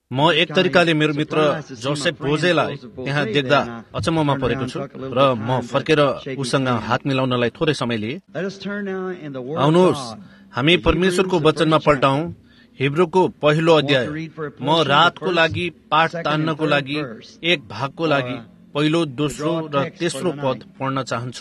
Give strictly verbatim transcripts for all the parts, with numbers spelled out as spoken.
म एक तरिकाले मेरो मित्र जोसेफ बोजेलाई त्यहाँ देख्दा अचम्ममा परेको छु र म फर्केर उसँग हात मिलाउनलाई थोरै समय लिए। आउनुहोस् हामी परमेश्वरको वचनमा पल्टाउँ। हिब्रूको पहिलो अध्याय। म रातको लागि पाठ तान्नको लागि एक भागको लागि पहिलो, दोस्रो र तेस्रो पद पढ्न चाहन्छु।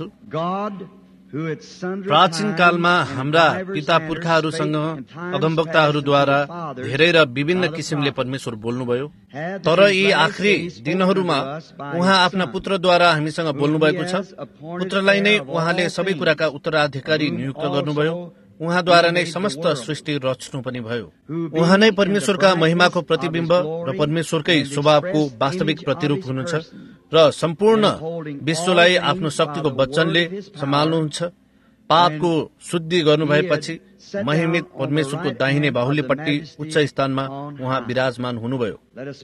प्राचीन कालमा हाम्रा पिता पुर्खाहरूसँग अगमवक्ताहरूद्वारा धेरै र विभिन्न किसिमले परमेश्वर बोल्नुभयो, तर यी आखिरी दिनहरूमा उहाँ आफ्ना पुत्रद्वारा हामीसँग बोल्नुभएको छ। पुत्रलाई नै उहाँले सबै कुराका उत्तराधिकारी नियुक्त गर्नुभयो। उहाँद्वारा नै समस्त सृष्टि रच्नु पनि भयो। उहाँ नै परमेश्वरका महिमाको प्रतिबिम्ब र परमेश्वरकै स्वभावको वास्तविक प्रतिरूप हुनुहुन्छ र सम्पूर्ण विश्वलाई आफ्नो शक्तिको वचनले सम्हाल्नुहुन्छ। पापको शुद्धि गर्नु भएपछि महिमित परमेश्वरको दाहिने बाहुलीपट्टि उच्च स्थानमा उहाँ विराजमान हुनुभयो।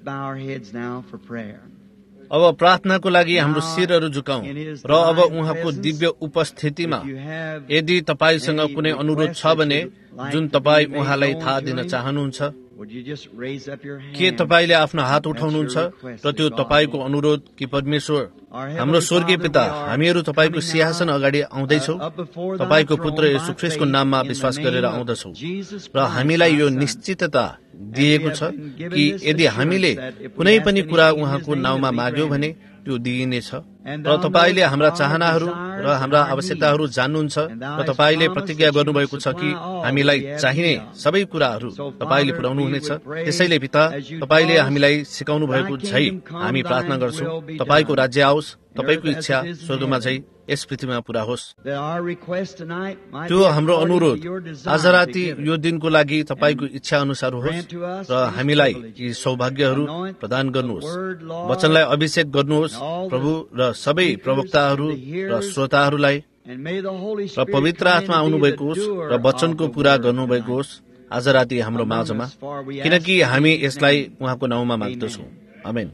अब प्रार्थनाको लागि हाम्रो शिरहरू झुकाउँ र अब उहाँको दिव्य उपस्थितिमा यदि तपाईसँग कुनै अनुरोध छ भने जुन तपाईँ उहाँलाई थाहा दिन चाहनुहुन्छ, के तपाईले आफ्नो हात उठाउनुहुन्छ र त्यो तपाईको अनुरोध कि परमेश्वर हाम्रो स्वर्गीय पिता, हामीहरू तपाईको सिंहासन अगाडि आउँदैछौ, तपाईको पुत्र येशू ख्रीष्टको नाममा विश्वास गरेर आउँदछौ र हामीलाई यो निश्चितता दिएको छ कि यदि हामीले कुनै पनि कुरा उहाँको नाउँमा माग्यौं भने त्यो दिइनेछ र तपाईले हाम्रा चाहनाहरू र हाम्रा आवश्यकताहरू जान्नुहुन्छ र तपाईले प्रतिज्ञा गर्नुभएको छ कि हामीलाई चाहिने सबै कुराहरू तपाईले पुर्याउनु हुनेछ। त्यसैले पिता, तपाईले हामीलाई सिकाउनु भएको झै हामी प्रार्थना गर्छौं, तपाईको राज्य आओस्, तपाईको इच्छा स्वर्गमा झै यस पृथ्वीमा पूरा होस्। त्यो हाम्रो अनुरोध आज राति यो दिनको लागि तपाईको इच्छा अनुसार होस् र हामीलाई यी सौभाग्यहरू प्रदान गर्नुहोस्। वचनलाई अभिषेक गर्नुहोस् प्रभु र सबै प्रवक्ताहरू र श्रोताहरूलाई र पवित्र आत्मा आउनुभएको होस् र वचनको पूरा गर्नुभएको होस् आज राति हाम्रो माझमा, किनकि हामी यसलाई उहाँको नाउँमा माग्दछौँ। आमेन।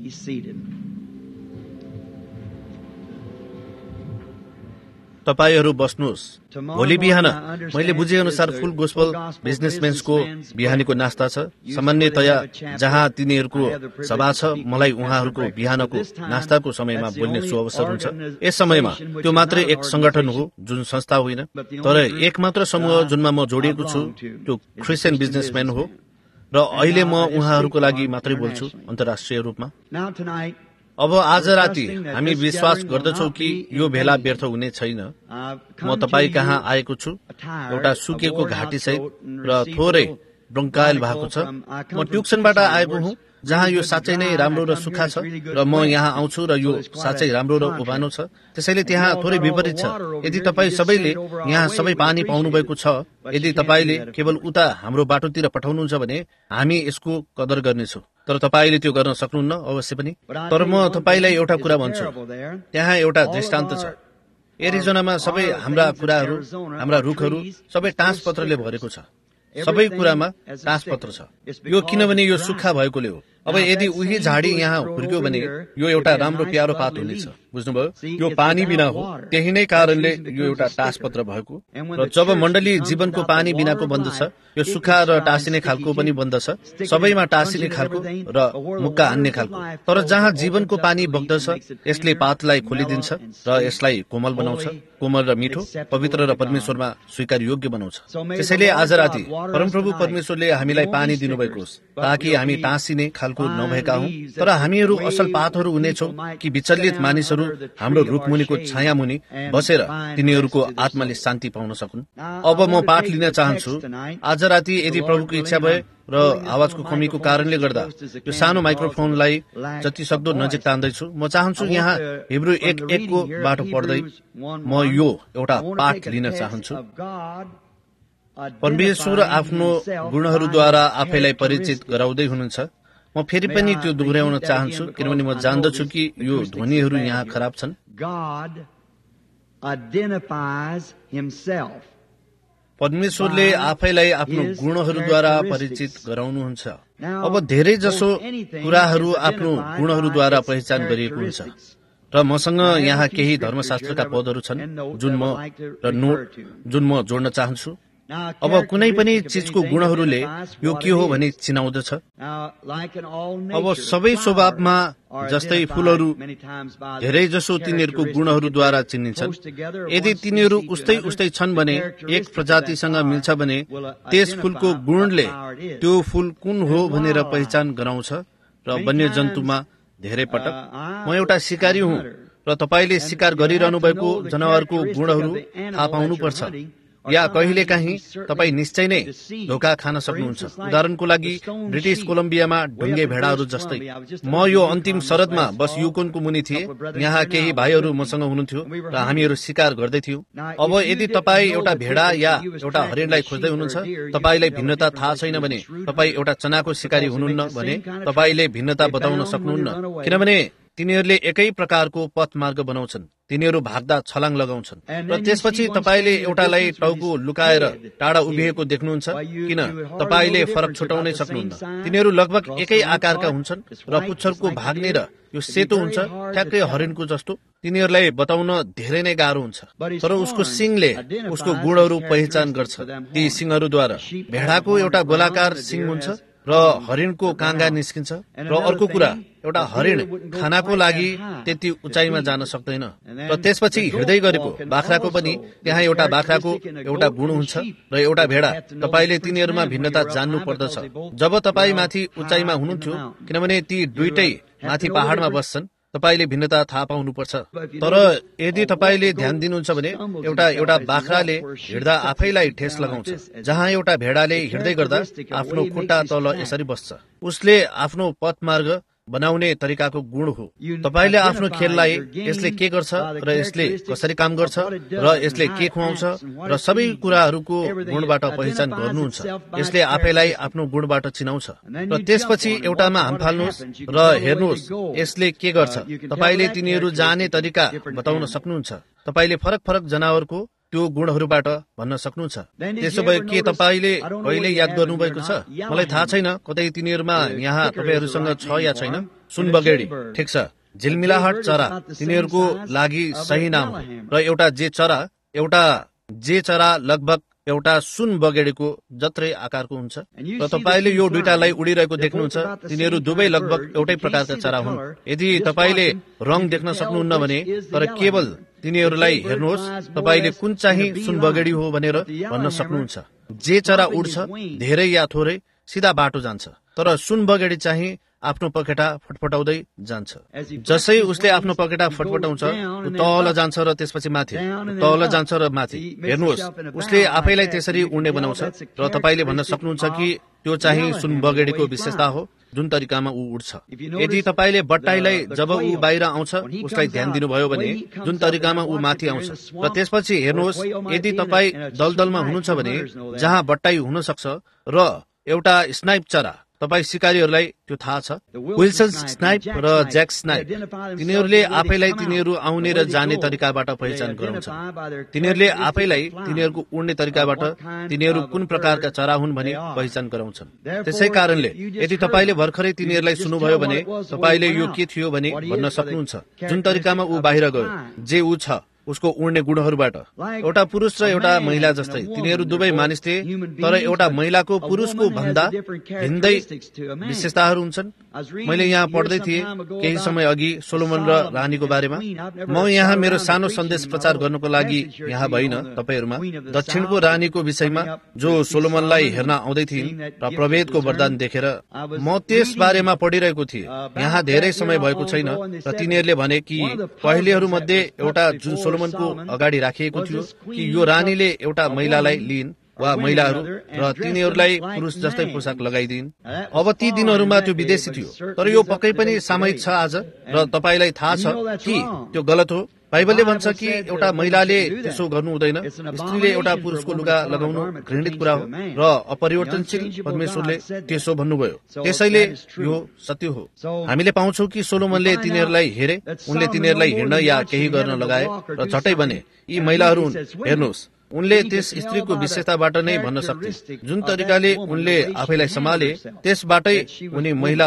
तपाईहरू बस्नुहोस्। भोलि बिहान मैले बुझे अनुसार फुल गोस्पल बिजनेसमेन्सको बिहानीको नास्ता छ। सामान्यतया जहाँ तिनीहरूको सभा छ, मलाई उहाँहरूको बिहानको नास्ताको समयमा बोल्ने सुअवसर हुन्छ। यस समयमा त्यो मात्रै एक संगठन हो जुन संस्था होइन, तर एक मात्र समूह जुनमा म जोडिएको छु, त्यो क्रिस्चियन बिजनेसम्यान हो र अहिले म उहाँहरूको लागि मात्रै बोल्छु अन्तर्राष्ट्रिय रूपमा। अब आज राति हामी विश्वास गर्दछौँ कि यो भेला व्यर्थ हुने छैन। म तपाईँ कहाँ आएको छु एउटा सुकेको घाँटी सहित र थोरै ब्रोङ्कायल भएको छ। म ट्युक्सनबाट आएको हुँ जहाँ यो साँच्चै नै राम्रो र सुक्खा छ र म यहाँ आउँछु र यो साँच्चै राम्रो र उभानो छ। त्यसैले त्यहाँ थोरै विपरीत छ। यदि तपाईँ सबैले यहाँ सबै पानी पाउनु भएको छ, यदि तपाईँले केवल उता हाम्रो बाटोतिर पठाउनुहुन्छ भने हामी यसको कदर गर्नेछौँ, तर तपाईँले त्यो गर्न सक्नुहुन्न अवश्य पनि। तर म तपाईँलाई एउटा कुरा भन्छु, त्यहाँ एउटा दृष्टान्त छ। एरिजोनामा सबै हाम्रा कुराहरू, हाम्रा रुखहरू सबै टाँस पत्रले भरेको छ। सबै कुरामा टाँस पत्र छ। यो किनभने यो सुक्खा भएकोले हो। अब यदि उही झाडी यहाँ हुर्क्यो भने यो एउटा राम्रो प्यारो पात हुनेछ। बुझ्नुभयो? यो पानी बिना हो, त्यही नै कारणले यो एउटा टाँस पत्र भएको। र जब मण्डली जीवनको पानी बिनाको बन्दछ, यो सुक्खा र टाँसिने खालको पनि बन्दछ, सबैमा टाँसिने खालको र मुक्का हान्ने खालको। तर जहाँ जीवनको पानी बग्दछ, यसले पातलाई खोलिदिन्छ र यसलाई कोमल बनाउँछ, कोमल र मिठो, पवित्र र परमेश्वरमा स्वीकार योग्य बनाउँछ। त्यसैले आज राति परमप्रभु परमेश्वरले हामीलाई पानी दिनुभएको होस् ताकि हामी टाँसिने खालको नभएका हौं, तर हामीहरू असल पातहरू हुनेछौँ कि विचलित मानिसहरू हाम्रो रुखमुनिको छाया मुनि बसेर तिनीहरूको आत्माले शान्ति पाउन सकुन्। अब म पाठ लिन चाहन्छु। आज राति यदि प्रभुको इच्छा भए र आवाजको कमीको कारणले गर्दा यो सानो माइक्रोफोनलाई जति सक्दो नजिक तान्दैछु। म चाहन्छु यहाँ हिब्रू एक एकको बाटो पढ्दै म यो एउटा पाठ लिन चाहन्छु। परमेश्वर आफ्नो गुणहरूद्वारा आफैलाई परिचित गराउँदै हुनुहुन्छ। म फेरि पनि त्यो दोहोऱ्याउन चाहन्छु किनभने म जान्दछु कि यो ध्वनिहरू यहाँ खराब छन्। परमेश्वरले आफैलाई आफ्नो गुणहरूद्वारा परिचित गराउनुहुन्छ। अब धेरै जसो कुराहरू आफ्नो गुणहरूद्वारा पहिचान गरिएको हुन्छ र मसँग यहाँ केही धर्मशास्त्रका पदहरू छन् जुन म र नोट जुन म जोड्न चाहन्छु। अब कुनै पनि चीजको गुणहरूले यो के हो भनी चिनाउँदछ। अब सबै स्वभावमा जस्तै फूलहरू धेरै जसो तिनीहरूको गुणहरूद्वारा चिनिन्छन्। यदि तिनीहरू उस्तै उस्तै छन् भने, एक प्रजातिसँग मिल्छ भने, त्यस फूलको गुणले त्यो फूल कुन हो भनेर पहिचान गराउँछ। र वन्य जन्तुमा धेरै पटक म एउटा सिकारी हुँ र तपाईले शिकार गरिरहनु भएको जनावरको गुणहरू थाहा पाउनुपर्छ, या कहिलेकाहीँ तपाईँ निश्चय नै धोका खान सक्नुहुन्छ। उदाहरणको लागि ब्रिटिस कोलम्बियामा ढुङ्गे भेडाहरू जस्तै। म यो अन्तिम शरदमा बस युकोनको मुनि थिए। यहाँ केही भाइहरू मसँग हुनुहुन्थ्यो र हामीहरू शिकार गर्दैथ्यौं। अब यदि तपाईँ एउटा भेडा या एउटा हरिणलाई खोज्दै हुनुहुन्छ, तपाईलाई भिन्नता थाहा छैन भने, तपाईँ एउटा चनाको शिकारी हुनुहुन्न भने तपाईले भिन्नता बताउन सक्नुहुन्न, किनभने तिनीहरूले एकै प्रकारको पथमार्ग बनाउँछन्। तिनीहरू भाग्दा छलाङ लगाउँछन् र त्यसपछि तपाईले एउटालाई टाउको लुकाएर टाढा उभिएको देख्नुहुन्छ, किन तपाईले फरक छुटाउनै सक्नुहुन्न। तिनीहरू लगभग एकै आकारका हुन्छन् र पुच्छरको भाग्ने र यो सेतो हुन्छ, ठ्याक्कै हरिणको जस्तो। तिनीहरूलाई बताउन धेरै नै गाह्रो हुन्छ, तर उसको सिङले उसको गुणहरू पहिचान गर्छ ती सिङहरूद्वारा। भेडाको एउटा गोलाकार सिङ हुन्छ र हरिणको काँगा निस्किन्छ। र अर्को कुरा, एउटा हरिण खानाको लागि त्यति उचाइमा जान सक्दैन। र त्यसपछि हिँड्दै गरेको बाख्राको पनि त्यहाँ एउटा बाख्राको एउटा गुण हुन्छ र एउटा भेडा। तपाईले तिनीहरूमा भिन्नता जान्नु पर्दछ जब तपाईँ माथि उचाइमा हुनुहुन्थ्यो, किनभने ती दुईटै माथि पहाडमा बस्छन्। तपाईले भिन्नता थाहा पाउनुपर्छ। तर यदि तपाईले ध्यान दिनुहुन्छ भने एउटा एउटा बाख्राले हिँड्दा आफैलाई ठेस लगाउँछ, जहाँ एउटा भेडाले हिँड्दै गर्दा आफ्नो खुट्टा तल यसरी बस्छ। उसले आफ्नो पथमार्ग बनाउने तरिकाको गुण हो। तपाईले आफ्नो खेललाई यसले के गर्छ र यसले कसरी काम गर्छ र यसले के खुवाउँछ र सबै कुराहरूको गुणबाट पहिचान गर्नुहुन्छ। यसले आफैलाई आफ्नो गुणबाट चिनाउँछ र त्यसपछि एउटामा हाम फाल्नुहोस् र हेर्नुहोस् यसले के गर्छ। तपाईले तिनीहरू जाने तरिका बताउन सक्नुहुन्छ। तपाईले फरक फरक जनावरको त्यो गुणहरूबाट भन्न सक्नुहुन्छ। त्यसो भए के तपाईले कहिले याद गर्नुभएको छ? मलाई थाहा छैन, कतै तिनीहरूमा यहाँ तपाईहरूसँग छ या छैन। सुन बगेडी, ठिक छ, झिलमिलाहट चरा तिनीहरूको लागि सही नाम हो। र एउटा जे चरा एउटा जे चरा लगभग एउटा सुन बगेडीको जत्रै आकारको हुन्छ। र तपाईले यो दुईटालाई उडिरहेको देख्नुहुन्छ। तिनीहरू दुवै लगभग एउटै प्रकारका चरा हुन्। यदि तपाईले रङ देख्न सक्नुहुन्न भने, तर केवल तिनीहरूलाई हेर्नुहोस्, तपाईले कुन चाहिँ सुन बगेडी हो भनेर भन्न सक्नुहुन्छ। जे चरा उड्छ, धेरै या थोरै सिधा बाटो जान्छ, तर सुन बगेडी चाहिँ आफ्नो पखेटा फटफटाउँदै जान्छ। जसै उसले आफ्नो पखेटा फटफटाउँछ, तल जान्छ र त्यसपछि माथि, तल जान्छ र माथि। हेर्नुहोस्, उसले आफैलाई त्यसरी उड्ने बनाउँछ र तपाईले भन्न सक्नुहुन्छ कि त्यो चाहिँ सुन बगेडीको विशेषता हो, जुन तरिकामा ऊ उड्छ। यदि तपाईले बट्टाईलाई जब ऊ बाहिर आउँछ उसलाई ध्यान दिनुभयो भने जुन तरिकामा ऊ माथि आउँछ। र त्यसपछि हेर्नुहोस्, यदि तपाईँ दलदलमा हुनुहुन्छ भने जहाँ बट्टाई हुन सक्छ र एउटा स्नाइप चरा, तपाईँ सिकारीहरूलाई त्यो थाहा छ, विल्सन स्नाइप र ज्याक स्नाइप, तिनीहरूले आफैलाई तिनीहरू आउने र जाने तरिकाबाट पहिचान गराउँछ। तिनीहरूले आफैलाई तिनीहरूको उड्ने तरिकाबाट तिनीहरू कुन प्रकारका चरा हुन् भनी पहिचान गराउँछन्। त्यसै कारणले यदि तपाईँले भर्खरै तिनीहरूलाई सुन्नुभयो भने तपाईँले यो के थियो भने भन्न सक्नुहुन्छ। जुन तरिकामा ऊ बाहिर गयो, जे ऊ छ उसको उड्ने गुणहरूबाट। एउटा पुरुष र एउटा महिला जस्तै तिनीहरू दुवै मानिस थिए, तर एउटा महिलाको पुरुषको भन्दा भिन्दै विशेषताहरू हुन्छन्। मैले यहाँ पढ्दै थिएँ केही समय अघि सोलोमन र रानीको बारेमा। म यहाँ मेरो सानो सन्देश प्रचार गर्नको लागि यहाँ भइन तपाईहरूमा दक्षिणको रानीको विषयमा जो सोलोमनलाई हेर्न आउँदै थिइन् र प्रभेदको वरदान देखेर म त्यस बारेमा पढिरहेको थिएँ। यहाँ धेरै समय भएको छैन र तिनीहरूले भने कि पहिलेहरू मध्ये एउटा जुन सोलोमनको अगाडि राखिएको थियो कि यो रानीले एउटा महिलालाई लिइन् वा महिलाहरू र तिनीहरूलाई पुरुष जस्तै पोसाक लगाइदिन्। अब ती दिनहरूमा त्यो विदेशी थियो, तर यो पक्कै पनि सामयिक छ आज, र तपाईँलाई थाहा छ कि त्यो गलत हो। बाइबलले भन्छ कि एउटा महिलाले त्यसो गर्नु हुँदैन। स्त्रीले एउटा पुरुषको लुगा लगाउनु घृणित कुरा हो र अपरिवर्तनशील परमेश्वरले त्यसो भन्नुभयो। त्यसैले यो सत्य हो। हामीले पाउँछौँ कि सोलोमनले तिनीहरूलाई हेरे, उनले तिनीहरूलाई हिँड्न या केही गर्न लगाए र झट्टै भने यी महिलाहरू हुन्। हेर्नुहोस्, उनले त्यस स्त्रीको विशेषताबाट नै भन्न सक्थे। जुन तरिकाले उनले आफैलाई सम्हाले त्यसबाटै उनी महिला हो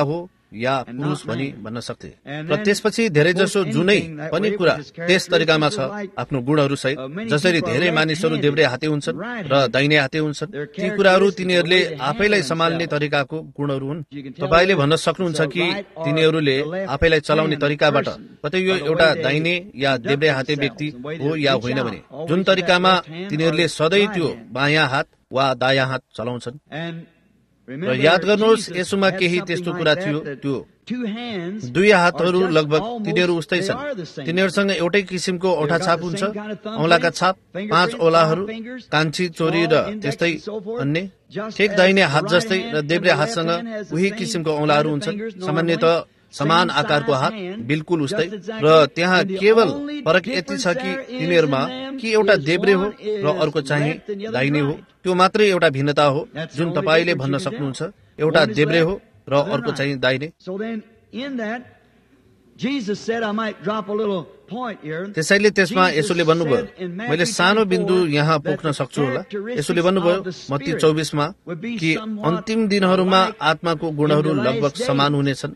या पुरुष भनी भन्न सक्थे। र त्यसपछि धेरैजसो जुनै पनि कुरा त्यस तरिकामा छ आफ्नो गुणहरू सहित। जसरी धेरै मानिसहरू देब्रे हाते हुन्छन् र दाहिने हाते हुन्छन्, ती कुराहरू तिनीहरूले आफैलाई सम्हाल्ने तरिकाको गुणहरू हुन्। तपाईले भन्न सक्नुहुन्छ कि तिनीहरूले आफैलाई चलाउने तरिकाबाट कतै यो एउटा दाहिने या देब्रे हाते व्यक्ति हो या होइन भने, जुन तरिकामा तिनीहरूले सधैँ त्यो बायाँ हात वा दायाँ हात चलाउँछन्। र याद गर्नुहोस्, यसोमा केही त्यस्तो कुरा थियो, त्यो दुई हातहरू लगभग तिनीहरू उस्तै छन्। तिनीहरूसँग एउटै किसिमको औठा छाप हुन्छ, औंलाका छाप, पाँच औलाहरू, कान्छी, चोरी र त्यस्तै अन्य। ठिक दाहिने हात जस्तै र देब्रे हातसँग उही किसिमको औंलाहरू हुन्छन्। सामान्यतः समान आकारको हात, बिल्कुल उस्तै। र त्यहाँ केवल फरक यति छ कि तिनीहरूमा कि एउटा देब्रे हो र अर्को चाहिँ दाहिने हो। त्यो मात्रै एउटा भिन्नता हो जुन तपाईले भन्न सक्नुहुन्छ, एउटा देब्रे हो र अर्को चाहिँ दाहिने। त्यसैले त्यसमा यसोले भन्नुभयो, मैले सानो बिन्दु यहाँ पोख्न सक्छु होला। यसोले भन्नुभयो मत्ती चौबिसमा कि अन्तिम दिनहरूमा आत्माको गुणहरू लगभग समान हुनेछन्,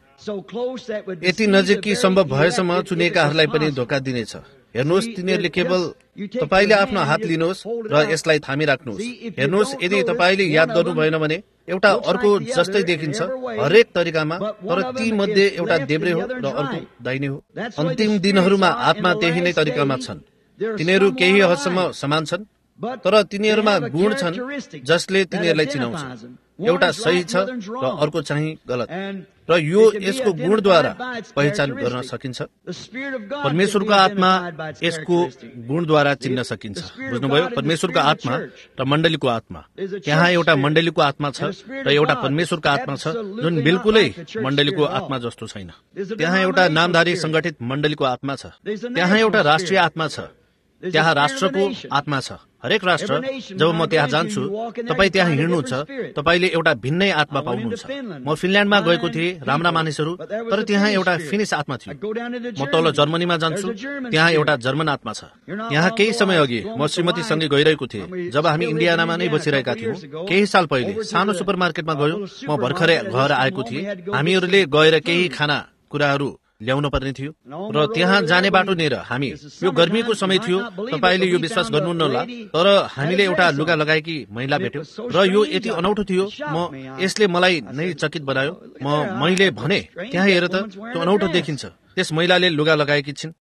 यति नजिक कि सम्भव भएसम्म चुनिएकाहरूलाई पनि धोका दिनेछ। हेर्नुहोस्, तिनीहरूले केवल तपाईले आफ्नो हात लिनुहोस् र यसलाई थामिराख्नुहोस्। हेर्नुहोस्, यदि तपाईले याद गर्नु भएन भने एउटा अर्को जस्तै देखिन्छ हरेक तरिकामा, तर ती मध्ये एउटा देब्रे हो र अर्को दाहिने हो। अन्तिम दिनहरूमा आत्मा त्यही नै तरिकामा छन्। तिनीहरू केही हदसम्म समान छन्, तर तिनीहरूमा गुण छन् जसले तिनीहरूलाई चिनाउँछ। एउटा सही छ र अर्को चाहिँ गलत, र यो यसको गुणद्वारा पहिचान गर्न सकिन्छ। परमेश्वरको आत्मा यसको गुणद्वारा चिन्न सकिन्छ। बुझ्नुभयो? परमेश्वरको आत्मा र मण्डलीको आत्मा, त्यहाँ एउटा मण्डलीको आत्मा छ र एउटा परमेश्वरको आत्मा छ जुन बिल्कुलै मण्डलीको आत्मा जस्तो छैन। त्यहाँ एउटा नामधारी संगठित मण्डलीको आत्मा छ, त्यहाँ एउटा राष्ट्रिय आत्मा छ, त्यहाँ राष्ट्रको आत्मा छ। हरेक राष्ट्र, जब म त्यहाँ जान्छु, तपाईँ त्यहाँ हिँड्नुहुन्छ, तपाईँले एउटा भिन्नै आत्मा पाउनुहुन्छ। म फिनल्यान्डमा गएको थिएँ, राम्रा मानिसहरू, तर त्यहाँ एउटा फिनिस आत्मा थियो। म तल जर्मनीमा जान्छु, त्यहाँ एउटा जर्मन आत्मा छ। यहाँ केही समय अघि म श्रीमतीसँगै गइरहेको थिएँ, जब हामी इन्डियानामा नै बसिरहेका थियौँ। केही साल पहिले सानो सुपर मार्केटमा गयो, म भर्खरै घर आएको थिएँ। हामीहरूले गएर केही खाना कुराहरू ल्याउनु पर्ने थियो र त्यहाँ जाने बाटो लिएर हामी, यो गर्मीको समय थियो, तपाईले यो विश्वास गर्नुहुन्न होला, तर हामीले एउटा लुगा लगाएकी महिला भेट्यौं र यो यति अनौठो थियो, म यसले मलाई नै चकित बनायो। म मैले भने, त्यहाँ हेर त, त्यो अनौठो देखिन्छ। त्यस महिलाले लुगा लगाएकी छिन्,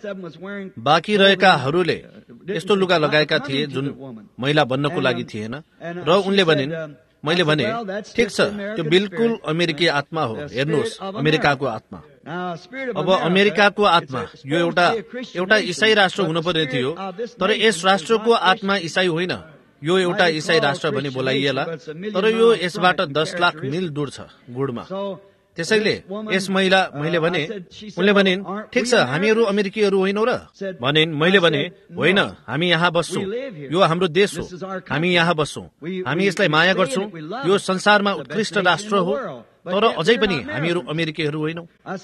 बाँकी रहेकाहरूले यस्तो लुगा लगाएका थिए जुन महिला बन्नको लागि थिएन। र उनले भनिन्, मैले भने ठिक छ, त्यो बिल्कुल अमेरिकी आत्मा हो। हेर्नुहोस्, अमेरिकाको आत्मा। अब अमेरिकाको आत्मा यो एउटा एउटा इसाई राष्ट्र हुनुपर्ने थियो, तर यस राष्ट्रको आत्मा इसाई होइन, यो एउटा इसाई राष्ट्र भनी बोलाइएला, तर यो यसबाट दस लाख मिल दूर छ गुणमा। त्यसैले यस महिला, मैले भने, उनले भनिन्, ठिक छ, हामीहरू अमेरिकीहरू होइनौ र? भनिन्, मैले भने, होइन, हामी यहाँ बस्छौँ, यो हाम्रो देश हो, हामी यहाँ बस्छौँ, हामी यसलाई माया गर्छौँ, यो संसारमा उत्कृष्ट राष्ट्र हो, तर अझै पनि हामीहरू अमेरिकीहरू होइनौ।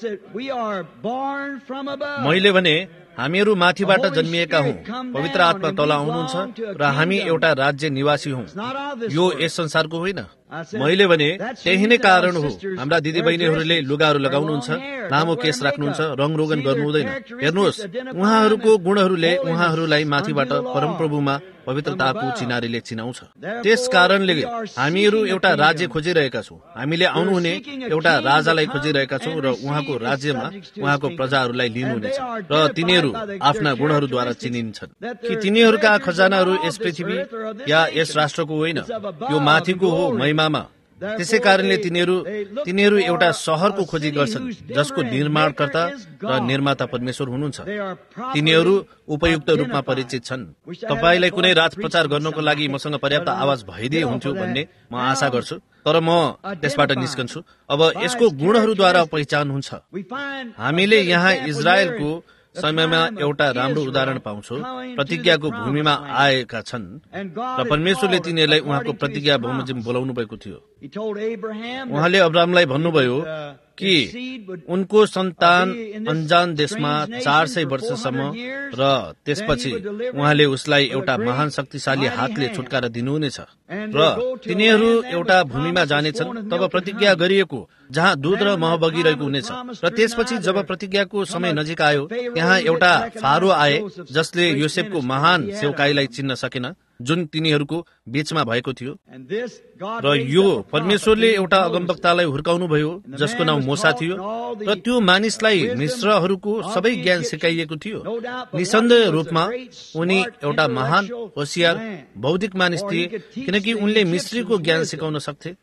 मैले भने, हामीहरू माथिबाट जन्मिएका हौं, पवित्र आत्मा तल आउनुहुन्छ र हामी एउटा राज्य निवासी हौं, यो यस संसारको होइन। मैले भने, त्यही नै कारण हो हाम्रा दिदी बहिनीहरूले लुगाहरू लगाउनुहुन्छ, लामो केस राख्नुहुन्छ, रङ रोगन गर्नु हुँदैन। हेर्नुहोस्, उहाँहरूको गुणहरूले उहाँहरूलाई माथिबाट परमप्रभुमा पवित्रताको चिनारीले चिनाउँछ। त्यस कारणले हामीहरू एउटा राज्य खोजिरहेका छौँ, हामीले आउनुहुने एउटा राजालाई खोजिरहेका छौँ र उहाँको राज्यमा उहाँको प्रजाहरूलाई लिनुहुनेछ र तिनीहरू आफ्ना गुणहरूद्वारा चिनिन्छन् कि तिनीहरूका खजानाहरू यस पृथ्वी या यस राष्ट्रको होइन, यो माथिको हो, महिमामा। त्यसै कारणले तिनीहरू तिनीहरू एउटा सहरको खोजी गर्छन् जसको निर्माणकर्ता र निर्माता परमेश्वर हुनुहुन्छ। तिनीहरू उपयुक्त रूपमा परिचित छन्। तपाईलाई कुनै रात प्रचार गर्नको लागि मसँग पर्याप्त आवाज भइदिए हुन्थ्यो भन्ने म आशा गर्छु, तर म त्यसबाट निस्कन्छु। अब यसको गुणहरूद्वारा पहिचान हुन्छ। हामीले यहाँ इजरायलको समयमा एउटा राम्रो उदाहरण पाउँछौँ। प्रतिज्ञाको भूमिमा आएका छन् र परमेश्वरले तिनीहरूलाई उहाँको प्रतिज्ञा बमोजिम बोलाउनु भएको थियो। उहाँले अब्राहमलाई भन्नुभयो, कि उनको सन्तान अन्जान देशमा चार सय वर्षसम्म र त्यसपछि उहाँले उसलाई एउटा महान शक्तिशाली हातले छुटकारा दिनुहुनेछ र तिनीहरू एउटा भूमिमा जानेछन्। तब प्रतिज्ञा गरिएको जहाँ दूध र मह बगिरहेको हुनेछ र त्यसपछि जब प्रतिज्ञाको समय नजिक आयो, त्यहाँ एउटा फारो आए जसले योसेफको महान सेवकाईलाई चिन्न सकेन जुन तिनीहरूको बीचमा भएको थियो। र यो परमेश्वरले एउटा अगमवक्तालाई हुर्काउनु भयो जसको नाउँ मोसा थियो र त्यो मानिसलाई मिश्रहरूको सबै ज्ञान सिकाइएको थियो। निसन्देह रूपमा उनी एउटा महान होशियार बौद्धिक मानिस थिए किनकि उनले मिश्रीको ज्ञान सिकाउन सक्थे।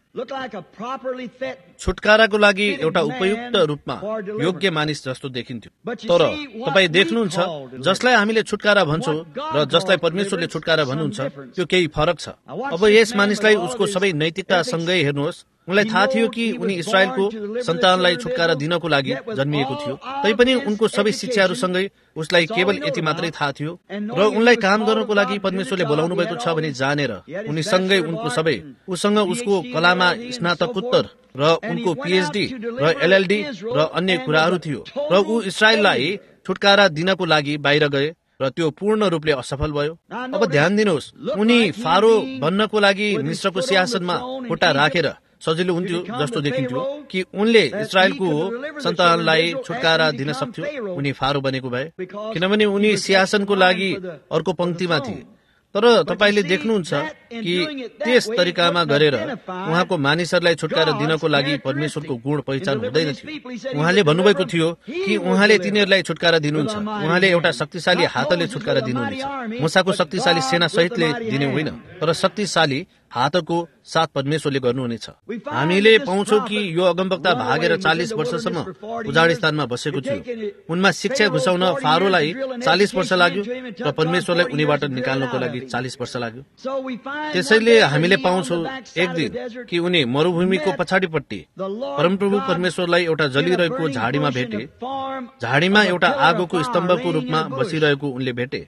छुटकाराको लागि एउटा उपयुक्त रूपमा योग्य मानिस जस्तो देखिन्थ्यो। तर तपाईँ देख्नुहुन्छ जसलाई हामीले छुटकारा भन्छौँ र जसलाई परमेश्वरले छुटकारा भन्नुहुन्छ त्यो केही फरक छ। अब यस मानिसलाई उसको सबै नैतिकतासँगै हेर्नुहोस्। उनलाई थाहा थियो कि उनी इस्राएलको सन्तानलाई छुटकारा दिनको लागि जन्मिएको थियो, तैपनि उनको सबै शिक्षाहरूसँगै उसलाई केवल यति मात्रै थाहा थियो र उनलाई काम गर्नको लागि परमेश्वरले बोलाउनु भएको छ भनी जानेर उनीसँगै उनको सबै उसँग उसको कलामा स्नातकोत्तर र उनको पीएचडी र एलएलडी र अन्य कुराहरू थियो र ऊ इस्राएललाई छुटकारा दिनको लागि बाहिर गए र त्यो पूर्ण रूपले असफल भयो। अब ध्यान दिनुहोस्, उनी फारो बन्नको लागि मिश्रको सिंहासनमा खुट्टा राखेर सजिलो हुन्थ्यो जस्तो देखिन्थ्यो कि उनले इस्राएलको सन्तानलाई छुटकारा दिन सक्थ्यो। उनी फारो बनेको भए किनभने उनी सिंहासनको लागि अर्को पंक्तिमा थिए। तर तपाईले देख्नुहुन्छ कि त्यस तरिकामा गरेर उहाँको मानिसहरूलाई छुटकारा दिनको लागि परमेश्वरको गुण पहिचान हुँदैन थियो। उहाँले भन्नुभएको थियो कि उहाँले तिनीहरूलाई छुटकारा दिनुहुन्छ, उहाँले एउटा शक्तिशाली हातले छुटकारा दिनुहुनेछ। मूसाको शक्तिशाली सेना सहितले दिने होइन, तर शक्तिशाली हातको साथ परमेश्वरले गर्नुहुनेछ। हामीले पाउँछौँ कि यो अगमवक्ता भागेर चालिस वर्षसम्म उजाड स्थानमा बसेको थियो। उनमा शिक्षा घुसाउन फारोलाई चालिस वर्ष लाग्यो र परमेश्वरलाई उनीबाट निकाल्नको लागि चालिस वर्ष लाग्यो। त्यसैले हामीले पाउँछौँ एक दिन कि उनी मरुभूमिको पछाडिपट्टि परमप्रभु परमेश्वरलाई एउटा जलिरहेको झाडीमा भेटे। झाडीमा एउटा आगोको स्तम्भको रूपमा बसिरहेको उनले भेटे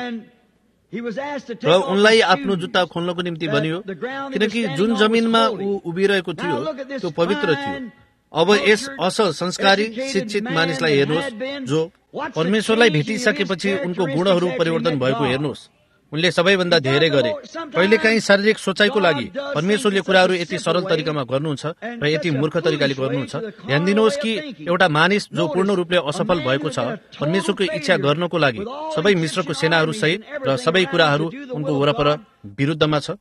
र उनलाई आफ्नो जुत्ता खोल्नको निम्ति भनियो किनकि जुन जमिनमा ऊ उभिरहेको थियो त्यो पवित्र थियो। अब यस असल संस्कारी शिक्षित मानिसलाई हेर्नुहोस् जो परमेश्वरलाई भेटिसकेपछि उनको गुणहरू परिवर्तन भएको हेर्नुहोस्। उनले सबैभन्दा धेरै गरे। कहिलेकाहीँ शारीरिक सोचाइको लागि परमेश्वरले कुराहरू यति सरल तरिकामा गर्नुहुन्छ र यति मूर्ख तरिकाले गर्नुहुन्छ। ध्यान दिनुहोस् कि एउटा मानिस जो पूर्ण रूपले असफल भएको छ परमेश्वरको इच्छा गर्नको लागि सबै मिश्रको सेनाहरू सहित र सबै कुराहरू उनको वरपर विरुद्धमा छ।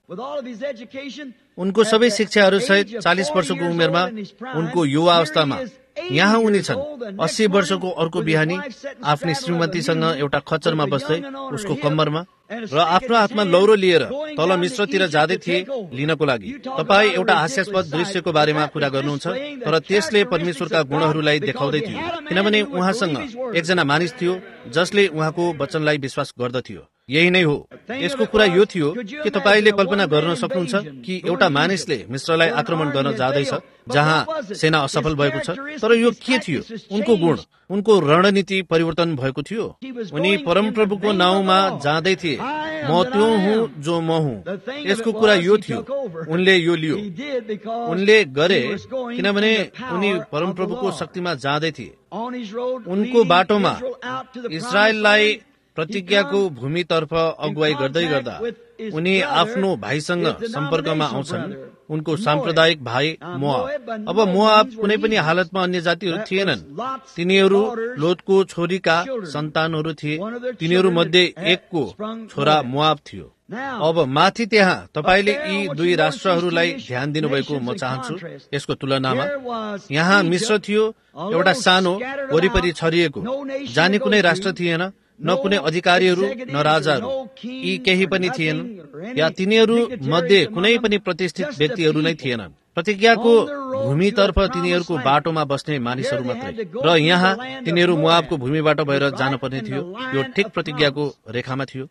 उनको सबै शिक्षाहरू सहित चालिस वर्षको उमेरमा उनको युवा अवस्थामा यहाँ उनी छन्। अस्सी वर्षको अर्को बिहानी आफ्नी श्रीमतीसँग एउटा खच्चरमा बस्दै उसको कम्मरमा र आफ्नो हातमा लौरो लिएर तल मिश्रतिर जाँदै थिए लिनको लागि। तपाई एउटा हास्यास्पद दृश्यको बारेमा कुरा गर्नुहुन्छ, तर त्यसले परमेश्वरका गुणहरूलाई देखाउँदै थियो किनभने उहाँसँग एकजना मानिस थियो जसले उहाँको वचनलाई विश्वास गर्दथ्यो। यही नै हो। यसको कुरा यो थियो कि तपाईले कल्पना गर्न सक्नुहुन्छ कि एउटा मानिसले मिश्रलाई आक्रमण गर्न जाँदैछ जहाँ सेना असफल भएको छ, तर यो के थियो? उनको गुण, उनको रणनीति परिवर्तन भएको थियो। उनी परमप्रभुको नाउँमा जाँदै थिए, म त्यो हुँ जो म हुँ। यसको कुरा यो थियो, उनले यो लियो, उनले गरे किनभने उनी परमप्रभुको शक्तिमा जाँदै थिए। उनको बाटोमा इस्राएललाई प्रतिज्ञाको भूमितर्फ अगुवाई गर्दै गर्दा उनी आफ्नो भाइसँग सम्पर्कमा आउँछन्, उनको साम्प्रदायिक भाइ मोआब। अब मोआब कुनै पनि हालतमा अन्य जातिहरू थिएनन्। तिनीहरू लोतको छोरीका सन्तानहरू थिए। तिनीहरू मध्ये एकको छोरा मोआब थियो। अब माथि त्यहाँ तपाईले यी दुई राष्ट्रहरूलाई ध्यान दिनुभएको म चाहन्छु। यसको तुलनामा यहाँ मिश्र थियो, एउटा सानो वरिपरि छरिएको, जाने कुनै राष्ट्र थिएन, न कुनै अधिकारीहरू न राजाहरू, यी केही पनि थिएन, या तिनीहरू मध्ये कुनै पनि प्रतिष्ठित व्यक्तिहरू नै थिएनन्। प्रतिज्ञाको भूमितर्फ तिनीहरूको बाटोमा बस्ने मानिसहरू मात्रै, र यहाँ तिनीहरू मोआबको भूमिबाट भएर जानुपर्ने थियो। यो ठिक प्रतिज्ञाको रेखामा थियो।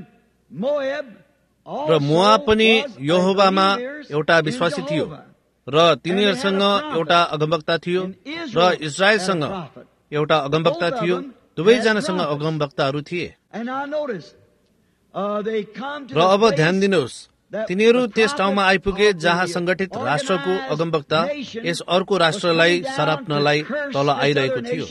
र मोआब पनि यहोवामा एउटा विश्वासी थियो र तिनीहरूसँग एउटा अगमवक्ता थियो र इस्राएलसँग एउटा अगमवक्ता थियो। दुवैजनासँग अगमवक्ताहरू थिए। र अब ध्यान दिनुहोस्, तिनीहरू त्यस ठाउँमा आइपुगे जहाँ संगठित राष्ट्रको अगमवक्ता यस अर्को राष्ट्रलाई सराप्नलाई तल आइरहेको थियो,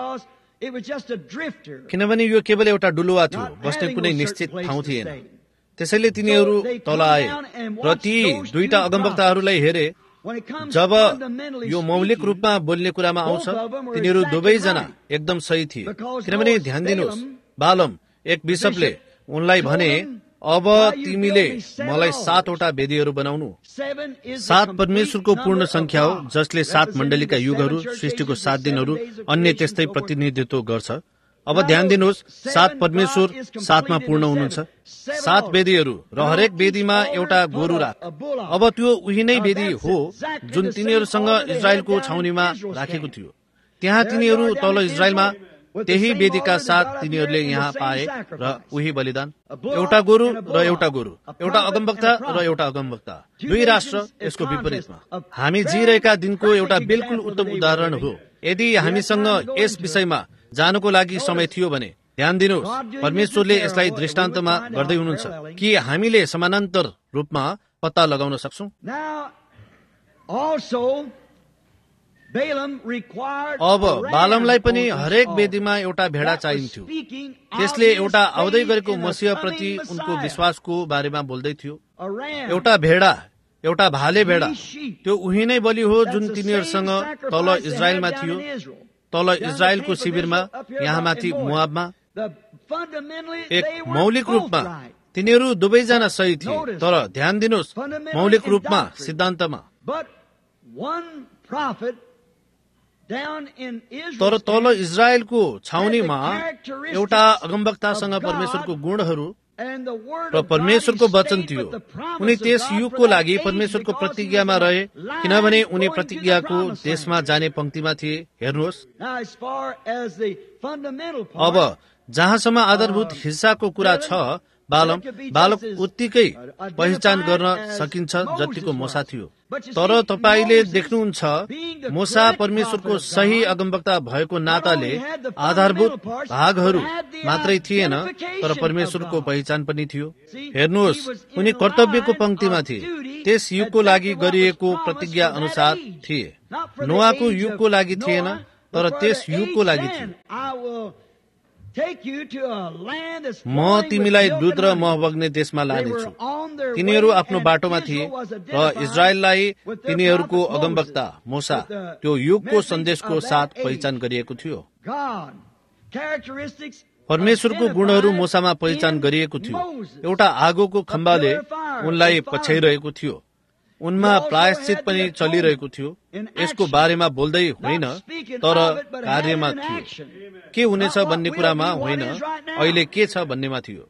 किनभने यो केवल एउटा डुलुवा थियो, बस्ने कुनै निश्चित ठाउँ थिएन। त्यसैले तिनीहरू तल आए र ती दुईटा अगमवक्ताहरूलाई हेरे। जब यो मौलिक रूपमा बोल्ने कुरामा आउँछ, तिनीहरू दुवैजना एकदम सही थिए, किनभने ध्यान दिनुहोस्, बालम एक बिशपले उनलाई भने, अब तिमीले मलाई सातवटा वेदीहरू बनाउनु। सात परमेश्वरको पूर्ण संख्या हो, जसले सात मण्डलीका युगहरू, सृष्टिको सात दिनहरू, अन्य त्यस्तै प्रतिनिधित्व गर्छ। अब ध्यान दिनुहोस्, सात परमेश्वर सातमा पूर्ण हुनुहुन्छ। सात वेदीहरू र हरेक वेदीमा एउटा गोरु राख। अब त्यो उही नै वेदी हो जुन तिनीहरूसँग इजरायलको छाउनीमा राखेको थियो। त्यहाँ तिनीहरू तल इजरायलमा त्यही वेदीका साथ तिनीहरूले यहाँ पाए र उही बलिदान, एउटा गोरु र एउटा गोरु, एउटा अगमवक्ता र एउटा अगमवक्ता, दुई राष्ट्र यसको विपरीतमा। हामी जिरहेका दिनको एउटा बिल्कुल उत्तम उदाहरण हो। यदि हामीसँग यस विषयमा जानको लागि समय थियो भने ध्यान दिनुहोस्, परमेश्वरले यसलाई दृष्टान्तमा गर्दै हुनुहुन्छ कि हामीले समानान्तर रूपमा पत्ता लगाउन सक्छौं। अब बालमलाई पनि हरेक वेदीमा एउटा भेडा चाहिन्थ्यो। त्यसले एउटा आउँदै गरेको मसीह प्रति उनको विश्वासको बारेमा बोल्दै थियो। एउटा भेडा, एउटा भाले भेडा, त्यो उही नै बलि हो जुन तिनीहरूसँग तल इजरायलमा थियो, तल इजरायलको शिविरमा, यहाँ माथि मोआबमा। एक मौलिक रूपमा तिनीहरू दुवैजना सही थिए, तर ध्यान दिनुहोस्, मौलिक रूपमा, सिद्धान्तमा। तर तल इजरायलको छाउनीमा एउटा अगमवक्तासँग परमेश्वरको गुणहरू र परमेश्वरको वचन थियो। उनी त्यस युगको लागि परमेश्वरको प्रतिज्ञामा रहे, किनभने उनी प्रतिज्ञाको देशमा जाने पंक्तिमा थिए। हेर्नुहोस्, अब जहाँसम्म आधारभूत हिस्साको कुरा छ, बालम बालक उत्तिकै पहिचान गर्न सकिन्छ जतिको मोसा थियो। तर तपाईले देख्नुहुन्छ, मोसा परमेश्वरको सही अगमवक्ता भएको नाताले आधारभूत भागहरू मात्रै थिएन, तर परमेश्वरको पहिचान पनि थियो। हेर्नुहोस्, उनी कर्तव्यको पंक्तिमा थिए, त्यस युगको लागि गरिएको प्रतिज्ञा अनुसार थिए। नोआको युगको लागि थिएन, तर त्यस युगको लागि थियो। म तिमीलाई दूध र मह बग्ने देशमा लानेछु। तिनीहरू आफ्नो बाटोमा थिए र इजरायललाई तिनीहरूको अगमवक्ता मोसा त्यो युगको सन्देशको साथ पहिचान गरिएको थियो। परमेश्वरको गुणहरू मोसामा पहिचान गरिएको थियो। एउटा आगोको खम्बाले उनलाई पछ्याइरहेको थियो, उनमा प्रायश्चित पनि चलिरहेको थियो। यसको बारेमा बोल्दै होइन, तर कार्यमा थियो। के हुनेछ भन्ने कुरामा होइन, अहिले के छ भन्नेमा थियो।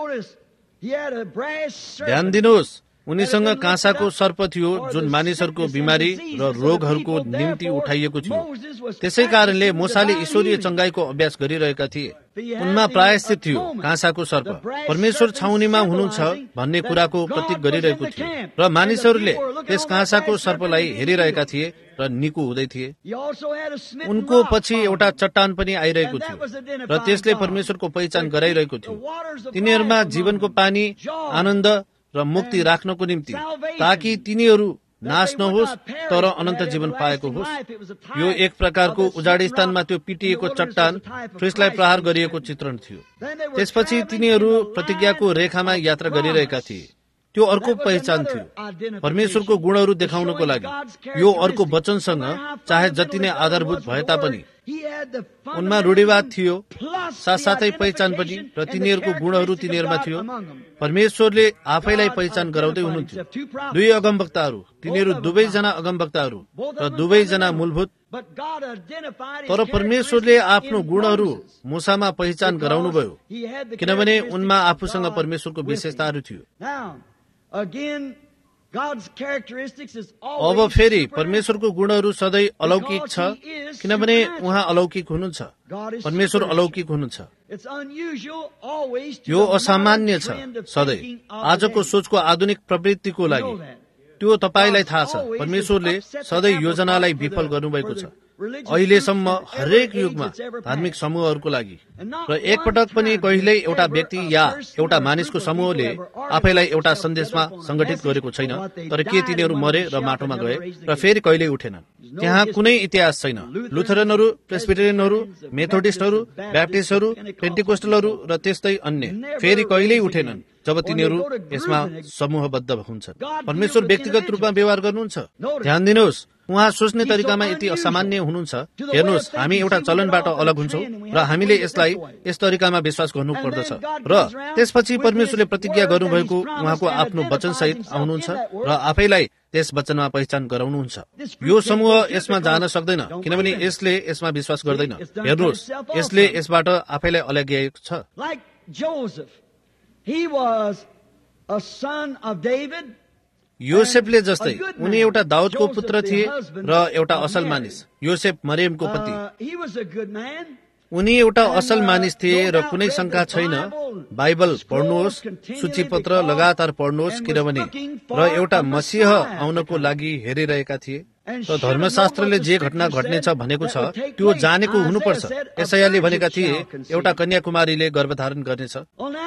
ध्यान दिनुहोस्, उनीसँग काँसाको सर्प थियो जुन मानिसहरूको बिमारी र रोगहरूको निम्ति उठाइएको थियो। त्यसै कारणले मोसाले ईश्वरीय चंगाईको अभ्यास गरिरहेका थिए। उनमा प्रायश्चित थियो, काँसाको सर्प परमेश्वर छाउनीमा हुनुहुन्छ भन्ने कुराको प्रतीक गरिरहेको थियो, र मानिसहरूले त्यस काँसाको सर्पलाई हेरिरहेका थिए र निको हुँदै थिए। उनको पछि एउटा चट्टान पनि आइरहेको थियो र त्यसले परमेश्वरको पहिचान गराइरहेको थियो। तिनीहरूमा जीवनको पानी, आनन्द र मुक्ति राख्नको निम्ति, ताकि तिनीहरू नाश नहोस् तर अनन्त जीवन पाएको होस्। यो एक प्रकारको उजाडी स्थानमा त्यो पिटिएको चट्टान, ख्रिस्टलाई प्रहार गरिएको चित्रण थियो। त्यसपछि तिनीहरू प्रतिज्ञाको रेखामा यात्रा गरिरहेका थिए। त्यो अर्को पहिचान थियो, परमेश्वरको गुणहरू देखाउनको लागि। यो अर्को वचनसँग चाहे जति नै आधारभूत भए तापनि उनमा रूढिवाद थियो, साथसाथै पहिचान पनि, र तिनीहरूको गुणहरू तिनीहरूमा थियो। परमेश्वरले आफैलाई पहिचान गराउँदै हुनुहुन्थ्यो। दुई अगमवक्ताहरू, तिनीहरू दुवैजना अगमवक्ताहरू र दुवैजना मूलभूत, तर परमेश्वरले आफ्नो गुणहरू मूसामा पहिचान गराउनुभयो, किनभने उनमा आफूसँग परमेश्वरको विशेषताहरू थियो। अब फेरि परमेश्वरको गुणहरू सधैँ अलौकिक छ, किनभने उहाँ अलौकिक हुनुहुन्छ। परमेश्वर अलौकिक हुनुहुन्छ। यो असामान्य छ सधैँ आजको सोचको आधुनिक प्रवृत्तिको लागि। त्यो तपाईलाई थाहा छ, परमेश्वरले सधैँ योजनालाई विफल गर्नुभएको छ। अहिलेसम्म हरेक युगमा धार्मिक समूहहरूको लागि र एकपटक पनि कहिल्यै एउटा व्यक्ति या एउटा मानिसको समूहले आफैलाई एउटा सन्देशमा संगठित गरेको छैन। तर के तिनीहरू मरे र माटोमा गए र फेरि कहिल्यै उठेनन्? त्यहाँ कुनै इतिहास छैन। लुथरनहरू, प्रेस्बिटेरियनहरू, मेथोडिस्टहरू, ब्याप्टिस्टहरू, पेन्टिकोस्टलहरू र त्यस्तै अन्य फेरि कहिल्यै उठेनन् जब तिनीहरू यसमा समूहबद्ध हुन्छन्। परमेश्वर व्यक्तिगत रूपमा व्यवहार गर्नुहुन्छ। ध्यान दिनुहोस्, उहाँ सोच्ने तरिकामा यति असामान्य हुनुहुन्छ। हेर्नुहोस्, हामी एउटा चलनबाट अलग हुन्छौँ र हामीले यसलाई यस तरिकामा विश्वास गर्नु पर्दछ र त्यसपछि परमेश्वरले प्रतिज्ञा गर्नुभएको उहाँको आफ्नो वचनसहित आउनुहुन्छ र आफैलाई त्यस वचनमा पहिचान गराउनुहुन्छ। यो समूह यसमा जान सक्दैन किनभने यसले यसमा विश्वास गर्दैन। हेर्नुहोस्, यसले यसबाट आफैलाई अलग्याएको छ। He was a son of David. योसेफले जस्तै उनी एउटा दाउदको पुत्र थिए र एउटा असल मानिस। योसेफ मरियमको पति। He was a good man. उनी एउटा असल मानिस थिए र कुनै शंका छैन। बाइबल पढ्नुहोस्, सूचीपत्र लगातार पढ्नुहोस् किनभने र एउटा मसीह आउनको लागि हेरिरहेका थिए र धर्मशास्त्रले जे घटना घट्नेछ भनेको छ त्यो जानेको हुनुपर्छ। यशायाले भनेका थिए एउटा कन्याकुमारीले गर्भधारण गर्नेछ।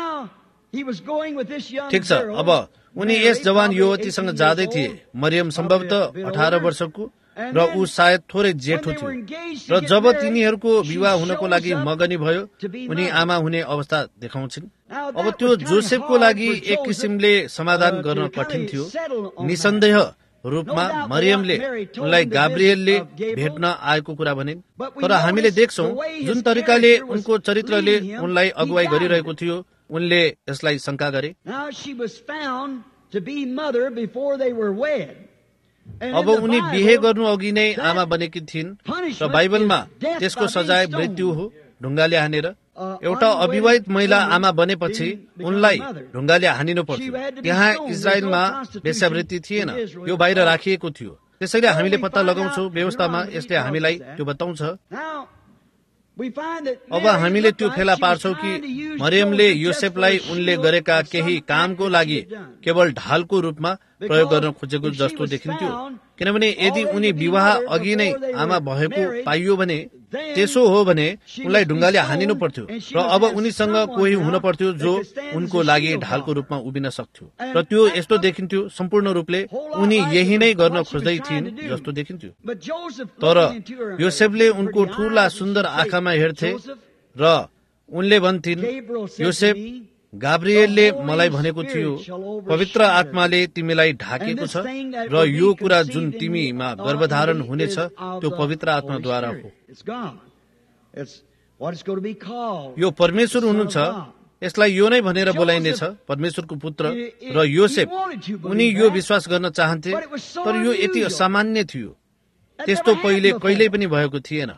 ठिक छ, अब उनी यस जवान युवतीसँग जाँदै थिए। मरियम सम्भवतः अठार वर्षको र ऊ सायद थोरै जेठो थियो र जब तिनीहरूको विवाह हुनको लागि मगनी भयो उनी आमा हुने अवस्था देखाउँछिन्। अब त्यो जोसेफको लागि एक किसिमले समाधान गर्न कठिन थियो। निसन्देह रूपमा मरियमले उनलाई गाब्रिएलले भेट्न आएको कुरा भनिन्। तर हामीले देख्छौं जुन तरिकाले उनको चरित्रले उनलाई अगुवाई गरिरहेको थियो उनले यसलाई शंका गरे। अब उनी बिहे गर्नु अघि नै आमा बनेकी थिइन् र बाइबलमा त्यसको सजाय मृत्यु हो, ढुङ्गाले हानेर। एउटा अविवाहित महिला आमा बनेपछि उनलाई ढुङ्गाले हानिनु पर्थ्यो। त्यहाँ इजरायलमा वेश्यावृत्ति थिएन, यो बाहिर राखिएको थियो। त्यसैले हामीले पत्ता लगाउँछौँ व्यवस्थामा यसले हामीलाई त्यो बताउँछ। अब हामीले त्यो फेला पार्छौं कि मरियमले योसेफलाई उनले गरेका केही कामको लागि केवल ढालको रूपमा प्रयोग गर्न खोजेको जस्तो देखिन्थ्यो। किनभने यदि उनी विवाह अघि नै आमा भएको पाइयो भने त्यसो हो भने उनलाई ढुङ्गाले हानिनु पर्थ्यो र अब उनीसँग कोही हुन पर्थ्यो जो उनको लागि ढालको रूपमा उभिन सक्थ्यो र त्यो यस्तो देखिन्थ्यो सम्पूर्ण रूपले उनी यही नै गर्न खोज्दै थिइन् जस्तो देखिन्थ्यो। तर योसेफले उनको ठूला सुन्दर आँखामा हेर्थे र उनले भन्थिन्, योसेफ, गाब्रिएलले मलाई भनेको थियो पवित्र आत्माले तिमीलाई ढाकेको छ र यो कुरा जुन तिमीमा गर्भधारण हुनेछ त्यो पवित्र आत्माद्वारा हो। यो परमेश्वर हुनुहुन्छ, यसलाई यो नै भनेर बोलाइनेछ, परमेश्वरको पुत्र। र योसेफ उनी यो विश्वास गर्न चाहन्थे तर यो यति असामान्य थियो, त्यस्तो पहिले कहिल्यै पनि भएको थिएन।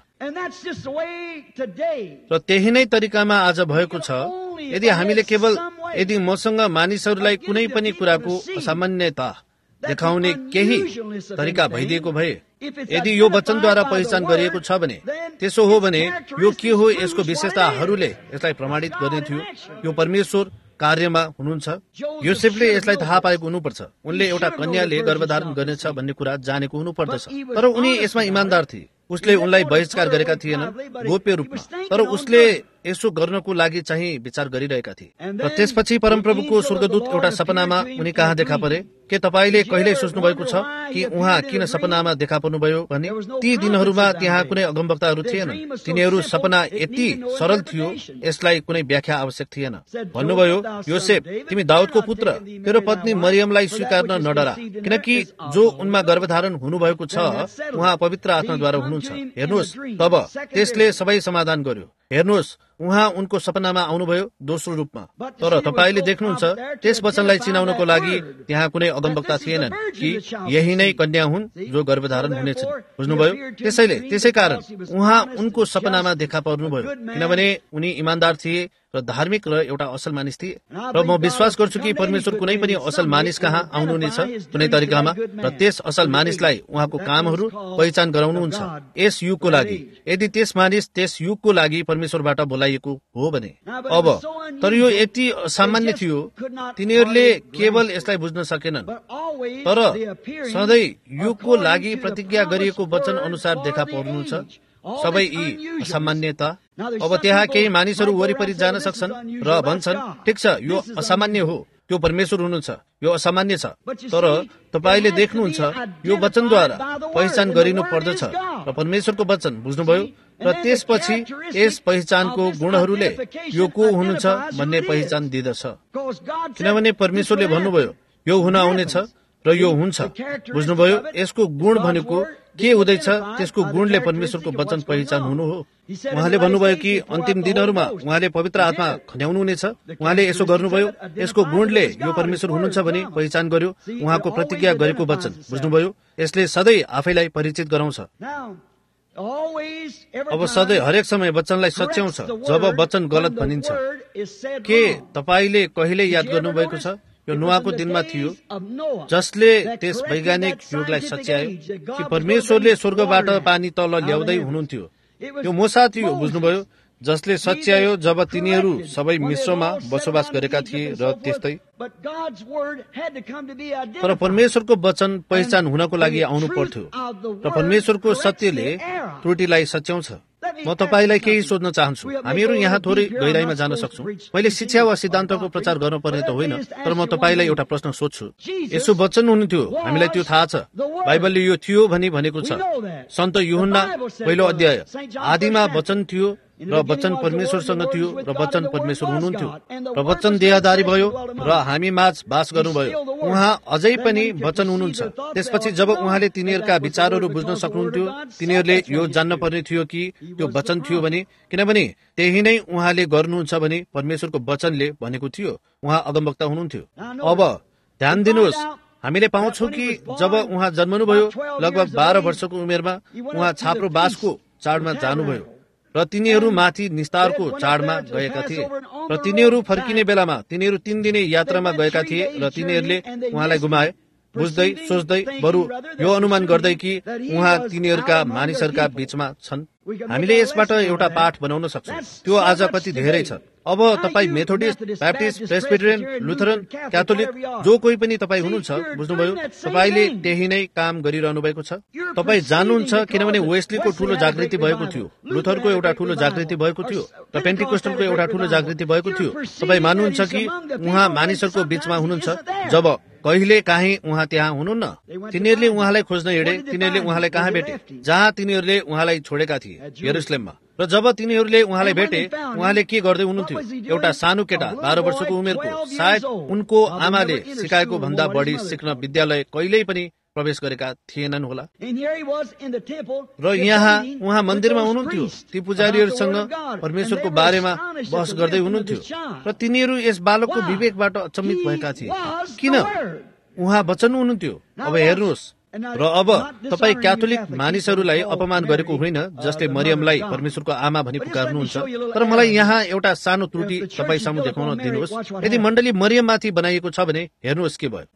र त्यही नै तरिकामा आज भएको छ। यदि हामीले केवल यदि मसँग मानिसहरूलाई कुनै पनि कुराको असामान्यता देखाउने केही तरिका भइदिएको भए, यदि यो वचनद्वारा पहिचान गरिएको छ भने त्यसो हो भने यो के हो यसको विशेषताहरूले यसलाई प्रमाणित गर्ने थियो। यो परमेश्वर कार्यमा हुनुहुन्छ। योसेफले यसलाई थाहा पाएको हुनुपर्छ। उनले एउटा कन्याले गर्भधारण गर्नेछ भन्ने कुरा जानेको हुनुपर्दछ। तर उनी यसमा इमान्दार थिए। उसले उनलाई बहिष्कार गरेका थिएनन् गोप्य रूपमा, तर उसले यसो गर्नको लागि चाहिँ विचार गरिरहेका थिए। र त्यसपछि परमप्रभुको स्वर्गदूत एउटा सपनामा उनी कहाँ देखा परे। के तपाईले कहिल्यै सोच्नु भएको छ कि उहाँ किन सपनामा देखा पर्नुभयो भने? ती दिनहरूमा त्यहाँ कुनै अगमवक्ताहरू थिएनन्। तिनीहरू सपना यति सरल थियो यसलाई कुनै व्याख्या आवश्यक थिएन। भन्नुभयो, योसेफ, तिमी दाउदको पुत्र, तेरो पत्नी मरियमलाई स्वीकार्न नडरा, किनकि जो उनमा गर्भधारण हुनुभएको छ उहाँ पवित्र आत्माद्वारा हुनुहुन्छ। हेर्नुहोस्, तब त्यसले सबै समाधान गर्यो। हेर्नुहोस्, उहाँ उनको सपनामा आउनुभयो दोस्रो रूपमा। तर तपाईले देख्नुहुन्छ त्यस वचनलाई चिनाउनको लागि त्यहाँ कुनै अगमवक्ता थिएनन् कि यही नै कन्या हुन् जो गर्भधारण हुनेछ। बुझ्नुभयो? त्यसैले त्यसै कारण उहाँ उनको सपनामा देखा पर्नुभयो किनभने उनी इमान्दार थिए र धार्मिक र एउटा असल मानिस थिए। र म विश्वास गर्छु कि परमेश्वर कुनै पनि असल मानिस कहाँ आउनु नै छ कुनै तरिकामा, र त्यस असल मानिसलाई उहाँको कामहरू पहिचान गराउनुहुन्छ यस युगको लागि। यदि त्यस मानिस त्यस युगको लागि परमेश्वरबाट बोलाइएको हो भने। अब तर यो यति सामान्य थियो, तिनीहरूले केवल यसलाई बुझ्न सकेनन्, तर सधैँ युगको लागि प्रतिज्ञा गरिएको वचन अनुसार देखा पर्नुहुन्छ सबै यी असामान्यता। अब त्यहाँ केही मानिसहरू वरिपरि जान सक्छन् र भन्छन्, ठिक छ, यो असामान्य हो, त्यो परमेश्वर हुनुहुन्छ, यो असामान्य छ। तर तपाईले देख्नुहुन्छ यो वचनद्वारा पहिचान गरिनु पर्दछ र परमेश्वरको वचन बुझ्नुभयो, र त्यसपछि यस पहिचानको गुणहरूले यो को हुनुहुन्छ भन्ने पहिचान दिँदछ। किनभने परमेश्वरले भन्नुभयो यो हुन आउनेछ र यो हुन्छ, बुझ्नुभयो। यसको गुण भनेको के हुँदैछ, त्यसको गुणले परमेश्वरको वचन पहिचान हुनु हो। उहाँले भन्नुभयो कि अन्तिम दिनहरूमा उहाँले पवित्र आत्मा खन्याउनु हुनेछ। उहाँले यसो गर्नुभयो, यसको गुणले यो परमेश्वर हुनुहुन्छ भने पहिचान गर्यो, उहाँको प्रतिज्ञा गरेको वचन, बुझ्नुभयो। यसले सधैँ आफैलाई परिचित गराउँछ। अब सधैँ हरेक समय वचनलाई सच्याउँछ जब वचन गलत भनिन्छ। के तपाईले कहिले याद गर्नुभएको छ, यो नोआको दिनमा थियो जसले त्यस वैज्ञानिक युगलाई सच्यायो कि परमेश्वरले स्वर्गबाट पानी तल ल्याउँदै हुनुहुन्थ्यो। यो मूसा थियो, बुझ्नुभयो, जसले सच्यायो जब तिनीहरू सबै मिश्रमा बसोबास गरेका थिए र त्यस्तै। तर परमेश्वरको वचन पहिचान हुनको लागि आउनु पर्थ्यो र परमेश्वरको सत्यले त्रुटिलाई सच्याउँछ। म तपाईलाई केही सोध्न चाहन्छु। हामीहरू यहाँ थोरै गहिराईमा जान सक्छौँ। मैले शिक्षा वा सिद्धान्तको प्रचार गर्नुपर्ने त होइन, तर म तपाईलाई एउटा प्रश्न सोध्छु। यसो वचन हुनुहुन्थ्यो, हामीलाई त्यो थाहा छ, बाइबलले यो थियो भनी भनेको छ। सन्त यूहन्ना पहिलो अध्याय, आदिमा वचन थियो र वचन परमेश्वरसँग थियो र वचन परमेश्वर हुनुहुन्थ्यो र वचन देहधारी भयो र हामी माझ बास गर्नुभयो। उहाँ अझै पनि वचन हुनुहुन्छ। त्यसपछि जब उहाँले तिनीहरूका विचारहरू बुझ्न सक्नुहुन्थ्यो, तिनीहरूले यो जान्न पर्ने थियो कि त्यो वचन थियो भने, किनभने त्यही नै उहाँले गर्नुहुन्छ भने परमेश्वरको वचनले भनेको थियो। उहाँ अगमवक्ता हुनुहुन्थ्यो। अब ध्यान दिनुहोस्, हामीले पाउँछौँ कि जब उहाँ जन्मनुभयो लगभग बाह्र वर्षको उमेरमा उहाँ छाप्रो बासको चाडमा जानुभयो र तिनीहरू माथि निस्तारको चाडमा गएका थिए र तिनीहरू फर्किने बेलामा तिनीहरू तीन दिने यात्रामा गएका थिए र तिनीहरूले उहाँलाई गुमाए, बुझ्दै सोच्दै बरु यो अनुमान गर्दै कि उहाँ तिनीहरूका मानिसहरूका बीचमा छन्। हामीले यसबाट एउटा पाठ बनाउन सक्छौँ। त्यो आज कति धेरै छ। अब तपाईँ Methodist, Baptist, Presbyterian, Lutheran, Catholic जो कोही पनि तपाईँ हुनुहुन्छ, बुझ्नुभयो, तपाईँले त्यही नै काम गरिरहनु भएको छ। तपाईँ जान्नुहुन्छ किनभने वेस्लीको ठूलो जागृति भएको थियो, लुथरको एउटा ठूलो जागृति भएको थियो र पेन्टिकोस्टलको एउटा ठूलो जागृति भएको थियो। तपाईँ मान्नुहुन्छ कि उहाँ मानिसहरूको बीचमा हुनुहुन्छ जब कहिले काहीँ उहाँ त्यहाँ हुनुहुन्न। तिनीहरूले उहाँलाई खोज्न हिँडे, तिनीहरूले उहाँलाई कहाँ भेटे, जहाँ तिनीहरूले उहाँलाई छोडेका थिए, यरुसलेममा। र जब तिनीहरूले उहाँलाई भेटे, उहाँले के गर्दै हुनुहुन्थ्यो? एउटा सानो केटा बाह्र वर्षको उमेरको, सायद उनको आमाले सिकाएको भन्दा बढी सिक्न विद्यालय कहिल्यै पनि प्रवेश गरेका थिएनन् होला। र यहाँ उहाँ मन्दिरमा हुनुहुन्थ्यो, ती पुजारीहरूसँग परमेश्वरको बारेमा बहस गर्दै हुनुहुन्थ्यो र तिनीहरू यस बालकको विवेकबाट अचम्मित भएका थिए। किन? उहाँ वचन हुनुहुन्थ्यो। अब हेर्नुहोस्, र अब तपाईँ क्याथोलिक मानिसहरूलाई अपमान गरेको होइन जसले मरियमलाई परमेश्वरको आमा भनी पुकार्नुहुन्छ, तर मलाई यहाँ एउटा सानो त्रुटि तपाईँ सामु देखाउन दिनुहोस्। यदि मण्डली मरियममाथि बनाइएको छ भने हेर्नुहोस् के भयो।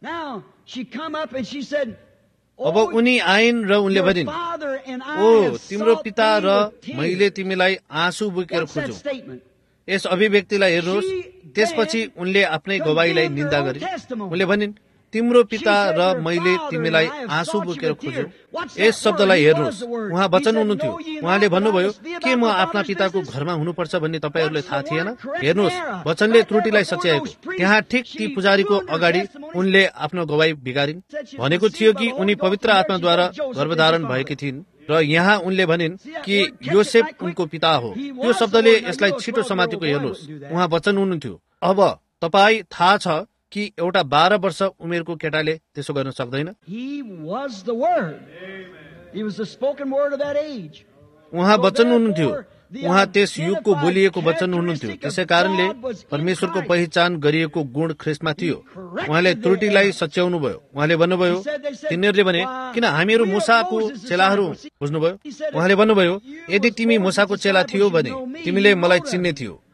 अब उनी आइन् र उनले भनिन्, ओ तिम्रो पिता र मैले तिमीलाई आँसु बोकेर खोज्यौं। यस अभिव्यक्तिलाई हेर्नुहोस्। त्यसपछि उनले आफ्नै गवाईलाई निन्दा गरिन्। उनले भनिन्, तिम्रो पिता र मैले तिमीलाई आँसु बोकेर खोज्यौं। यस शब्दलाई हेर्नुहोस्। उहाँ वचन हुनुहुन्थ्यो। उहाँले भन्नुभयो के म आफ्ना पिताको घरमा हुनुपर्छ भन्ने तपाईँहरूलाई थाहा थिएन? हेर्नुहोस्, वचनले त्रुटिलाई सच्याएको। त्यहाँ ठिक ती पुजारीको अगाडि उनले आफ्नो गवाई बिगारिन्। भनेको थियो कि उनी पवित्र आत्माद्वारा गर्भधारण भएकी थिइन् र यहाँ उनले भनिन् कि योसेफ उनको पिता हो। त्यो शब्दले यसलाई छिटो समातेको हेर्नुहोस्। उहाँ वचन हुनुहुन्थ्यो। अब तपाईँ थाहा छ कि एउटा बाह्र वर्ष उमेरको केटाले त्यसो गर्न सक्दैन। उहाँ वचन हुनुहुन्थ्यो। उहाँ त्यस युगको बोलिएको वचन हुनुहुन्थ्यो। त्यसै कारणले परमेश्वरको पहिचान गरिएको गुण ख्रिस्टमा थियो। उहाँले त्रुटिलाई सच्याउनु भयो। उहाँले भन्नुभयो, तिनीहरूले भने किन हामीहरू मूसाको चेलाहरू, बुझ्नुभयो? उहाँले भन्नुभयो, यदि तिमी मूसाको चेला थियो भने तिमीले मलाई चिन्ने थियो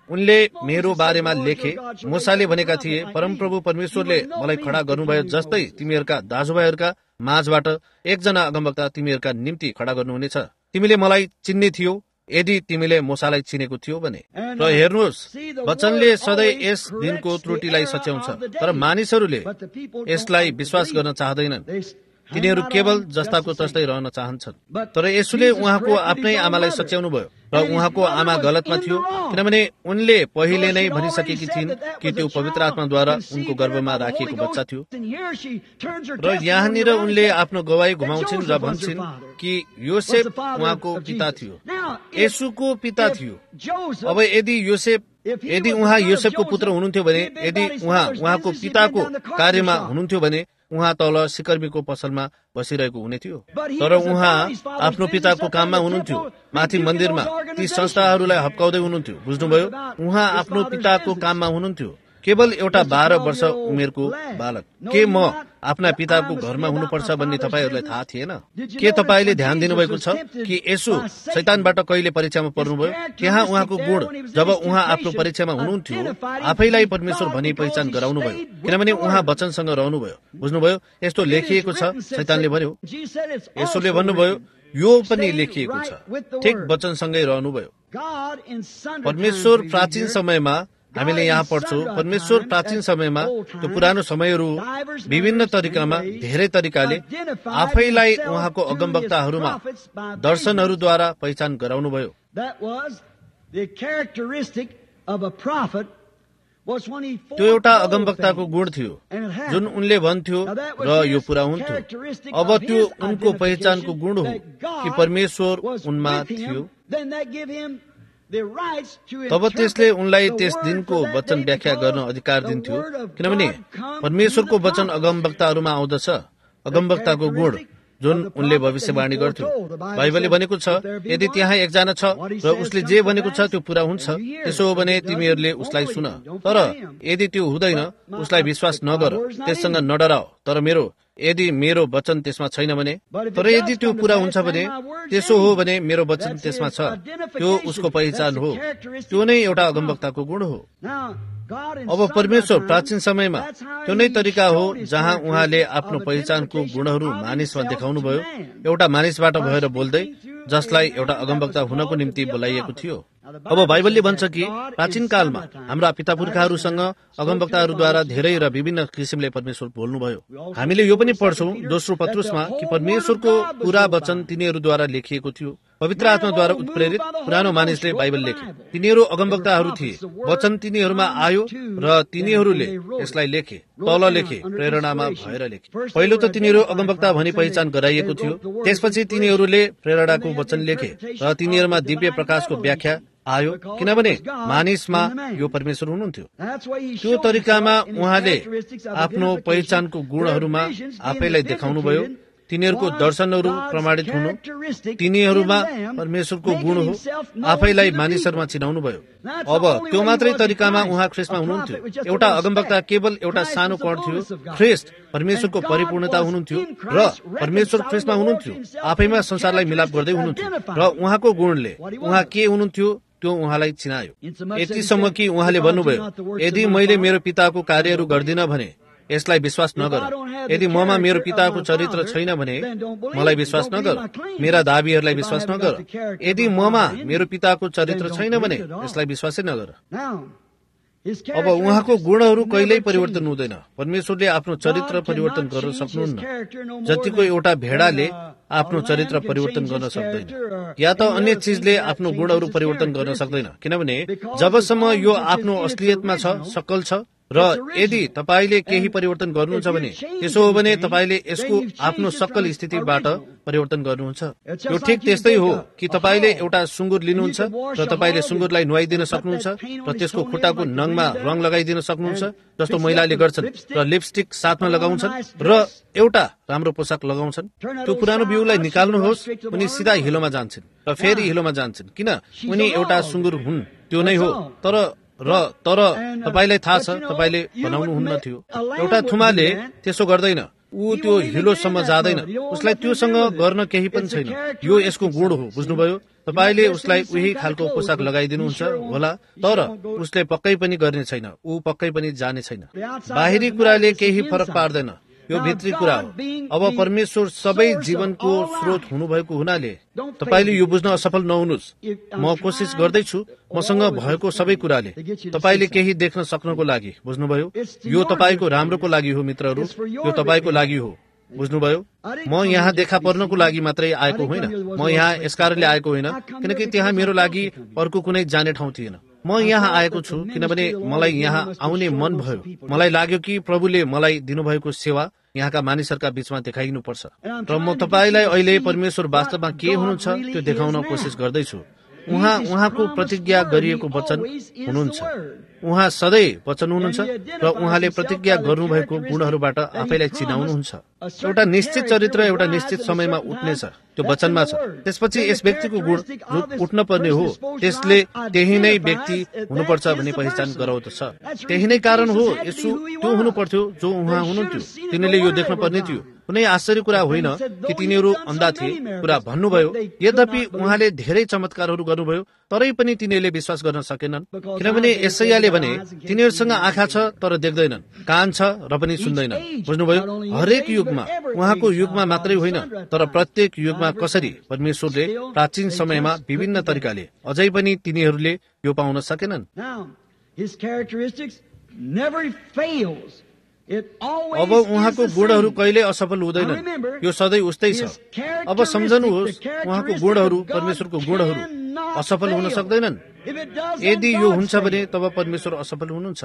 उनले मेरो बारेमा लेखे, मूसाले भनेका थिए, परमप्रभु परमेश्वरले मलाई खडा गर्नुभयो जस्तै तिमीहरूका दाजुभाइहरूका माझबाट एकजना अगमवक्ता तिमीहरूका निम्ति खडा गर्नुहुनेछ। तिमीले मलाई चिन्ने थियो यदि तिमीले मूसालाई चिनेको थियो भने। र हेर्नुहोस्, वचनले सधैँ यस दिनको त्रुटिलाई सच्याउँछ, तर मानिसहरूले यसलाई विश्वास गर्न चाहँदैनन्। तिनीहरू केवल जस्ताको तस्तै रहन चाहन्छन्। तर यसुले उहाँको आफ्नै आमालाई सच्याउनु भयो र उहाँको आमा गलतमा थियो, किनभने उनले पहिले नै भनिसकेकी थिइन् कि त्यो पवित्र आत्माद्वारा उनको गर्भमा राखिएको बच्चा थियो। र यहाँनिर उनले आफ्नो गवाही घुमाउँछिन् र भन्छन् कि योसेफ उहाँको पिता थियो, येशूको पिता थियो। अब यदि योसेफ यदि उहाँ योसेफको पुत्र हुनुहुन्थ्यो भने, यदि उहाँ उहाँको पिताको कार्यमा हुनुहुन्थ्यो भने उहाँ तल सिकर्मीको पसलमा बसिरहेको हुने थियो। तर उहाँ आफ्नो पिताको काममा हुनुहुन्थ्यो, माथि मन्दिरमा ती संस्थाहरूलाई हप्काउँदै हुनुहुन्थ्यो। बुझ्नुभयो, उहाँ आफ्नो पिताको काममा हुनुहुन्थ्यो। केवल एउटा बाह्र वर्ष उमेरको बालक। के म आफ्ना पिताको घरमा हुनुपर्छ भन्ने तपाईहरूलाई थाहा थिएन? के तपाईले ध्यान दिनुभएको छ कि येशू शैतानबाट कहिले परीक्षामा पर्नुभयो? त्यहाँ उहाँको गुण, जब उहाँ आफ्नो परीक्षामा हुनुहुन्थ्यो, आफैलाई परमेश्वर भनी पहिचान गराउनुभयो, किनभने उहाँ वचनसँग रहनुभयो। बुझ्नुभयो, यस्तो लेखिएको छ। शैतानले भन्यो, येशूले भन्नुभयो यो पनि लेखिएको छ, ठिक वचनसँगै रहनुभयो। परमेश्वर प्राचीन समयमा, हामीले यहाँ पढ्छौँ, परमेश्वर प्राचीन समयमा, त्यो पुरानो समयहरू विभिन्न तरिकामा, धेरै तरिकाले आफैलाई उहाँको अगमवक्ताहरूमा दर्शनहरूद्वारा पहिचान गराउनुभयो। त्यो एउटा अगमवक्ताको गुण थियो जुन उनले भन्थ्यो र यो पुरा हुन्थ्यो। अब त्यो उनको पहिचानको गुण हो कि परमेश्वर उनमा थियो। तब त्यसले उनलाई त्यस दिनको वचन व्याख्या गर्न अधिकार दिन्थ्यो, किनभने परमेश्वरको वचन अगमवक्ताहरूमा आउँदछ। अगमवक्ताको गुण जुन उनले भविष्यवाणी गर्थ्यो। बाइबलले भनेको छ, यदि त्यहाँ एकजना छ र उसले जे भनेको छ त्यो पूरा हुन्छ, त्यसो हो भने तिमीहरूले उसलाई सुन। तर यदि त्यो हुँदैन, उसलाई विश्वास नगर, त्यससँग नडराओ। तर मेरो यदि मेरो वचन त्यसमा छैन भने, तर यदि त्यो पूरा हुन्छ भने, त्यसो हो भने मेरो वचन त्यसमा छ। त्यो उसको पहिचान हो। त्यो नै एउटा अगमवक्ताको गुण हो। अब परमेश्वर प्राचीन समयमा त्यो नै तरिका हो जहाँ उहाँले आफ्नो पहिचानको गुणहरू मानिसमा देखाउनुभयो, एउटा मानिसबाट भएर बोल्दै, जसलाई एउटा अगमवक्ता हुनको निम्ति बोलाइएको थियो। अब बाइबलले भन्छ कि प्राचीन कालमा हाम्रा पिता पुर्खाहरूसँग अगमवक्ताहरूद्वारा धेरै र विभिन्न किसिमले परमेश्वर बोल्नुभयो। हामीले यो पनि पढ्छौँ दोस्रो पत्रुसमा कि परमेश्वरको पूरा वचन तिनीहरूद्वारा लेखिएको थियो। पवित्र आत्माद्वारा उत्प्रेरित पुरानो मानिसले बाइबल लेखे। तिनीहरू अगमवक्ताहरू थिए। वचन तिनीहरूमा आयो र तिनीहरूले यसलाई लेखे, तल लेखे, प्रेरणामा भएर लेखे। पहिलो त तिनीहरू अगमवक्ता भनी पहिचान गराइएको थियो। त्यसपछि तिनीहरूले प्रेरणाको वचन लेखे र तिनीहरूमा दिव्य प्रकाशको व्याख्या आयो, किनभने मानिसमा यो परमेश्वर हुनुहुन्थ्यो। त्यो तरिकामा उहाँले आफ्नो पहिचानको गुणहरूमा आफैलाई देखाउनुभयो। तिनीहरूको दर्शनहरू प्रमाणित हुनु, तिनीहरूमा परमेश्वरको गुण हो, आफैलाई मानिसहरूमा चिनाउनु भयो। अब त्यो मात्रै तरिकामा उहाँ ख्रिस्टमा हुनुहुन्थ्यो। एउटा अगमवक्ता केवल एउटा सानो कण थियो। ख्रिस्ट परमेश्वरको परिपूर्णता हुनुहुन्थ्यो र परमेश्वर ख्रिस्टमा हुनुहुन्थ्यो, आफैमा संसारलाई मिलाप गर्दै हुनुहुन्थ्यो र उहाँको गुणले उहाँ के हुनुहुन्थ्यो त्यो उहाँलाई चिनायो। यतिसम्म कि उहाँले भन्नुभयो, यदि मैले मेरो पिताको कार्यहरू गर्दिन भने यसलाई विश्वास नगर। यदि ममा मेरो पिताको चरित्र छैन भने मलाई विश्वास नगर, मेरा दाबीहरूलाई विश्वास नगर। यदि ममा मेरो पिताको चरित्र छैन भने यसलाई विश्वासै नगर। अब उहाँको गुणहरू कहिल्यै परिवर्तन हुँदैन। परमेश्वरले आफ्नो चरित्र परिवर्तन गर्न सक्नुहुन्न, जतिको एउटा भेडाले आफ्नो चरित्र परिवर्तन गर्न सक्दैन, या त अन्य चिजले आफ्नो गुणहरू परिवर्तन गर्न सक्दैन। किनभने जबसम्म यो आफ्नो असलियतमा छ, सकल छ, र यदि तपाईले केही परिवर्तन गर्नुहुन्छ भने त्यसो हो भने तपाईले यसको आफ्नो सकल स्थितिबाट परिवर्तन गर्नुहुन्छ। यो ठिक त्यस्तै हो कि तपाईले एउटा सुँगुर लिनुहुन्छ र तपाईले सुँगुरलाई नुहाइदिन सक्नुहुन्छ र त्यसको खुट्टाको नङमा रङ लगाइदिन सक्नुहुन्छ, जस्तो महिलाले गर्छन्, र लिपस्टिक साथमा लगाउँछन् र एउटा राम्रो पोसाक लगाउँछन्। त्यो पुरानो बिउलाई निकाल्नुहोस्, उनी सिधा हिलोमा जान्छन् र फेरि हिलोमा जान्छन्, किन उनी एउटा सुँगुर हुन्। त्यो नै हो। तर र तर तपाईलाई थाहा छ, तपाईले बनाउनु हुन्न थियो। एउटा थुमाले त्यसो गर्दैन। ऊ त्यो हिलोसम्म जाँदैन, उसलाई त्योसँग गर्न केही पनि छैन। यो यसको गुण हो, बुझ्नुभयो? तपाईले उसलाई उही खालको पोसाक लगाइदिनुहुन्छ होला, तर उसले पक्कै पनि गर्ने छैन, ऊ पक्कै पनि जाने छैन। बाहिरी कुराले केही फरक पार्दैन, यो भित्री कुरा हो। अब परमेश्वर सबै जीवनको स्रोत हुनुभएको हुनाले तपाईले यो बुझ्न असफल नहुनुस्। म कोसिस गर्दैछु मसँग भएको सबै कुराले तपाईले केही देख्न सक्नको लागि, बुझ्नुभयो? यो तपाईको राम्रोको लागि हो मित्रहरू, यो तपाईको लागि हो, बुझ्नुभयो? म यहाँ देखा पर्नको लागि मात्रै आएको होइन, म यहाँ यसकारणले आएको होइन किनकि त्यहाँ मेरो लागि अर्को कुनै जाने ठाउँ थिएन। म यहाँ आएको छु किनभने मलाई यहाँ आउने मन भयो। मलाई लाग्यो कि प्रभुले मलाई दिनुभएको सेवा यहाँका मानिसहरूका बीचमा देखाइनु पर्छ र म तपाईलाई अहिले परमेश्वर वास्तवमा के हुनुहुन्छ त्यो देखाउन कोसिस गर्दैछु। उहाँ उहाँको प्रतिज्ञा गरिएको वचन हुनुहुन्छ, उहाँ सधैँ वचन हुनुहुन्छ र उहाँले प्रतिज्ञा गर्नुभएको गुणहरूबाट आफैलाई चिनाउनुहुन्छ। एउटा निश्चित चरित्र एउटा निश्चित समयमा उठ्नेछ, त्यो वचनमा छ। त्यसपछि यस व्यक्तिको गुण जो उठ्न पर्ने हो त्यसले त्यही नै व्यक्ति हुनुपर्छ भन्ने पहिचान गराउँदछ। त्यही नै कारण हो यसो त्यो हुनु पर्थ्यो जो उहाँ हुनुहुन्थ्यो, तिनीले यो देख्न पर्ने थियो। कुनै आश्चर्य कुरा होइन कि तिनीहरू अन्धा थिए, कुरा भन्नुभयो। यद्यपि उहाँले धेरै चमत्कारहरू गर्नुभयो तरै पनि तिनीहरूले विश्वास गर्न सकेनन्, किनभने यसैयाले भने तिनीहरूसँग आँखा छ तर देख्दैनन्, कान छ र पनि सुन्दैनन्। बुझ्नुभयो? हरेक युगमा, उहाँको युगमा मात्रै होइन तर प्रत्येक युगमा कसरी परमेश्वरले प्राचीन समयमा विभिन्न तरिकाले अझै पनि तिनीहरूले यो पाउन सकेनन्। अब उहाँको गुणहरू कहिले असफल हुँदैनन्, यो सधैँ उस्तै छ। अब सम्झनुहोस्, उहाँको गुणहरू, परमेश्वरको गुणहरू असफल हुन सक्दैनन्। यदि यो हुन्छ भने तब परमेश्वर असफल हुनुहुन्छ।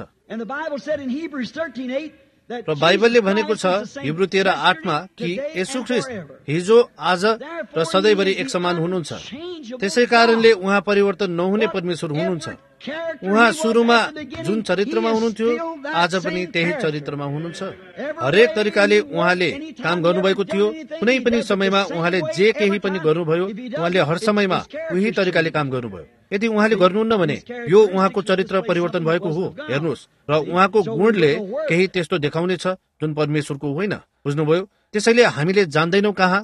र बाइबलले भनेको छ हिब्रू तेह्र आठमा कि येशू ख्रीष्ट हिजो, आज र सधैँभरि एक समान हुनुहुन्छ। त्यसै कारणले उहाँ परिवर्तन नहुने परमेश्वर हुनुहुन्छ। उहाँ सुरुमा जुन चरित्रमा हुनुहुन्थ्यो आज पनि त्यही चरित्रमा हुनुहुन्छ। हरेक तरिकाले उहाँले काम गर्नुभएको थियो। कुनै पनि समयमा उहाँले जे केही पनि गर्नुभयो उहाँले हर समयमा उही तरिकाले काम गर्नुभयो। यदि उहाँले गर्नुहुन्न भने यो उहाँको चरित्र परिवर्तन भएको हो। हेर्नुहोस्, र उहाँको गुणले केही त्यस्तो देखाउनेछ जुन परमेश्वरको होइन। बुझ्नुभयो? त्यसैले हामीले जान्दैनौ कहाँ,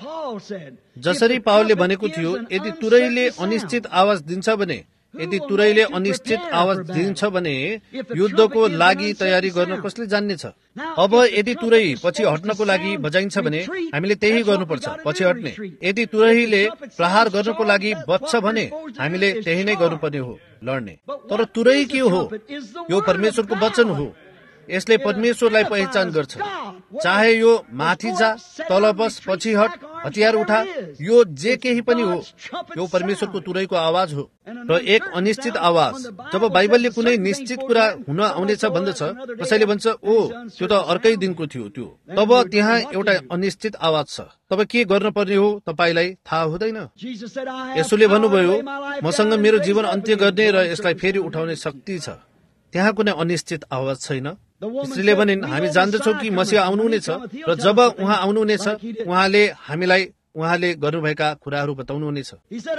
जसरी पावलले भनेको थियो, यदि तुरैले अनिश्चित आवाज दिन्छ भने यदि तुरैले अनिश्चित आवाज दिन्छ भने युद्धको लागि तयारी गर्न कसले जान्नेछ? अब यदि तुरै पछि हट्नको लागि बजाइन्छ भने हामीले त्यही गर्नुपर्छ, पछि हट्ने। यदि तुरैले प्रहार गर्नको लागि बच्छ भने हामीले त्यही नै गर्नुपर्ने हो, लड्ने। तर तुरै के हो? यो परमेश्वरको वचन हो। यसले परमेश्वरलाई पहिचान गर्छ। चाहे यो माथि जा, तल बस, पछि हट, हतियार उठा, यो जे केही पनि हो, यो परमेश्वरको तुरैको आवाज हो र एक अनिश्चित आवाज। जब बाइबलले कुनै निश्चित कुरा हुन आउनेछ भन्दछ, कसैले भन्छ ओ त्यो त अर्कै दिनको थियो, त्यो तब त्यहाँ एउटा अनिश्चित आवाज छ। तब के गर्न पर्ने हो तपाईँलाई थाहा हुँदैन। यसोले भन्नुभयो, मसँग मेरो जीवन अन्त्य गर्ने र यसलाई फेरि उठाउने शक्ति छ। त्यहाँ कुनै अनिश्चित आवाज छैन। स्त्रीले भनिन्, हामी जान्दछौँ कि मसीह आउनुहुनेछ र जब उहाँ आउनुहुनेछ उहाँले हामीलाई उहाँले गर्नुभएका कुराहरू बताउनुहुनेछ।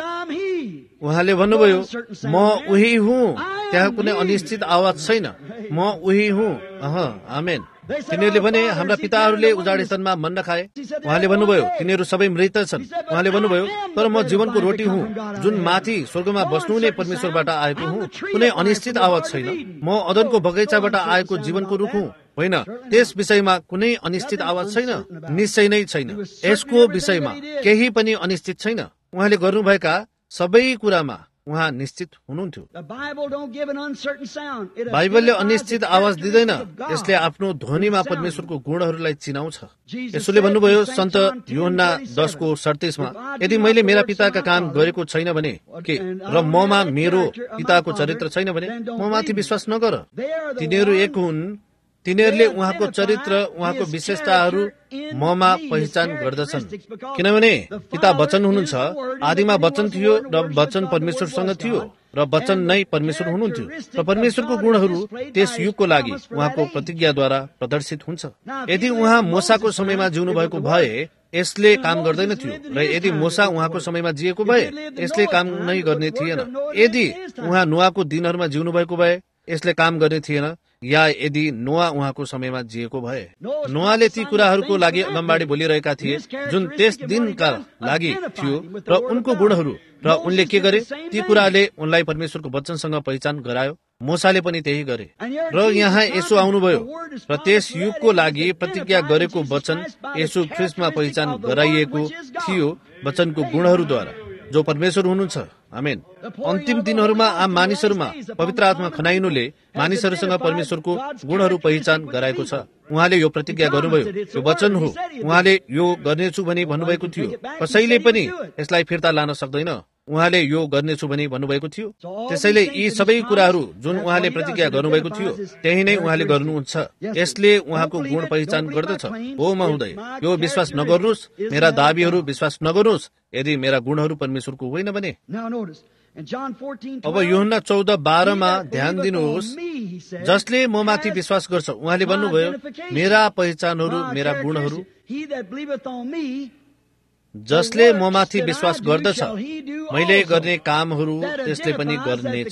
उहाँले भन्नुभयो, म उही हुँ, त्यहाँ कुनै अनिश्चित आवाज छैन, म उही हुँ। अह, आमेन। तिनीहरूले भने हाम्रा पिताहरूले उजाड स्थानमा मन्ना खाए। उहाँले भन्नुभयो, तिनीहरू सबै मृत छन्। उहाँले भन्नुभयो, तर म जीवनको रोटी हुँ जुन माथि स्वर्गमा बस्नुहुने परमेश्वरबाट आएको हुँ। कुनै अनिश्चित आवाज छैन। म अदनको बगैँचाबाट आएको जीवनको रुख हुँ। होइन, त्यस विषयमा कुनै अनिश्चित आवाज छैन, निश्चय नै छैन। यसको विषयमा केही पनि अनिश्चित छैन। उहाँले गर्नुभएका सबै कुरामा उहाँ निश्चित हुनुहुन्थ्यो। बाइबलले अनिश्चित आवाज दिँदैन, यसले आफ्नो ध्वनिमा परमेश्वरको गुणहरूलाई चिनाउँछ। यसोले भन्नुभयो सन्त यूहन्ना दसको सडतिसमा, यदि मैले मेरा पिताका काम गरेको छैन भने के र ममा मेरो पिताको चरित्र छैन भने म माथि विश्वास नगर। तिनीहरू एक हुन्, तिनीहरूले उहाँको चरित्र, उहाँको विशेषताहरू ममा पहिचान गर्दछन्। किनभने पिता वचन हुनुहुन्छ, आदिमा वचन थियो र वचन परमेश्वरसँग थियो र वचन नै परमेश्वर हुनुहुन्थ्यो र परमेश्वरको गुणहरू त्यस युगको लागि उहाँको प्रतिज्ञाद्वारा प्रदर्शित हुन्छ। यदि उहाँ मूसाको समयमा जिउनु भएको भए यसले काम गर्दैन थियो र यदि मूसा उहाँको समयमा जिएको भए यसले काम नै गर्ने थिएन। यदि उहाँ नुहाको दिनहरूमा जिउनु भएको भए यसले काम गर्ने थिएन। या यदि नोआ उहाँको समयमा जिएको भए। नोआले ती कुराहरूको लागि अगमबाडी बोलिरहेका थिए जुन त्यस दिनका लागि थियो र उनको गुणहरू, र उनले के गरे, ती कुराले उनलाई परमेश्वरको वचनसँग पहिचान गरायो। मूसाले पनि त्यही गरे। र यहाँ यसो आउनुभयो र त्यस युगको लागि प्रतिज्ञा गरेको वचन यसो ख्रीष्टमा पहिचान गराइएको थियो वचनको गुणहरूद्वारा जो परमेश्वर हुनुहुन्छ। आमेन। अन्तिम दिनहरूमा आम मानिसहरूमा पवित्र आत्मा खनाइनुले मानिसहरूसँग परमेश्वरको गुणहरू पहिचान गराएको छ। उहाँले यो प्रतिज्ञा गर्नुभयो, यो वचन हो, उहाँले यो गर्नेछु भनी भन्नुभएको थियो। कसैले पनि यसलाई फिर्ता लान सक्दैन। उहाँले यो गर्नेछु भनी भन्नुभएको थियो। त्यसैले यी सबै कुराहरू जुन उहाँले प्रतिज्ञा गर्नुभएको थियो त्यही नै उहाँले गर्नुहुन्छ। यसले उहाँको गुण पहिचान गर्दछ। हो महोदय, यो विश्वास नगर्नुहोस्, मेरा दाबीहरू विश्वास नगर्नुहोस् यदि मेरा गुणहरू परमेश्वरको होइन भने। अब यूहन्ना चौध बाह्रमा ध्यान दिनुहोस्, जसले म माथि विश्वास गर्छ, उहाँले भन्नुभयो मेरा पहिचानहरू, मेरा गुणहरू, जसले म माथि विश्वास गर्दछ मैले गर्ने कामहरू त्यसले पनि गर्नेछ।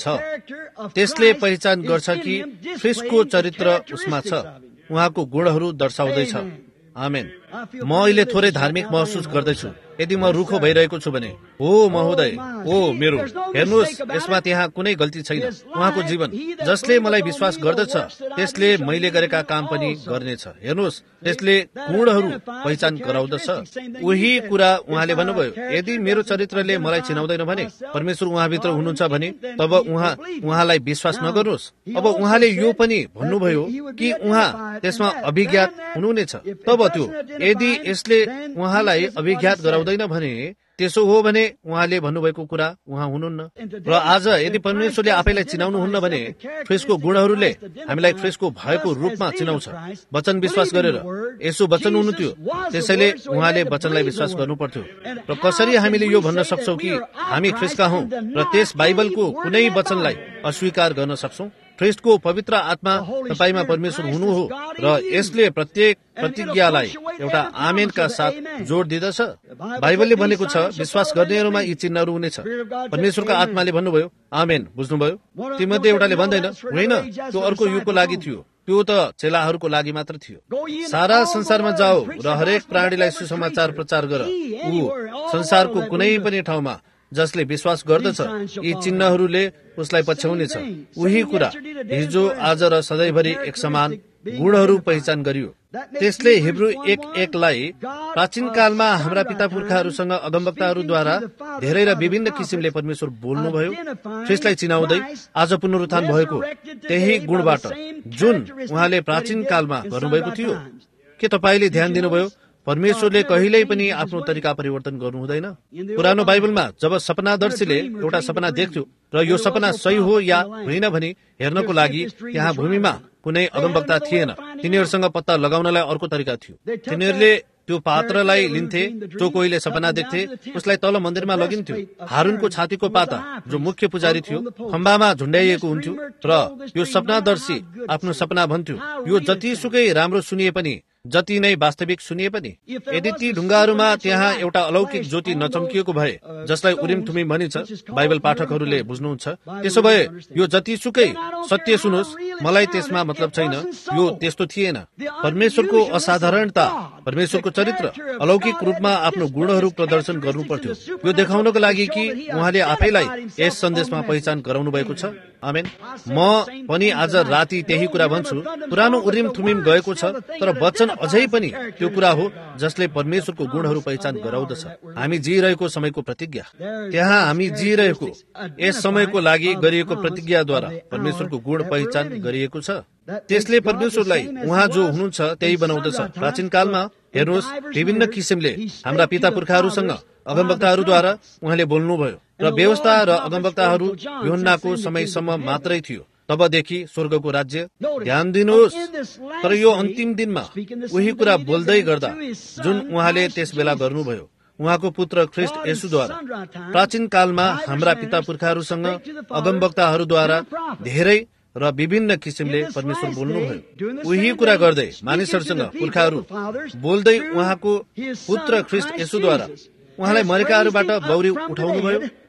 त्यसले पहिचान गर्छ कि ख्रीष्टको चरित्र उसमा छ, उहाँको गुणहरू दर्शाउँदैछ। आमेन। म अहिले थोरै धार्मिक महसुस गर्दैछु। यदि म रुखो भइरहेको छु भने, हो महोदय, ओ मेरो, हेर्नुहोस्, यसमा त्यहाँ कुनै गल्ती छैन। उहाँको जीवन, जसले मलाई विश्वास गर्दछ त्यसले मैले गरेका काम पनि गर्नेछ। हेर्नुहोस्, त्यसले गुणहरू पहिचान गराउँदछ। उही कुरा उहाँले भन्नुभयो, यदि मेरो चरित्रले मलाई चिनाउँदैन भने, परमेश्वर उहाँभित्र हुनुहुन्छ भने तब उहाँ उहाँलाई विश्वास नगर्नुहोस्। अब उहाँले यो पनि भन्नुभयो कि उहाँ त्यसमा अभिज्ञात हुनुहुनेछ। तब त्यो यदि यसले उहाँलाई अभिज्ञात गराउँदैन भने त्यसो हो भने उहाँले भन्नुभएको कुरा उहाँ हुनुहुन्न। र आज यदि परमेश्वरले आफैलाई चिनाउनुहुन्न भने ख्रीष्टको गुणहरूले हामीलाई ख्रीष्टको भएको रूपमा चिनाउँछ। वचन विश्वास गरेर यसो वचन हुनु थियो, त्यसैले उहाँले वचनलाई विश्वास गर्नु पर्थ्यो। र कसरी हामीले यो भन्न सक्छौँ कि हामी ख्रीष्टका हौं र त्यस बाइबलको कुनै वचनलाई अस्वीकार गर्न सक्छौँ? ख्रीष्टको पवित्र आत्मा तपाईमा परमेश्वर हुनु हो र यसले प्रत्येक प्रतिज्ञालाई एउटा आमेनका साथ जोड दिँदछ। बाइबलले भनेको छ विश्वास गर्नेहरूमा यी चिन्हहरू हुनेछ। परमेश्वरका आत्माले भन्नुभयो आमेन। बुझ्नुभयो? तीमध्ये एउटाले भन्दैन, होइन, त्यो अर्को युगको लागि थियो, त्यो त चेलाहरूको लागि मात्र थियो। सारा संसारमा जाओ र हरेक प्राणीलाई सुसमाचार प्रचार गर। ऊ संसारको कुनै पनि ठाउँमा जसले विश्वास गर्दछ यी चिन्हहरूले उसलाई पछ्याउनेछ। उही कुरा हिजो, आज र सधैँभरि एक समान गुणहरू पहिचान गरियो। त्यसले हिब्रू एक एकलाई प्राचीन कालमा हाम्रा पिता पुर्खाहरूसँग अगमवक्ताहरूद्वारा धेरै र विभिन्न किसिमले परमेश्वर बोल्नुभयो, ख्रीष्टलाई चिनाउँदै आज पुनरुत्थान भएको त्यही गुणबाट जुन उहाँले प्राचीन कालमा गर्नुभएको थियो। के तपाईँले ध्यान दिनुभयो? परमेश्वरले कहिल्यै पनि आफ्नो तरिका परिवर्तन गर्नु हुँदैन। पुरानो बाइबलमा जब सपनादर्शीले एउटा सपना देख्थ्यो र यो सपना सही हो या होइन भनी हेर्नको लागि त्यहाँ भूमिमा कुनै अगमवक्ता थिएन। तिनीहरूसँग पत्ता लगाउनलाई अर्को तरिका थियो। तिनीहरूले त्यो पात्रलाई लिन्थे, जो कोहीले सपना देख्थे उसलाई तल मन्दिरमा लगिन्थ्यो। हारूनको छातीको पाता, जो मुख्य पुजारी थियो, खम्बामा झुण्डाइएको हुन्थ्यो र यो सपनादर्शी आफ्नो सपना भन्थ्यो। यो जतिसुकै राम्रो सुनिए पनि, जति नै वास्तविक सुनिए पनि, यदि ती ढुङ्गाहरूमा त्यहाँ एउटा अलौकिक ज्योति नचम्किएको भए, जसलाई उरिम थुमिम भनिन्छ, बाइबल पाठकहरूले बुझ्नुहुन्छ, त्यसो भए यो जतिसुकै सत्य सुनोस्, मलाई त्यसमा मतलब छैन। यो त्यस्तो थिएन। परमेश्वरको असाधारणता, परमेश्वरको चरित्र अलौकिक रूपमा आफ्नो गुणहरू प्रदर्शन गर्नु पर्थ्यो। यो देखाउनको लागि कि उहाँले आफैलाई यस सन्देशमा पहिचान गराउनु भएको छ। आमेन। म पनि आज राति त्यही कुरा भन्छु। पुरानो उरिम थुमिम गएको छ, तर वचन अझै पनि त्यो कुरा हो जसले परमेश्वरको गुणहरू पहिचान गराउँदछ। हामी जिरहेको समयको प्रतिज्ञा, त्यहाँ हामी जिरहेको यस समयको लागि गरिएको प्रतिज्ञाद्वारा परमेश्वरको गुण पहिचान गरिएको छ। त्यसले परमेश्वरलाई उहाँ जो हुनुहुन्छ त्यही बनाउँदछ। प्राचीन कालमा हेर्नुहोस्, विभिन्न किसिमले हाम्रा पिता पुर्खाहरूसँग अगमवक्ताहरूद्वारा उहाँले बोल्नुभयो र व्यवस्था र अगमवक्ताहरू यूहन्नाको समयसम्म मात्रै थियो। तबदेखि स्वर्गको राज्य। ध्यान दिनुहोस्, तर यो अन्तिम दिनमा उही कुरा बोल्दै गर्दा जुन उहाँले त्यस बेला गर्नुभयो, उहाँको पुत्र ख्रीष्ट येशूद्वारा प्राचीन कालमा हाम्रा पिता पुर्खाहरूसँग अगमवक्ताहरूद्वारा धेरै र विभिन्न किसिमले परमेश्वर बोल्नुभयो। उही कुरा गर्दै मानिसहरूसँग पुर्खाहरू बोल्दै उहाँको पुत्र ख्रीष्ट येशूद्वारा उहाँलाई मरेकाहरूबाट बौरी उठाउनुभयो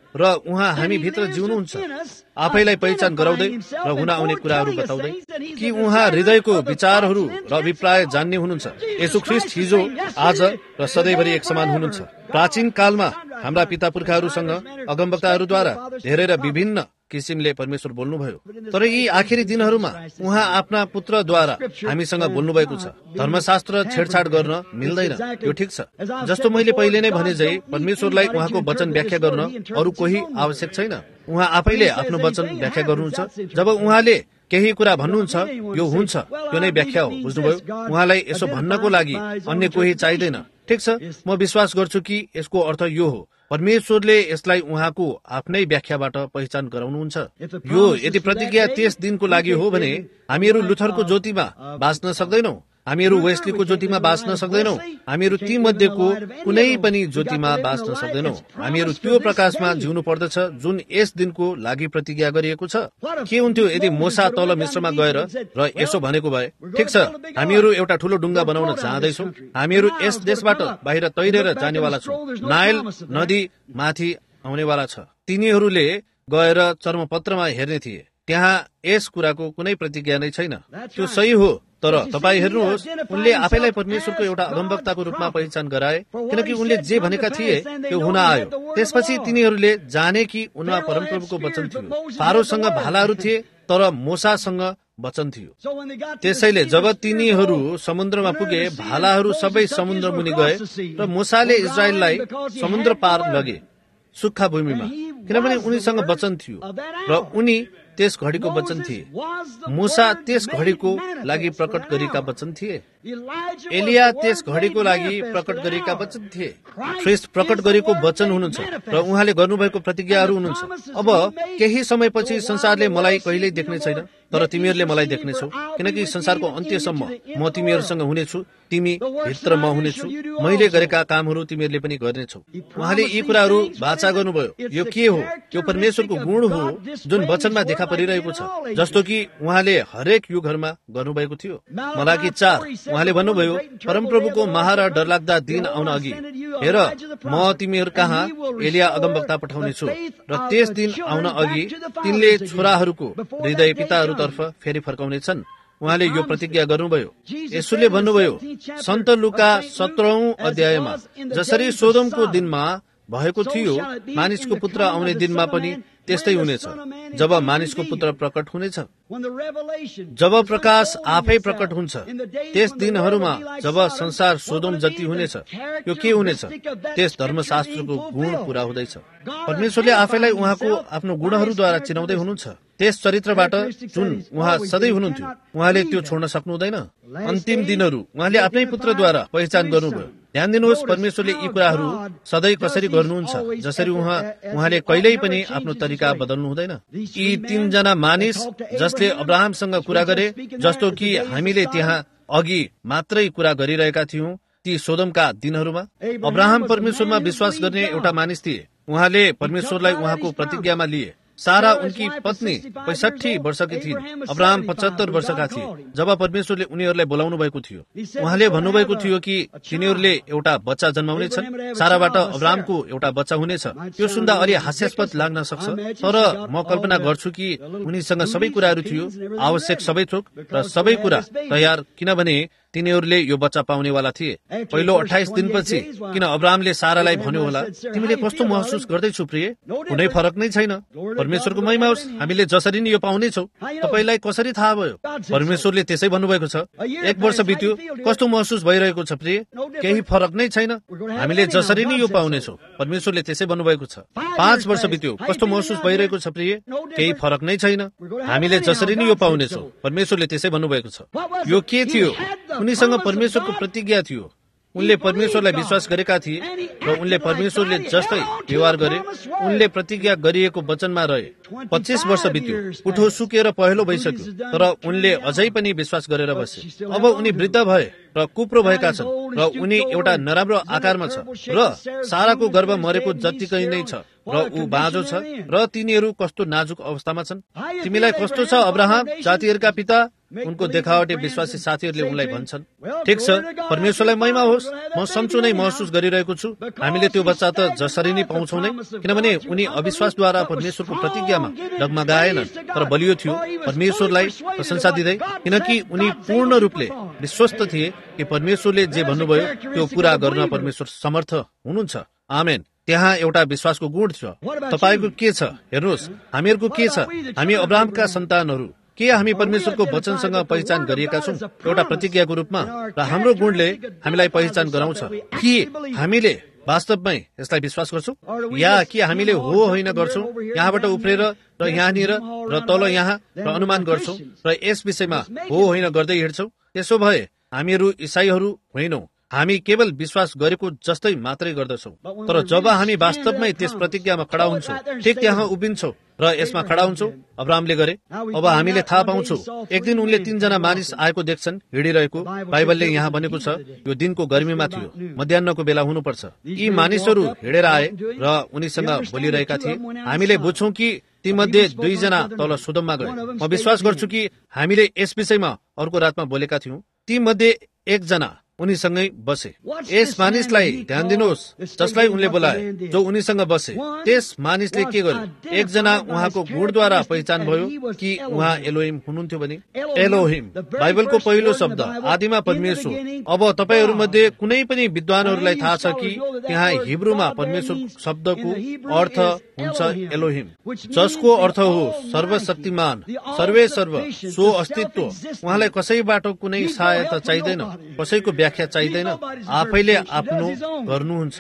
र उहाँ हामी भित्र जिउनुहुन्छ, आफैलाई पहिचान गराउँदै र हुन आउने कुराहरू बताउँदै कि उहाँ हृदयको विचारहरू र अभिप्राय जान्ने हुनुहुन्छ। येशू ख्रीष्ट हिजो, आज र सधैँभरि एक समान हुनुहुन्छ। प्राचीन कालमा हाम्रा पिता पुर्खाहरूसँग अगमवक्ताहरूद्वारा धेरै र विभिन्न किसिमले परमेश्वर बोल्नुभयो, तर यी आखिरी दिनहरूमा उहाँ आफ्ना पुत्रद्वारा हामीसँग बोल्नुभएको छ। धर्मशास्त्र छेडछाड गर्न मिल्दैन, यो ठिक छ। जस्तो मैले पहिले नै भने झै परमेश्वरलाई उहाँको वचन व्याख्या गर्न अरू कोही आवश्यक छैन। उहाँ आफैले आफ्नो वचन व्याख्या गर्नुहुन्छ। जब उहाँले केही कुरा भन्नुहुन्छ, यो हुन्छ, त्यो नै व्याख्या हो, बुझ्नुभयो? उहाँलाई यसो भन्नको लागि अन्य कोही चाहिँदैन। ठिक छ, म विश्वास गर्छु कि यसको अर्थ यो हो, परमेश्वरले यसलाई उहाँको आफ्नै व्याख्याबाट पहिचान गराउनुहुन्छ। यो यदि प्रतिज्ञा त्यस दिनको लागि हो भने हामीहरू लुथरको ज्योतिमा बाँच्न सक्दैनौ, हामीहरू वेस्लीको ज्योतिमा बाँच्न सक्दैनौ, हामीहरू ती मध्येको कुनै पनि ज्योतिमा बाँच्न सक्दैनौ। हामीहरू त्यो प्रकाशमा जिउनु पर्दछ जुन यस दिनको लागि प्रतिज्ञा गरिएको छ। के हुन्थ्यो यदि मोसा तल मिश्रमा गएर र यसो भनेको भए, ठिक छ, हामीहरू एउटा ठूलो डुङ्गा बनाउन चाहँदैछौँ, हामीहरू यस देशबाट बाहिर तैरेर जानेवाला छौँ, नाइल नदी माथि आउनेवाला छ। तिनीहरूले गएर चर्मपत्रमा हेर्ने थिए, त्यहाँ यस कुराको कुनै प्रतिज्ञा नै छैन। त्यो सही हो, तर तपाईँ हेर्नुहोस्, उनले आफैलाई परमेश्वरको एउटा अगमवक्ताको रूपमा पहिचान गराए, किनकि उनले जे भनेका थिए त्यो हुन आयो। त्यसपछि तिनीहरूले जाने कि उनमा परमप्रभुको वचन थियो। फारोसँग भालाहरू थिए, तर मोसासँग वचन थियो। त्यसैले जब तिनीहरू समुद्रमा पुगे, भालाहरू सबै समुद्र मुनि गए र मोसाले इजरायललाई समुद्र पार लगे सुक्खा भूमिमा, किनभने उनीसँग वचन थियो र उनी त्यस घडीको वचन थिए। मूसा त्यस घडीको लागि प्रकट गरेका वचन थिए। एलिया त्यस घडीको लागि प्रकट गरेका वचन थिए। ख्रीष्ट प्रकट गरेको वचन हुनुहुन्छ र उहाँले गर्नुभएको प्रतिज्ञाहरू हुनुहुन्छ। अब केही समयपछि संसारले मलाई कहिल्यै देख्ने छैन, तर तिमीहरूले मलाई देख्नेछौ, किनकि संसारको अन्त्यसम्म म तिमीहरूसँग हुनेछु, तिमी भित्र म हुनेछु, मैले गरेका कामहरू तिमीहरूले पनि गर्नेछौ। उहाँले यी कुराहरू वाचा गर्नुभयो। यो के हो? यो परमेश्वरको गुण हो जुन वचनमा देखा परिरहेको छ, जस्तो कि उहाँले हरेक युगहरूमा गर्नुभएको थियो। मलाकी चार उहाँले भन्नुभयो, परमप्रभुको महा र डरलाग्दा दिन आउन अघि हेर, म तिमीहरू कहाँ एलिया अगमवक्ता पठाउनेछु र त्यस दिन आउन अघि तिनले छोराहरूको हृदय पिताहरूतर्फ फेरि फर्काउनेछन्। उहाँले यो प्रतिज्ञा गर्नुभयो। येशूले भन्नुभयो सन्त लुका सत्रौं अध्यायमा, जसरी सोदोमको दिनमा भएको थियो, मानिसको पुत्र आउने दिनमा पनि त्यस्तै हुनेछ जब मानिसको पुत्र प्रकट हुनेछ। जब प्रकाश आफै प्रकट हुन्छ, त्यस दिनहरूमा जब संसार सोदोम जति हुनेछ, यो के हुनेछ? त्यस धर्मशास्त्रको गुण पूरा हुँदैछ। परमेश्वरले आफैलाई उहाँको आफ्नो गुणहरूद्वारा चिनाउँदै हुनुहुन्छ। त्यस चरित्रबाट जुन उहाँ सधैँ हुनुहुन्थ्यो, उहाँले त्यो छोड्न सक्नु हुँदैन। अन्तिम दिनहरू उहाँले आफ्नै पुत्रद्वारा पहिचान गर्नुभयो। ध्यान दिनुहोस्, परमेश्वरले यी कुराहरू सधैँ कसरी गर्नुहुन्छ, जसरी उहाँ उहाँले कहिल्यै पनि आफ्नो तरिका बदल्नु हुँदैन। यी तीनजना मानिस जसले अब्राहमसँग कुरा गरे, जस्तो कि हामीले त्यहाँ अघि मात्रै कुरा गरिरहेका थियौं, ती सोदोमका दिनहरूमा अब्राहम परमेश्वरमा विश्वास गर्ने एउटा मानिस थिए। उहाँले परमेश्वरलाई उहाँको प्रतिज्ञामा लिए। सारा उनकी पत्नी पैसठी वर्षकी थिइन्, अब्राहम पचहत्तर वर्षका थिए जब परमेश्वरले उनीहरूलाई बोलाउनु भएको थियो। उहाँले भन्नुभएको थियो कि तिनीहरूले एउटा बच्चा जन्माउनेछन्, साराबाट अब्राहमको एउटा बच्चा हुनेछ। यो सुन्दा अलि हास्यास्पद लाग्न सक्छ, तर म कल्पना गर्छु कि उनीसँग सबै कुराहरू थियो, आवश्यक सबै थोक र सबै कुरा तयार, किनभने तिनीहरूले यो बच्चा पाउनेवाला थिए। पहिलो अठाइस दिनपछि किन अब्राहमले सारालाई भन्यो होला, तिमीले कस्तो महसुस गर्दैछौ प्रिय? कुनै फरक नै छैन। परमेश्वरको महिमा होस्, हामीले जसरी नै यो पाउनेछौ। तपाईलाई कसरी थाहा भयो? परमेश्वरले त्यसै भन्नुभएको छ। एक वर्ष बित्यो, कस्तो महसुस भइरहेको छ प्रिय? केही फरक नै छैन, हामीले जसरी नै यो पाउनेछौ। परमेश्वरले त्यसै भन्नुभएको छ। पाँच वर्ष बित्यो, कस्तो महसुस भइरहेको छ प्रिय? केही फरक नै छैन, हामीले जसरी नै यो पाउनेछौ। परमेश्वरले त्यसै भन्नुभएको छ। यो के थियो? उनीसँग परमेश्वरको प्रतिज्ञा थियो। उनले परमेश्वरलाई विश्वास गरेका थिए र उनले परमेश्वरले जस्तै व्यवहार गरे। उनले प्रतिज्ञा गरिएको वचनमा रहे। पच्चीस वर्ष बित्यो, उठो सुकेर पहेँलो भइसक्यो, तर उनले अझै पनि विश्वास गरेर बसे। अब उनी वृद्ध भए र कुप्रो भएका छन् र उनी एउटा नराम्रो आकारमा छ र साराको गर्भ मरेको जत्तिकै नै छ र ऊ बाँझो छ र तिनीहरू कस्तो नाजुक अवस्थामा छन्। तिमीलाई कस्तो छ अब्राहम, जातिहरूका पिता? उनको देखावटी विश्वासी साथीहरूले उनलाई भन्छन्, ठिक छ, परमेश्वरलाई महिमा होस्, म सन्चो नै महसुस गरिरहेको छु। हामीले त्यो बच्चा त जसरी नै पाउँछौँ नै, किनभने उनी अविश्वासद्वारा परमेश्वरको प्रतिज्ञामा डगमगाएनन्, तर बलियो थियो, परमेश्वरलाई प्रशंसा दिँदै, किनकि उनी पूर्ण रूपले विश्वस्त थिए कि परमेश्वरले जे भन्नुभयो त्यो पूरा गर्न परमेश्वर समर्थ हुनुहुन्छ। आमेन। त्यहाँ एउटा विश्वासको गुण छ। तपाईको के छ? हेर्नुहोस्, हामीहरूको के छ? हामी अब्राहमका सन्तानहरू। के हामी परमेश्वरको वचनसँग पहिचान गरिएका छौँ एउटा प्रतिज्ञाको रूपमा, र हाम्रो गुणले हामीलाई पहिचान गराउँछ कि हामीले वास्तवमै यसलाई विश्वास गर्छौँ, या कि हामीले हो होइन गर्छौँ, यहाँबाट उफ्रेर र यहाँनिर र तल यहाँ र अनुमान गर्छौँ र यस विषयमा हो होइन गर्दै हिँड्छौँ। त्यसो भए हामीहरू इसाईहरू होइनौँ, हामी केवल विश्वास गरेको जस्तै मात्रै गर्दछौँ। तर जब हामी वास्तवमै त्यस प्रतिज्ञामा खडा हुन्छौँ, ठिक त्यहाँ उभिन्छौँ र यसमा खडा हुन्छौँ, अब्राहमले गरे। अब हामीले थाहा पाउँछौँ, एक दिन उनले तीनजना मानिस आएको देख्छन् हिँडिरहेको। बाइबलले यहाँ भनेको छ यो दिनको गर्मीमा थियो, मध्याहको बेला हुनुपर्छ। यी मानिसहरू हिँडेर आए र उनीसँग बोलिरहेका थिए। हामीले बुझ्छौँ कि तीमध्ये दुईजना तल सोदोममा गए। म विश्वास गर्छु कि हामीले यस विषयमा अर्को रातमा बोलेका थियौँ। ती मध्ये एकजना उनीसँगै बसे। यस मानिसलाई ध्यान दिनुहोस्, जसलाई उनले बोलाए, जो उनीसँग बसे, त्यस मानिसले के गर्यो? एकजना उहाँको गुणद्वारा पहिचान भयो कि उहाँ एलोहिम हुनुहुन्थ्यो भने। एलोहिम बाइबलको पहिलो शब्द आदिमा परमेश्वर। अब तपाईहरूमध्ये कुनै पनि विद्वानहरूलाई थाहा छ कि त्यहाँ हिब्रूमा परमेश्वर शब्दको अर्थ हुन्छ एलोहिम, जसको अर्थ हो सर्वशक्तिमान, सर्वे सर्व, सो अस्तित्व। उहाँलाई कसैबाट कुनै सहायता चाहिँदैन, कसैको व्याख्या चाहिँदैन, आफैले आफ्नो गर्नुहुन्छ।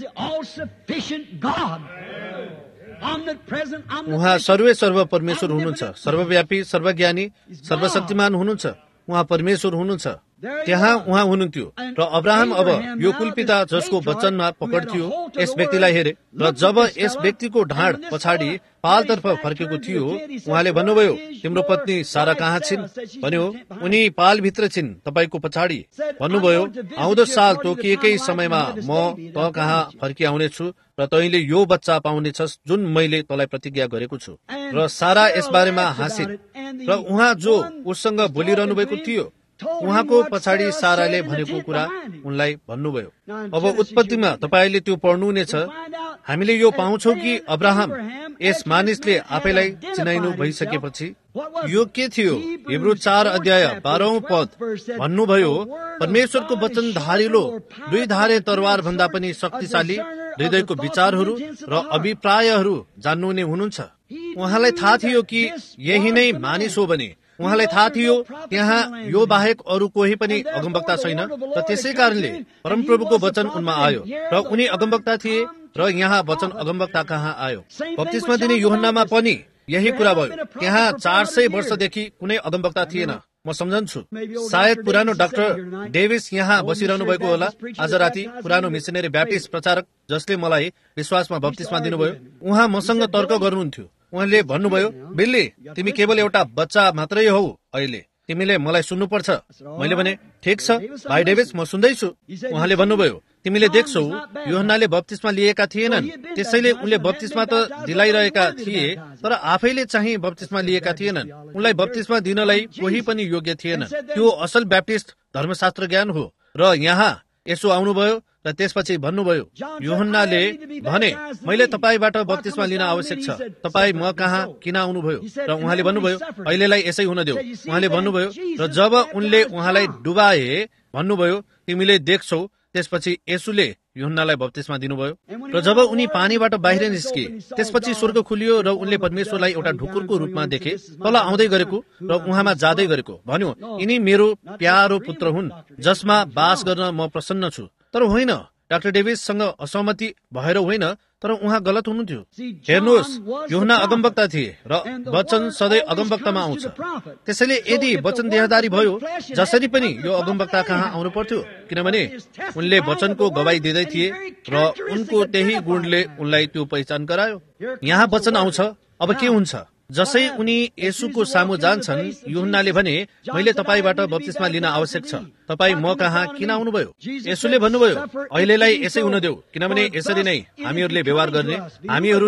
उहाँ सर्वे सर्व परमेश्वर हुनुहुन्छ, सर्वव्यापी, सर्वज्ञानी, सर्वशक्तिमान हुनुहुन्छ। उहाँ परमेश्वर हुनुहुन्छ। त्यहाँ उहाँ हुनुहुन्थ्यो र अब्राहम अब यो कुलपिता जसको वचनमा पकड थियो यस व्यक्तिलाई हेरे, र जब यस व्यक्तिको ढाड पछाडि पालतर्फ फर्केको थियो, उहाँले भन्नुभयो, तिम्रो पत्नी सारा कहाँ छिन्? भन्यो, उनी पालभित्र छिन्, तपाईँको पछाडि। भन्नुभयो, आउँदो साल तोकिएकै समयमा म त कहाँ फर्किआउनेछु र तैँले यो बच्चा पाउनेछस् जुन मैले तँलाई प्रतिज्ञा गरेको छु। र सारा यस बारेमा हाँसिन्, र उहाँ जो उसँग बोलिरहनु भएको थियो उहाँको पछाडि साराले भनेको कुरा उनलाई भन्नुभयो। अब उत्पत्तिमा तपाईले त्यो पढ्नुहुनेछ। हामीले यो पाउँछौ कि अब्राहम यस मानिसले आफैलाई चिनाइनु भइसकेपछि यो के थियो? हिब्रू चार अध्याय बाह्रौं पद भन्नुभयो, परमेश्वरको वचन धारिलो दुई धारे तरवार भन्दा पनि शक्तिशाली, हृदयको विचारहरू र अभिप्रायहरू जान्नुहुने हुनुहुन्छ। उहाँलाई थाहा थियो कि यही नै मानिस हो भने उहाँलाई थाहा थियो त्यहाँ यो बाहेक अरू कोही पनि अगमवक्ता छैन, र त्यसै कारणले परमप्रभुको वचन उनमा आयो र उनी अगमवक्ता थिए र यहाँ वचन अगमवक्ता कहाँ आयो? बप्तिस्मा दिने यूहन्नामा पनि यही कुरा भयो। त्यहाँ चार सय वर्षदेखि कुनै अगमवक्ता थिएन। म सम्झन्छु, सायद पुरानो डाक्टर डेभिस यहाँ बसिरहनु भएको होला आज राति, पुरानो मिसनरी ब्याप्टिस्ट प्रचारक जसले मलाई विश्वासमा बप्तिस्मा दिनुभयो। उहाँ मसँग तर्क गर्नुहुन्थ्यो। उहाँले भन्नुभयो, बिल्ली, तिमी केवल एउटा बच्चा मात्रै हौ, अहिले तिमीले मलाई सुन्नुपर्छ। मैले भने, ठिक छ भाइ डेभिस, म सुन्दैछु। उहाँले भन्नुभयो, तिमीले देख्छौ यूहन्नाले बप्तिस्मा लिएका थिएनन्, त्यसैले उनले बप्तिस्मा त दिलाइरहेका थिए तर आफैले चाहिँ बप्तिस्मा लिएका थिएनन्। उनलाई बप्तिस्मा दिनलाई कोही पनि योग्य थिएन। त्यो असल ब्याप्टिस्ट धर्मशास्त्र ज्ञान हो। र यहाँ यसो आउनुभयो र त्यसपछि भन्नुभयो, यूहन्नाले भने, मैले तपाईबाट बप्तिस्मा लिन आवश्यक छ, तपाईँ म कहाँ किन आउनुभयो? र उहाँले भन्नुभयो, अहिलेलाई यसै हुन देऊ। उहाँले भन्नुभयो, र जब उनले उहाँलाई डुबाए भन्नुभयो, तिमीले देख्छौ। त्यसपछि येशूले यूहन्नालाई बप्तिस्मा दिनुभयो र जब उनी पानीबाट बाहिर निस्के त्यसपछि स्वर्ग खुलियो र उनले परमेश्वरलाई एउटा ढुकुरको रूपमा देखे, तल आउँदै गरेको र उहाँमा जाँदै गरेको। भन्यो, यिनी मेरो प्यारो पुत्र हुन् जसमा बास गर्न म प्रसन्न छु। तर होइन, डाक्टर डेभिससँग असहमति भएर होइन, तर उहाँ गलत हुनुहुन्थ्यो। हेर्नुहोस्, यूहन्ना अगमवक्ता थिए र वचन सधैँ अगमवक्तामा आउँछ। त्यसैले यदि वचन देहधारी भयो, जसरी पनि यो अगमवक्ता कहाँ आउनु पर्थ्यो, किनभने उनले वचनको गवाई दिँदै थिए र उनको त्यही गुणले उनलाई त्यो पहिचान गरायो। यहाँ वचन आउँछ। अब के हुन्छ? जसै उनी येशूको सामु जान्छन्, यूहन्नाले भने, मैले तपाईबाट बप्तिस्मा लिन आवश्यक छ, तपाईँ म कहाँ किन आउनुभयो? येशूले भन्नुभयो, अहिलेलाई यसै हुन देऊ, किनभने यसरी नै हामीहरूले व्यवहार गर्ने, हामीहरूले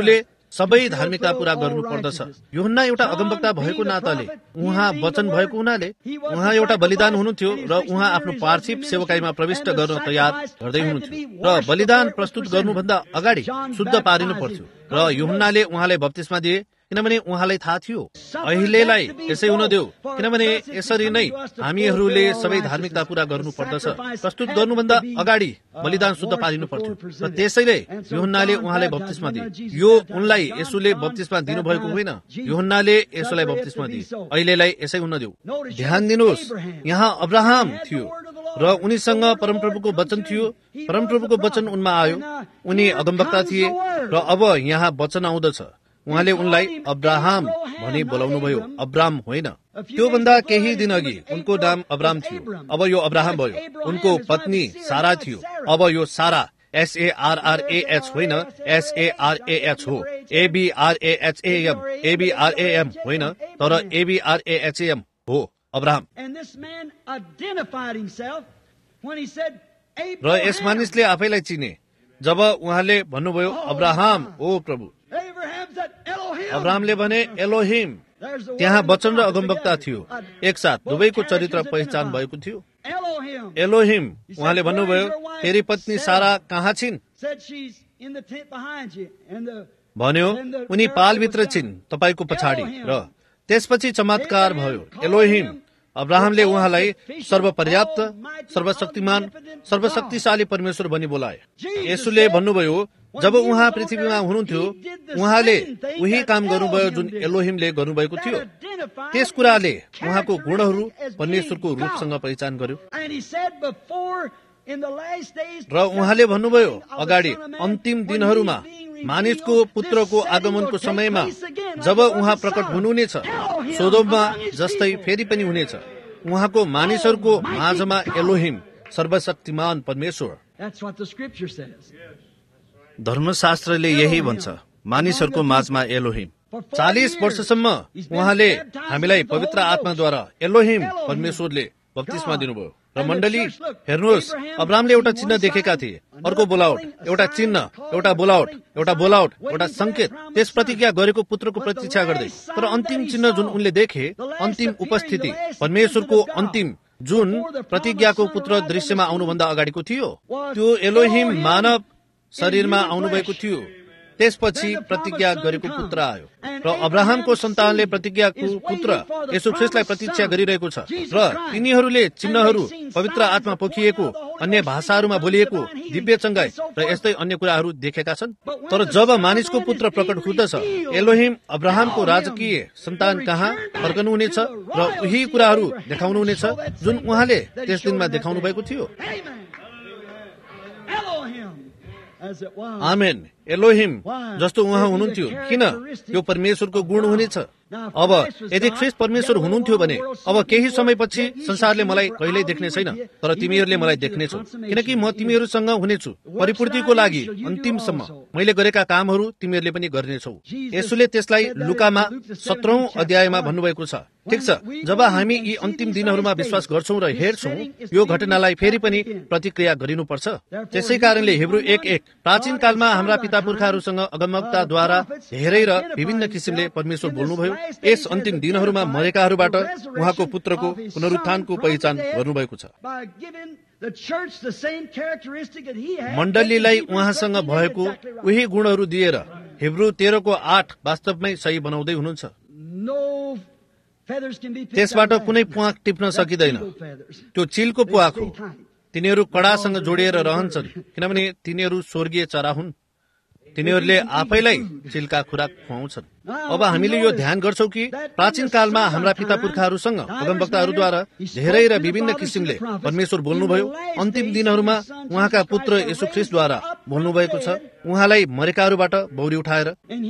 सबै धार्मिकता पूरा गर्नु पर्दछ। यूहन्ना एउटा अगमवक्ता भएको नाताले, उहाँ वचन भएको हुनाले, उहाँ एउटा बलिदान हुनुहुन्थ्यो र उहाँ आफ्नो पार्थिव सेवकाईमा प्रविष्ट गर्न तयार गर्दै हुनुहुन्थ्यो र बलिदान प्रस्तुत गर्नुभन्दा अगाडि शुद्ध पारिनु पर्थ्यो र यूहन्नाले उहाँलाई बप्तिस्मा दिए, किनभने उहाँलाई थाहा थियो अहिलेलाई यसै हुन देऊ, किनभने यसरी नै हामीहरूले सबै धार्मिकता पूरा गर्नु पर्दछ। प्रस्तुत गर्नुभन्दा अगाडि बलिदान शुद्ध पारिनु पर्थ्यो र त्यसैले यूहन्नाले उहाँलाई बप्तिस्मा दिए। यो उनलाई यसुले बप्तिस्मा दिनुभएको होइन, यूहन्नाले यसुलाई बप्तिस्मा दिए। अहिलेलाई यसै हुन देऊ। ध्यान दिनुहोस्, यहाँ अब्राहम थियो र उनीसँग परमप्रभुको वचन थियो। परमप्रभुको वचन उनमा आयो, उनी अगमवक्ता थिए र अब यहाँ वचन आउँदछ। उहाँले उनलाई अब्राहम भनी बोलाउनुभयो, अब्राम होइन। त्योभन्दा केही दिन अघि उनको नाम अब्राम थियो, अब यो अब्राहम भयो। उनको पत्नी सारा थियो, अब यो सारा। एसएआरआरएएच होइन, एसएआरएएच हो। एबीआरएएचएएम, एबीआरएएम होइन, तर एबीआरएएचएम हो, अब्राहम। र यस मानिसले आफैलाई चिने जब उहाँले भन्नुभयो अब्राहम, ओ प्रभु। अब्राहमले भने एलोहिम। त्यहाँ वचन र अगमवक्ता थियो, एकसाथ दुवैको चरित्र पहिचान भएको थियो। एलोहिम, उहाँले भन्नुभयो तेरी पत्नी सारा कहाँ छिन्? भन्यो उनी पालभित्र छिन्, तपाईको पछाडि। र त्यसपछि चमत्कार भयो। एलोहिम, अब्राहमले उहाँलाई सर्वपर्याप्त, सर्वशक्तिमान, सर्वशक्तिशाली परमेश्वर भनी बोलाए। यसुले भन्नुभयो जब उहाँ पृथ्वीमा हुनुहुन्थ्यो उहाँले उही काम गर्नुभयो जुन एलोहिमले गर्नुभएको थियो। त्यस कुराले उहाँको गुणहरू परमेश्वरको रूपसँग पहिचान गर्यो। र उहाँले भन्नुभयो अगाडि अन्तिम दिनहरूमा मानिसको पुत्रको आगमनको समयमा जब उहाँ प्रकट हुनुहुनेछ, सोदोममा जस्तै फेरि पनि हुनेछ। उहाँको मानिसहरूको माझमा एलोहिम, सर्वशक्तिमान परमेश्वर। धर्मशास्त्रले यही भन्छ, मानिसहरूको माझमा एलोहिम। चालिस वर्षसम्म उहाँले हामीलाई पवित्र आत्माद्वारा एलोहिम परमेश्वरले बप्तिस्मा दिनुभयो। र मण्डली हेर्नुहोस्, अब्राहमले एउटा चिन्ह देखेका थिए, अर्को बोलावट, एउटा चिन्ह, एउटा बोलावट, एउटा बोलावट, एउटा संकेत, त्यस प्रतिज्ञा गरेको पुत्रको प्रतीक्षा गर्दै। तर अन्तिम चिन्ह जुन उनले देखे, अन्तिम उपस्थिति, परमेश्वरको अन्तिम जुन प्रतिज्ञाको पुत्र दृश्यमा आउनुभन्दा अगाडिको थियो, त्यो एलोहिम मानव शरीरमा आउनुभएको थियो। त्यसपछि प्रतिज्ञा गरेको पुत्र आयो र अब्राहमको सन्तानले प्रतिज्ञाको पुत्र येशू ख्रीष्टलाई प्रतीक्षा गरिरहेको छ। र तिनीहरूले चिन्हहरू, पवित्र आत्मा पोखिएको, अन्य भाषाहरूमा बोलिएको, दिव्य चङ्गाई र यस्तै अन्य कुराहरू देखेका छन्। तर जब मानिसको पुत्र प्रकट हुँदछ, एलोहिम अब्राहमको राजकीय सन्तान कहाँ फर्कनुहुनेछ र उही कुराहरू देखाउनुहुनेछ जुन उहाँले त्यस दिनमा देखाउनु भएको थियो। आमेन। एलोहिम जस्तो उहाँ हुनुहुन्थ्यो, किन? यो परमेश्वरको गुण हुनेछ। अब यदि ख्रीष्ट परमेश्वर हुनुहुन्थ्यो भने अब केही समयपछि संसारले मलाई कहिल्यै देख्ने छैन, तर तिमीहरूले मलाई देख्नेछौ, किनकि म तिमीहरूसँग हुनेछु परिपूर्तिको लागि अन्तिमसम्म। मैले गरेका कामहरू तिमीहरूले पनि गर्नेछौ। येशूले त्यसलाई लुकामा सत्रौं अध्यायमा भन्नुभएको छ। ठिक छ, जब हामी यी अन्तिम दिनहरूमा विश्वास गर्छौं र हेर्छौं, यो घटनालाई फेरि पनि प्रतिक्रिया गरिनुपर्छ। त्यसै कारणले हिब्रू एक एक, प्राचीन कालमा हाम्रा पिता पुर्खाहरूसँग अगमवक्ताद्वारा धेरै र विभिन्न किसिमले परमेश्वर बोल्नुभयो। यस अन्तिम दिनहरूमा मरेकाहरूबाट उहाँको पुत्रको पुनरुत्थानको पहिचान गर्नुभएको छ। मण्डलीलाई उहाँसँग भएको उही गुणहरू दिएर हिब्रू तेह्रको आठ वास्तवमै सही बनाउँदै हुनुहुन्छ। त्यसबाट कुनै प्वाख टिप्न सकिँदैन, त्यो चिलको प्वाख हो। तिनीहरू कडासँग जोडिएर रहन्छन्, किनभने तिनीहरू स्वर्गीय चरा हुन्। तिनीहरूले आफैलाई चिलका खुराक खुवाउँछन्। अब हामीले यो ध्यान गर्छौं कि प्राचीन कालमा हाम्रा पिता पुर्खाहरूसँग अगमवक्ताहरूद्वारा धेरै र विभिन्न किसिमले परमेश्वर बोल्नुभयो। अन्तिम दिनहरूमा उहाँका पुत्र येशू ख्रीष्टद्वारा बोल्नुभएको छ, उहाँलाई मरेकाहरूबाट बौरी उठाएर।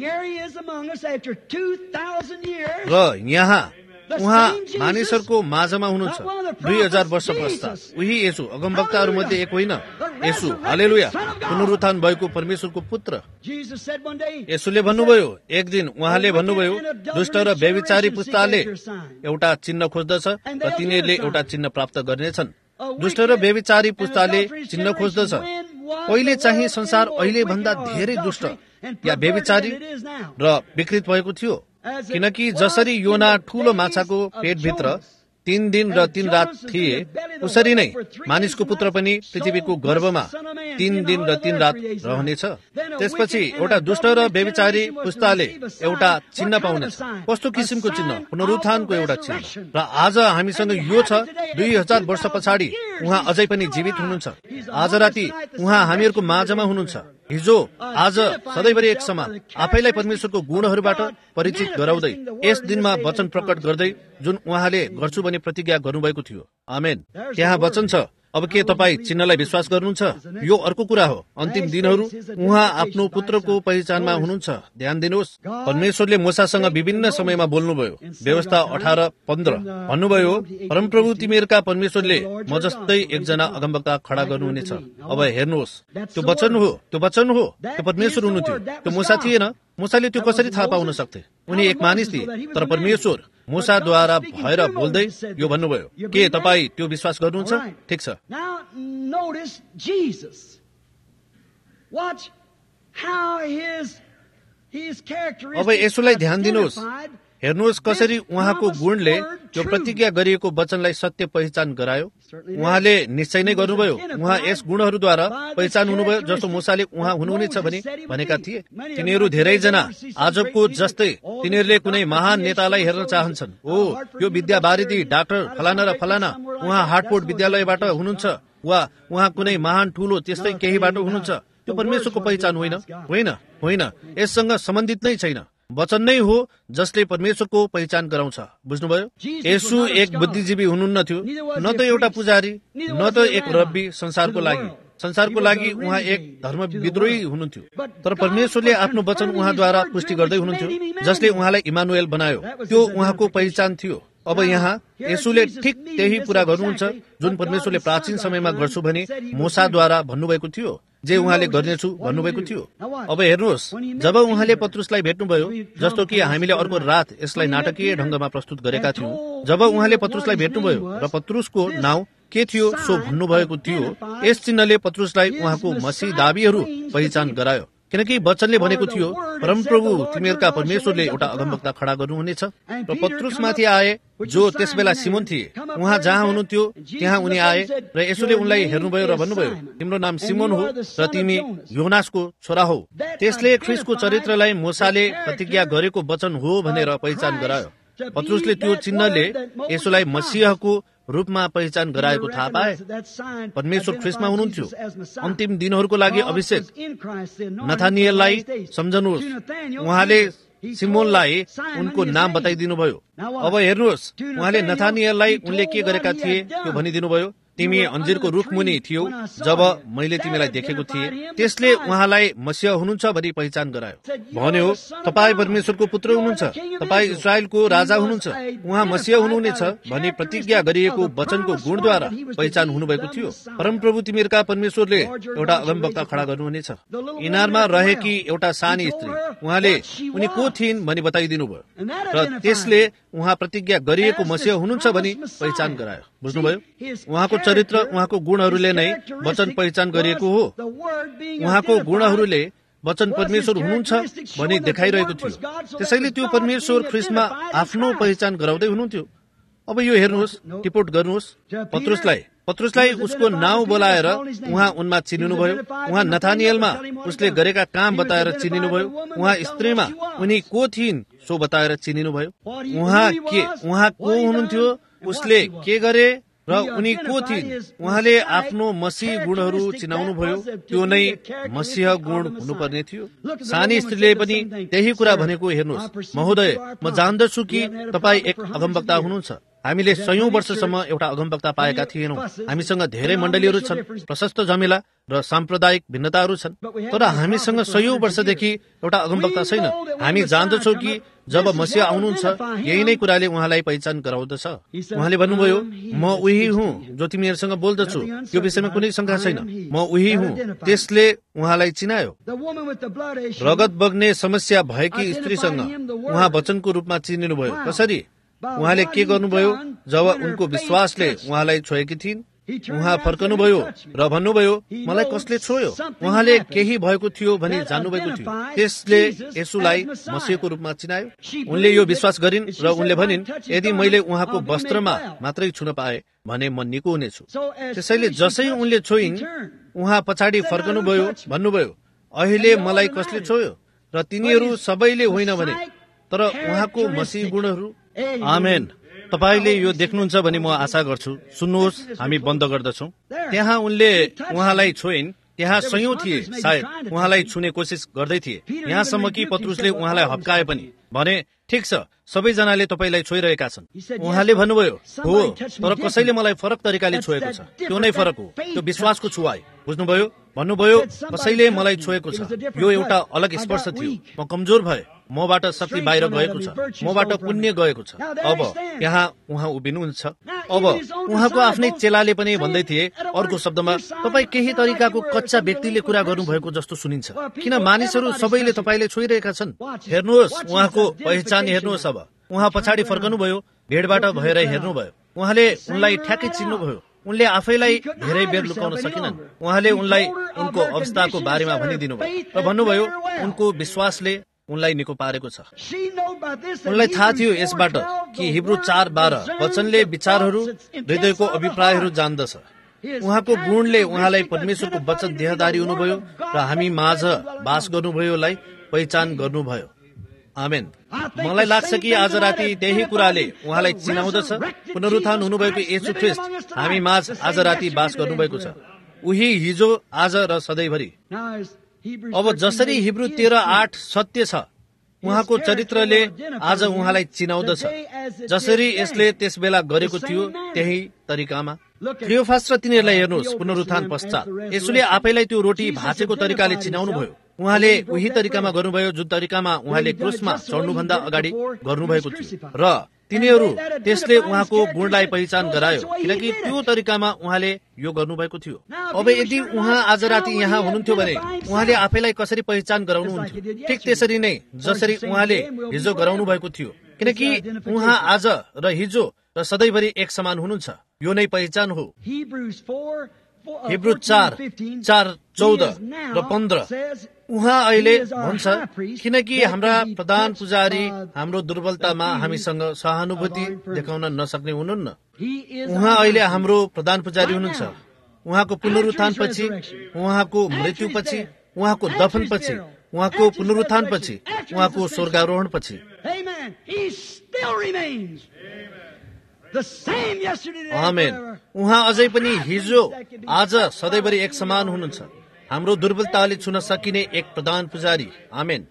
र यहाँ उहाँ मानिसहरूको माझमा हुनुहुन्छ दुई हजार वर्ष पश्चात। उही येशू अगमवक्ताहरू मध्ये एक होइन, येशू हालेलुया पुनरुत्थान भएको परमेश्वरको पुत्र। येशूले भन्नुभयो, एक दिन उहाँले भन्नुभयो, दुष्ट र व्यभिचारी पुस्ताले एउटा चिन्ह खोज्दछ र तिनीहरूले एउटा चिन्ह प्राप्त गर्नेछन्। दुष्ट र व्यभिचारी पुस्ताले चिन्ह खोज्दछ। पहिले चाहिँ संसार अहिले भन्दा धेरै दुष्ट या बेविचारी र विकृत भएको थियो, किनकि जसरी योना ठूलो माछाको पेटभित्र तीन दिन र तीन रात थिए, उसरी नै मानिसको पुत्र पनि पृथ्वीको गर्भमा तीन दिन र तीन रात रहनेछ। त्यसपछि एउटा दुष्ट र बेविचारी पुस्ताले एउटा चिन्ह पाउनेछ। कस्तो किसिमको चिन्ह? पुनरुत्थानको एउटा चिन्ह। र आज हामीसँग यो छ, दुई हजार वर्ष पछाडि उहाँ अझै पनि जीवित हुनुहुन्छ। आज राति उहाँ हामीहरूको माझमा हुनुहुन्छ। हिजो आज सधैँभरि एक समान आफैलाई परमेश्वरको गुणहरूबाट परिचित गराउँदै यस दिनमा वचन प्रकट गर्दै जुन उहाँले गर्छु भनी प्रतिज्ञा गर्नुभएको थियो। आमेन। त्यहाँ वचन छ। अब के तपाईँ चिन्हलाई विश्वास गर्नुहुन्छ? यो अर्को कुरा हो। अन्तिम दिनहरू उहाँ आफ्नो पुत्रको पहिचानमा हुनुहुन्छ। ध्यान दिनुहोस्, परमेश्वरले मूसासँग विभिन्न समयमा बोल्नुभयो। व्यवस्था अठार पन्ध्र भन्नुभयो, परमप्रभु तिमीहरूका परमेश्वरले म जस्तै एकजना अगमवक्ता खडा गर्नुहुनेछ। अब हेर्नुहोस्, त्यो वचन हो, त्यो वचन हो, त्यो परमेश्वर हुनुहुन्थ्यो। त्यो मूसा थिएन। मूसाले त्यो कसरी थाहा पाउन सक्थे? उनी एक मानिस थिए, तर परमेश्वर मूसाद्वारा भएर बोल्दै यो भन्नुभयो। के तपाईँ त्यो विश्वास गर्नुहुन्छ? ठिक छ। अब यसोलाई ध्यान दिनुहोस्, हेर्नुहोस् कसरी उहाँको गुणले त्यो प्रतिज्ञा गरिएको वचनलाई सत्य पहिचान गरायो। उहाँले निश्चय नै गर्नुभयो। उहाँ यस गुणहरूद्वारा पहिचान हुनुभयो जस्तो मूसाले उहाँ हुनुहुनेछ भनी भनेका थिए। तिनीहरू धेरैजना आजको जस्तै तिनीहरूले कुनै महान नेतालाई हेर्न चाहन्छन्। ओ यो विद्यावारिधी डाक्टर फलाना र फलाना उहाँ हार्टफोर्ड विद्यालयबाट हुनुहुन्छ, वा उहाँ कुनै महान ठूलो त्यस्तै केहीबाट हुनुहुन्छ। त्यो परमेश्वरको पहिचान होइन, होइन, होइन। यससँग सम्बन्धित नै छैन। वचन नै हो जसले परमेश्वरको पहिचान गराउँछ। बुझ्नुभयो? येशू एक बुद्धिजीवी हुनुहुन्न थियो, न त एउटा पुजारी, न त एक रब्बी संसारको लागि। संसारको लागि उहाँ एक धर्म विद्रोही हुनुहुन्थ्यो, तर परमेश्वरले आफ्नो वचन उहाँद्वारा पुष्टि गर्दै हुनुहुन्थ्यो, जसले उहाँलाई इमानुएल बनायो। त्यो उहाँको पहिचान थियो। अब यहाँ येशूले ठिक त्यही पूरा गर्नुहुन्छ जुन परमेश्वरले प्राचीन समयमा गर्छु भने मूसाद्वारा भन्नुभएको थियो, जे उहाँले गर्नेछु भन्नुभएको थियो। अब हेर्नुहोस्, जब उहाँले पत्रुसलाई भेट्नुभयो, जस्तो कि हामीले अर्को रात यसलाई नाटकीय ढंगमा प्रस्तुत गरेका थियौं, जब उहाँले पत्रुसलाई भेट्नुभयो र पत्रुसको नाउँ के थियो सो भन्नुभएको थियो, यस चिन्हले पत्रुसलाई उहाँको मसीह दाबीहरू पहिचान गरायो। किनकि वचनले भनेको थियो, परमप्रभु तिमीहरूका परमेश्वरले एउटा अगमवक्ता खडा गर्नुहुनेछ। र पत्रुसमाथि आए जो त्यस बेला सिमोन थिए। उहाँ जहाँ हुनुहुन्थ्यो त्यहाँ उनी आए र यसोले उनलाई हेर्नुभयो र भन्नुभयो, तिम्रो नाम सिमोन हो र तिमी योनासको छोरा हौ। त्यसले ख्रिस्टको चरित्रलाई मूसाले प्रतिज्ञा गरेको वचन हो भनेर पहिचान गरायो। पत्रुसले त्यो चिन्हले यसोलाई मसीहको रूपमा पहिचान गराएको थाहा पाए। परमेश्वर ख्रिस्टमा हुनुहुन्थ्यो। अन्तिम दिनहरूको लागि अभिषेक। नथानिएललाई सम्झनुहोस्, उहाँले सिमोनलाई उनको नाम बताइदिनु भयो। अब हेर्नुहोस्, उहाँले नथानिएललाई उनले के गरेका थिए त्यो भनिदिनुभयो। तिमी अन्जिरको रुख मुनि थियौ जब मैले तिमीलाई देखेको थिएँ। त्यसले उहाँलाई मसीह हुनुहुन्छ भनी पहिचान गरायो। भन्यो, तपाईँ परमेश्वरको पुत्र हुनुहुन्छ, तपाईँ इस्राएलको राजा हुनुहुन्छ, उहाँ मसीह हुनुहुनेछ भनी प्रतिज्ञा गरिएको वचनको गुणद्वारा पहिचान हुनुभएको थियो। परमप्रभु तिमीहरूका परमेश्वरले एउटा अगमवक्ता खडा गर्नुहुनेछ। इनारमा रहेकी एउटा सानी स्त्री, उहाँले उनी को थिइन् भनी बताइदिनु भयो र त्यसले उहाँ प्रतिज्ञा गरिएको मसीह हुनुहुन्छ भनी पहिचान गरायो। बुझ्नुभयो? उहाँको चरित्र, उहाँको गुणहरूले नै वचन पहिचान गरिएको हो। उहाँको गुणहरूले वचन परमेश्वर हुनुहुन्छ भनी देखाइरहेको थियो। त्यसैले त्यो परमेश्वर ख्रिस्टमा आफ्नो पहिचान गराउँदै हुनुहुन्थ्यो। अब यो हेर्नुहोस्, टिपोट गर्नुहोस्। पत्रुसलाई पत्रुसलाई उसको नाउँ बोलाएर उहाँ उनमा चिनिनुभयो। उहाँ नथानिएलमा उसले गरेका काम बताएर चिनिनुभयो। उहाँ स्त्रीमा उनी को थिइन् सो बताएर चिनिनुभयो। उहाँ के उहाँ को हुनुहुन्थ्यो, उसले के गरे र उनी को थिइन्, उहाँले आफ्नो मसीह गुणहरू चिनाउनु भयो। त्यो नै मसीह गुण हुनुपर्ने थियो। सानी स्त्रीले पनि त्यही कुरा भनेको हेर्नुहोस्। महोदय, म जान्दछु कि तपाईँ एक अगमवक्ता हुनुहुन्छ। हामीले सयौं वर्षसम्म एउटा अगमवक्ता पाएका थिएनौं। हामीसँग धेरै मण्डलीहरू छन्, प्रशस्त जमेला र साम्प्रदायिक भिन्नताहरू छन्, तर हामीसँग सयौं वर्षदेखि एउटा अगमवक्ता छैन। हामी जान्दछौँ कि जब मसीह आउनुहुन्छ यही नै कुराले उहाँलाई पहिचान गराउँदछ। उहाँले भन्नुभयो, म उही हुँ जो तिमीहरूसँग बोल्दछु, यो विषयमा कुनै शंका छैन, म उही हुँ। त्यसले उहाँलाई चिनायो। रगत बग्ने समस्या भएकी स्त्रीसँग उहाँ वचनको रूपमा चिनिनुभयो। कसरी? उहाँले के गर्नुभयो? जब उनको विश्वासले उहाँलाई छोएकी थिइन्, उहाँ फर्कनुभयो र भन्नुभयो, मलाई कसले छोयो? उहाँले केही भएको थियो भनी जान्नुभएको थियो। त्यसले येशूलाई मसीहको रूपमा चिनायो। उनले यो विश्वास गरिन् र उनले भनिन्, यदि मैले उहाँको वस्त्रमा मात्रै छुन पाए भने म निको हुनेछु। त्यसैले जसै उनले छोइन्, उहाँ पछाडि फर्कनुभयो, भन्नुभयो, अहिले मलाई कसले छोयो? र तिनीहरू सबैले होइन भने, तर उहाँको मसीह गुणहरू। आमेन। तपाईले यो देख्नुहुन्छ भनी म आशा गर्छु। सुन्नुहोस्, हामी बन्द गर्दछौँ। त्यहाँ उनले उहाँलाई छोइन्। त्यहाँ सयौं थिए सायद उहाँलाई छुने कोसिस गर्दै थिए, यहाँसम्म कि पत्रुसले उहाँलाई हप्काए पनि। भने, ठिक छ, सबैजनाले तपाईलाई छोइरहेका छन्। उहाँले भन्नुभयो, हो, तर कसैले मलाई फरक तरिकाले छोएको छ। त्यो नै फरक हो, त्यो विश्वासको छुवाई। बुझ्नुभयो? भन्नुभयो, कसैले मलाई छोएको छ। यो एउटा अलग स्पर्श थियो। म कमजोर भए, मबाट शक्ति बाहिर गएको छ, मबाट पुण्य गएको छ। अब यहाँ उहाँ उभिनुहुन्छ। अब उहाँको आफ्नै चेलाले पनि भन्दै थिए, अर्को शब्दमा, तपाईँ केही तरिकाको कच्चा व्यक्तिले कुरा गर्नुभएको जस्तो सुनिन्छ। किन मानिसहरू सबैले तपाईँले छोइरहेका छन्? हेर्नुहोस्, उहाँको पहिचान हेर्नुहोस्। अब उहाँ पछाडि फर्कनुभयो, भेडबाट भएर हेर्नुभयो। उहाँले उनलाई ठ्याक्कै चिन्नुभयो। उनले आफैलाई धेरै बेर लुकाउन सकिनन्। उहाँले उनलाई उनको अवस्थाको बारेमा भनिदिनु भयो र भन्नुभयो, उनको विश्वासले उनलाई निको पारेको छ। उनलाई थाहा थियो यसबाट कि हिब्रू चार बाह्र वचनले विचारहरू, हृदयको अभिप्रायहरू जान्दछ। उहाँको गुणले उहाँलाई परमेश्वरको वचन देहधारी हुनुभयो र हामी माझ बास गर्नुभयोलाई पहिचान गर्नुभयो। आमेन। मलाई लाग्छ कि आज राति त्यही कुराले उहाँलाई चिनाउँदछ। पुनरुत्थान हुनुभएको येशू ख्रीष्ट हामी माझ आज राति बास गर्नुभएको छ। उही हिजो, आज र सधैँभरि। अब जसरी हिब्रू तेह्र आठ सत्य छ, उहाँको चरित्रले आज उहाँलाई चिनाउँदछ। जसरी यसले त्यस बेला गरेको थियो त्यही तरिकामा। क्लियोफास र तिनीहरूलाई हेर्नुहोस्, पुनरुत्थान पश्चात यसुले आफैलाई त्यो रोटी भाँचेको तरिकाले चिनाउनु भयो। उहाँले उही तरिकामा गर्नुभयो जुन तरिकामा उहाँले क्रुसमा चढ्नुभन्दा अगाडि गर्नुभएको थियो, र तिनीहरू त्यसले उहाँको गुणलाई पहिचान गरायो, किनकि त्यो तरिकामा उहाँले यो गर्नुभएको थियो। अब यदि उहाँ आज राति यहाँ हुनुहुन्थ्यो भने उहाँले आफैलाई कसरी पहिचान गराउनुहुन्थ्यो? ठिक त्यसरी नै जसरी उहाँले हिजो गराउनु भएको थियो, किनकि उहाँ आज र हिजो र सधैँभरि एक समान हुनुहुन्छ। यो नै पहिचान हो। हिब्रू चार चार चौध र पन्ध्र उहाँ अहिले भन्छ, किनकि हाम्रा प्रधान पुजारी हाम्रो दुर्बलतामा हामीसँग सहानुभूति देखाउन नसक्ने हुनुहुन्न। उहाँ अहिले हाम्रो प्रधान पुजारी हुनुहुन्छ। उहाँको पुनरुत्थान पछि, उहाँको मृत्यु पछि, उहाँको दफन पछि, उहाँको पुनरुत्थान पछि, उहाँको स्वर्गारोहण पछि। आमेन। उहाँ अझै पनि हिजो, आज, सधैँभरि एक समान हुनुहुन्छ। हाम्रो दुर्बलताले छुन सकिने एक प्रधान पुजारी। आमेन।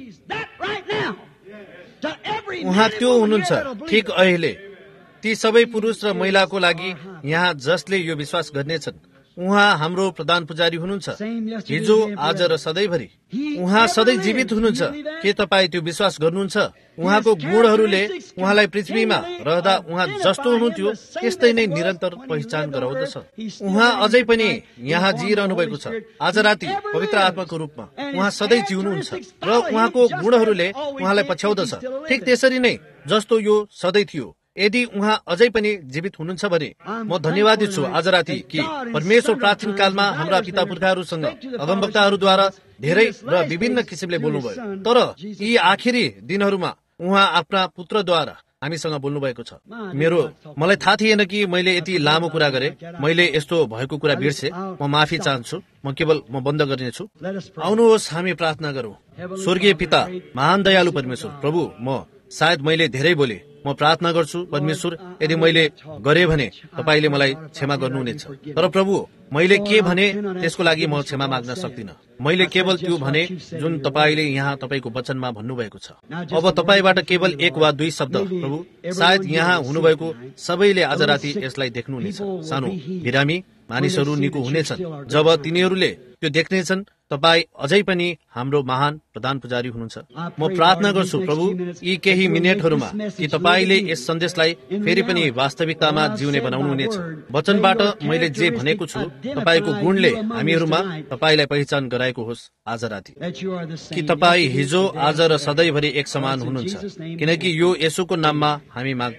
उहाँ त्यो हुनुहुन्छ ठिक अहिले ती सबै पुरुष र महिलाको लागि यहाँ जसले यो विश्वास गर्नेछन्। उहाँ हाम्रो प्रधान पुजारी हुनुहुन्छ, हिजो, आज र सधैँभरि। उहाँ सधैँ जीवित हुनुहुन्छ। के तपाईँ त्यो विश्वास गर्नुहुन्छ? उहाँको गुणहरूले उहाँलाई पृथ्वीमा रहँदा उहाँ जस्तो हुनुहुन्थ्यो त्यस्तै नै निरन्तर पहिचान गराउँदछ। उहाँ अझै पनि यहाँ जिइरहनु भएको छ। आज राति पवित्र आत्माको रूपमा उहाँ सधैँ जिउनुहुन्छ र उहाँको गुणहरूले उहाँलाई पछ्याउँदछ, ठिक त्यसरी नै जस्तो यो सधैँ थियो। यदि उहाँ अझै पनि जीवित हुनुहुन्छ भने म धन्यवादी छु आज राति कि परमेश्वर प्राचीन कालमा हाम्रा पिता पुर्खाहरूसँग अगमवक्ताहरूद्वारा धेरै र विभिन्न किसिमले बोल्नुभयो, तर यी आखिरी दिनहरूमा उहाँ आफ्ना पुत्रद्वारा हामीसँग बोल्नु भएको छ। मेरो मलाई थाहा थिएन कि मैले यति लामो कुरा गरे। मैले यस्तो भएको कुरा बिर्से, म माफी चाहन्छु। म केवल म बन्द गर्नेछु। आउनुहोस् हामी प्रार्थना गरौँ। स्वर्गीय पिता, महान दयालु परमेश्वर, प्रभु, म सायद मैले धेरै बोले। म प्रार्थना गर्छु परमेश्वर, यदि मैले गरे भने तपाईले मलाई क्षमा गर्नुहुनेछ। तर प्रभु, मैले के भने त्यसको लागि म क्षमा माग्न सक्दिनँ। मैले केवल त्यो भने जुन तपाईले यहाँ तपाईको वचनमा भन्नुभएको छ। अब तपाईबाट केवल एक वा दुई शब्द प्रभु, सायद यहाँ हुनुभएको सबैले आज राति यसलाई देख्नुहुनेछ। सानो बिरामी मानिसहरू निको हुनेछन् जब तिनीहरूले त्यो देख्नेछन् तपाई अझै पनि हाम्रो महान प्रधान पुजारी हुनुहुन्छ। म प्रार्थना गर्छु प्रभु, यी केही मिनेटहरूमा कि तपाईले यस सन्देशलाई फेरि पनि वास्तविकतामा जिउने बनाउनुहुनेछ। वचनबाट मैले जे भनेको छु तपाईको गुणले हामीहरूमा तपाईलाई पहिचान गराएको होस् आज राति, कि तपाई हिजो, आज र सधैँभरि एक समान हुनुहुन्छ, किनकि यो येशूको नाममा हामी माग्दछौँ।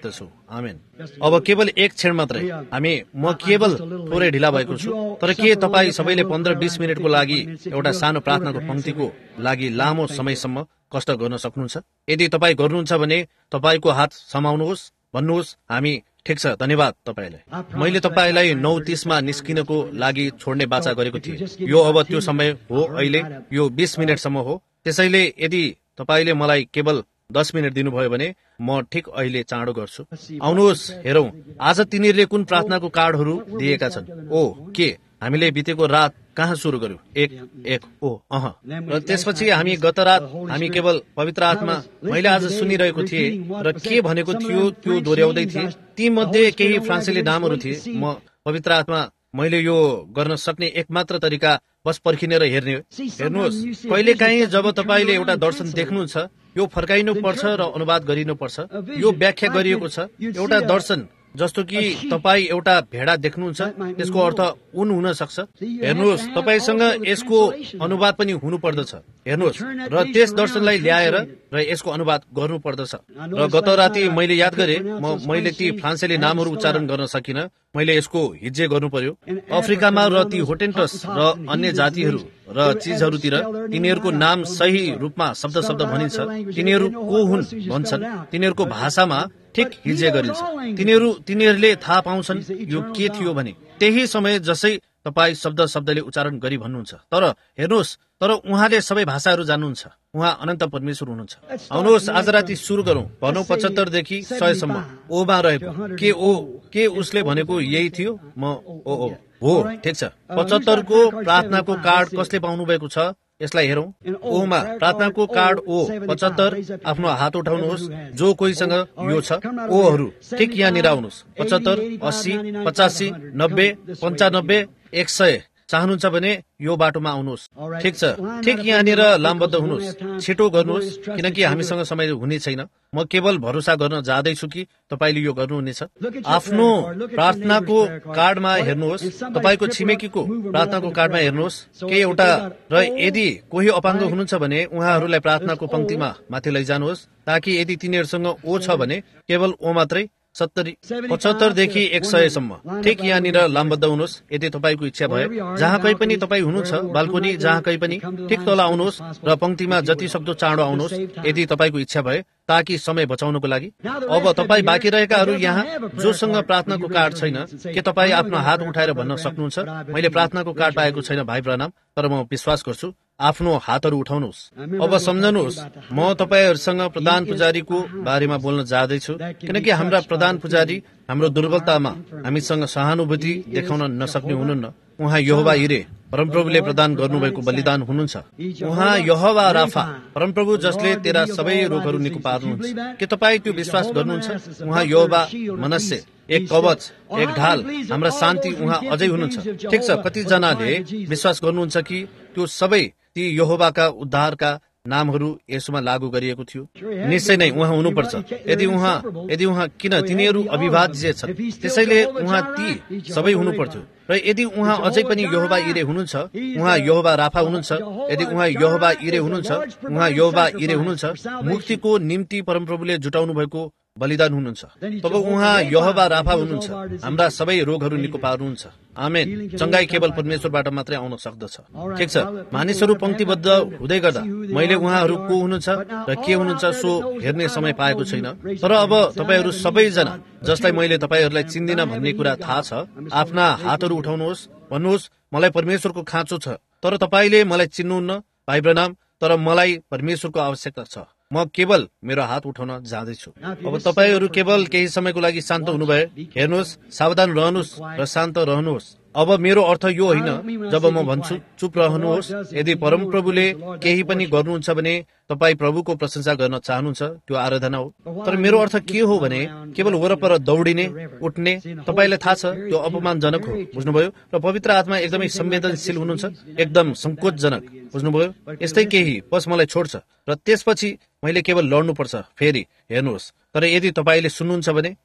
आमेन। अब केवल एक क्षण मात्रै हामी म केवल थोरै ढिला भएको छु, तर के तपाईँ सबैले पन्ध्र बिस मिनटको लागि एउटा सानो प्रार्थनाको पंक्तिको लागि लामो समयसम्म कष्ट गर्न सक्नुहुन्छ? यदि तपाईँ गर्नुहुन्छ भने तपाईँको हात समाउनुहोस्, भन्नुहोस् हामी ठिक छ, धन्यवाद तपाईँलाई। मैले तपाईँलाई नौ तीसमा निस्किनको लागि छोड्ने बाचा गरेको थिएँ। यो अब त्यो समय हो, अहिले यो बीस मिनटसम्म हो। त्यसैले यदि तपाईँले मलाई केवल दस मिनट दिनुभयो भने म ठिक अहिले चाँडो गर्छु। आउनुहोस् हेरौँ आज तिनीहरूले कुन प्रार्थनाको कार्डहरू दिएका छन्। ओ के हामीले बितेको रात कहाँ सुरु गर्यौं? एक एक ओ अह र त्यसपछि हामी गत रात हामी केवल पवित्र आत्मा मैले आज सुनिरहेको थिएँ र के भनेको थियो त्यो दोहोऱ्याउँदै थिएँ। ती मध्ये केही फ्रान्सेली नामहरू थिए। म पवित्र आत्मा मैले यो गर्न सक्ने एकमात्र तरिका बस पर्खिनेर हेर्ने हो। हेर्नुहोस्, कहिलेकाहीँ जब तपाईँले एउटा दर्शन देख्नुहुन्छ यो फर्काइनु पर्छ र अनुवाद गरिनु पर्छ। यो व्याख्या गरिएको छ। एउटा दर्शन जस्तो कि तपाईँ एउटा भेडा देख्नुहुन्छ, त्यसको अर्थ ऊन हुन सक्छ। हेर्नुहोस्, तपाईँसँग यसको अनुवाद पनि हुनु पर्दछ। हेर्नुहोस्, र त्यस दर्शनलाई ल्याएर र यसको अनुवाद गर्नु पर्दछ। र गत राति मैले याद गरेँ, म मैले ती फ्रान्सेली नामहरू उच्चारण गर्न सकिनँ। मैले यसको हिज्जे गर्नु पर्यो। अफ्रिकामा र ती होटेन्टस र अन्य जातिहरू र चिजहरूतिर तिनीहरूको नाम सही रूपमा शब्द शब्द भनिन्छ। तिनीहरू को हुन् भन्छन्, तिनीहरूको भाषामा ठिक हिज्जे गरिन्छ। तिनीहरू तिनीहरूले थाहा पाउँछन् यो के थियो भने त्यही समय जसै तपाईँ शब्द शब्दले उच्चारण गरी भन्नुहुन्छ। तर हेर्नुहोस्, तर उहाँले सबै भाषाहरू जान्नुहुन्छ। उहाँ अनन्त परमेश्वर हुनुहुन्छ। आउनुहोस् आज राति सुरु गरौँ। भनौँ पचहत्तरदेखि सयसम्म ओमा रहेको के ओ के उसले भनेको यही थियो। म ओ ओ हो ठिक छ। पचहत्तरको प्रार्थनाको कार्ड कसले पाउनु भएको छ यसलाई हेरौँ। ओमा प्रार्थनाको कार्ड ओ पचहत्तर, आफ्नो हात उठाउनुहोस् जो कोहीसँग यो छ। ओहरू ठिक यहाँनिर आउनुहोस्। पचहत्तर, अस्सी, पचासी, नब्बे, पन्चानब्बे, एक सय चाहनुहुन्छ भने यो बाटोमा आउनुहोस्। ठिक छ, ठिक यहाँनिर लामबद्ध हुनुहोस्। छिटो गर्नुहोस् किनकि हामीसँग समय हुने छैन। म केवल भरोसा गर्न जाँदैछु कि तपाईँले यो गर्नुहुनेछ। आफ्नो प्रार्थनाको कार्डमा हेर्नुहोस्, तपाईँको छिमेकीको प्रार्थनाको कार्डमा हेर्नुहोस् के एउटा, र यदि कोही अपाङ्ग हुनुहुन्छ भने उहाँहरूलाई प्रार्थनाको पंक्तिमा माथि लैजानुहोस्, ताकि यदि तिनीहरूसँग ओ छ भने केवल ओ मात्रै। सत्तरी, पचहत्तरदेखि एक सयसम्म ठिक यहाँनिर लामबद्ध हुनुहोस्। यदि तपाईँको इच्छा भयो जहाँ कहीँ पनि तपाईँ हुनुहुन्छ, बाल्कोनी जहाँ कहीँ पनि ठिक तल आउनुहोस् र पंक्तिमा जति सक्दो चाँडो आउनुहोस् यदि तपाईँको इच्छा भयो, ताकि समय बचाउनको लागि। अब तपाईँ बाँकी रहेकाहरू यहाँ जोसँग प्रार्थनाको कार्ड छैन, के तपाईँ आफ्नो हात उठाएर भन्न सक्नुहुन्छ मैले प्रार्थनाको कार्ड पाएको छैन भाइ प्रणाम, तर म विश्वास गर्छु। आफ्नो हातहरू उठाउनुहोस्। अब सम्झनुहोस्, म तपाईँहरूसँग प्रधान पुजारीको बारेमा बोल्न जाँदैछु, किनकि हाम्रा प्रधान पुजारी हाम्रो दुर्बलतामा हामीसँग सहानुभूति देखाउन नसक्ने हुनुहुन्न। उहाँ यहोवा इरे परमप्रभुले प्रदान गर्नुभएको बलिदान हुनुहुन्छ। उहाँ यहोवा राफा परमप्रभु जसले तेरा सबै रोगहरू निको पार्नुहुन्छ। के तपाईँ त्यो विश्वास गर्नुहुन्छ? उहाँ यहोवा मनस्य, एक कवच, एक ढाल, हाम्रा शान्ति उहाँ अझै हुनुहुन्छ। ठिक छ, कतिजनाले विश्वास गर्नुहुन्छ कि त्यो सबै ती यहोवाका उद्धारका नामहरू यसमा लागू गरिएको थियो? निश्चय नै उहाँ हुनुपर्छ। यदि उहाँ यदि उहाँ किन तिनीहरू अविभाज्य छन्, त्यसैले उहाँ ती सबै हुनुपर्थ्यो। र यदि उहाँ अझै पनि यहोवा इरे हुनुहुन्छ, उहाँ यहोवा राफा हुनुहुन्छ। यदि उहाँ यहोवा इरे हुनुहुन्छ, उहाँ यहोवा इरे हुनुहुन्छ, मुक्तिको निम्ति परमप्रभुले जुटाउनु भएको बलिदान हुनुहुन्छ, तब उहाँ यहोवा राफा हुनुहुन्छ। हाम्रा सबै रोगहरू निको पार्नुहुन्छ। आमेन। चंगाई केवल परमेश्वरबाट मात्रै आउन सक्दछ। ठिक छ, मानिसहरू पंक्तिबद्ध हुँदै गर्दा मैले उहाँहरू को हुनुहुन्छ र के हुनुहुन्छ सो हेर्ने समय पाएको छैन। तर अब तपाईहरू सबैजना जसलाई मैले तपाईहरूलाई चिन्दिन भन्ने कुरा थाहा छ, आफ्ना हातहरू उठाउनुहोस्, भन्नुहोस् मलाई परमेश्वरको खाँचो छ, तर तपाईले मलाई चिन्नुहुन्न भाइ ब्रनाम, तर मलाई परमेश्वरको आवश्यकता छ। म केवल मेरो हात उठाउन जाँदैछु। अब तपाईहरू केवल केही समयको लागि शान्त हुनुभयो। हेर्नुहोस्, सावधान रहनुहोस् र शान्त रहनुहोस्। अब मेरो अर्थ यो होइन जब म भन्छु चुप रहनुहोस्। यदि परमप्रभुले केही पनि गर्नुहुन्छ भने तपाईँ प्रभुको प्रशंसा गर्न चाहनुहुन्छ, त्यो आराधना हो। तर मेरो अर्थ के हो भने केवल वरपर दौडिने, उठ्ने, तपाईँलाई थाहा छ त्यो अपमानजनक हो, बुझ्नुभयो? र पवित्र आत्मा एकदमै संवेदनशील हुनुहुन्छ, एकदम संकोचजनक, बुझ्नुभयो? यस्तै केही बस मलाई छोड्छ र त्यसपछि मैले केवल लड्नुपर्छ। फेरि हेर्नुहोस्, तर यदि तपाईँले सुन्नुहुन्छ भने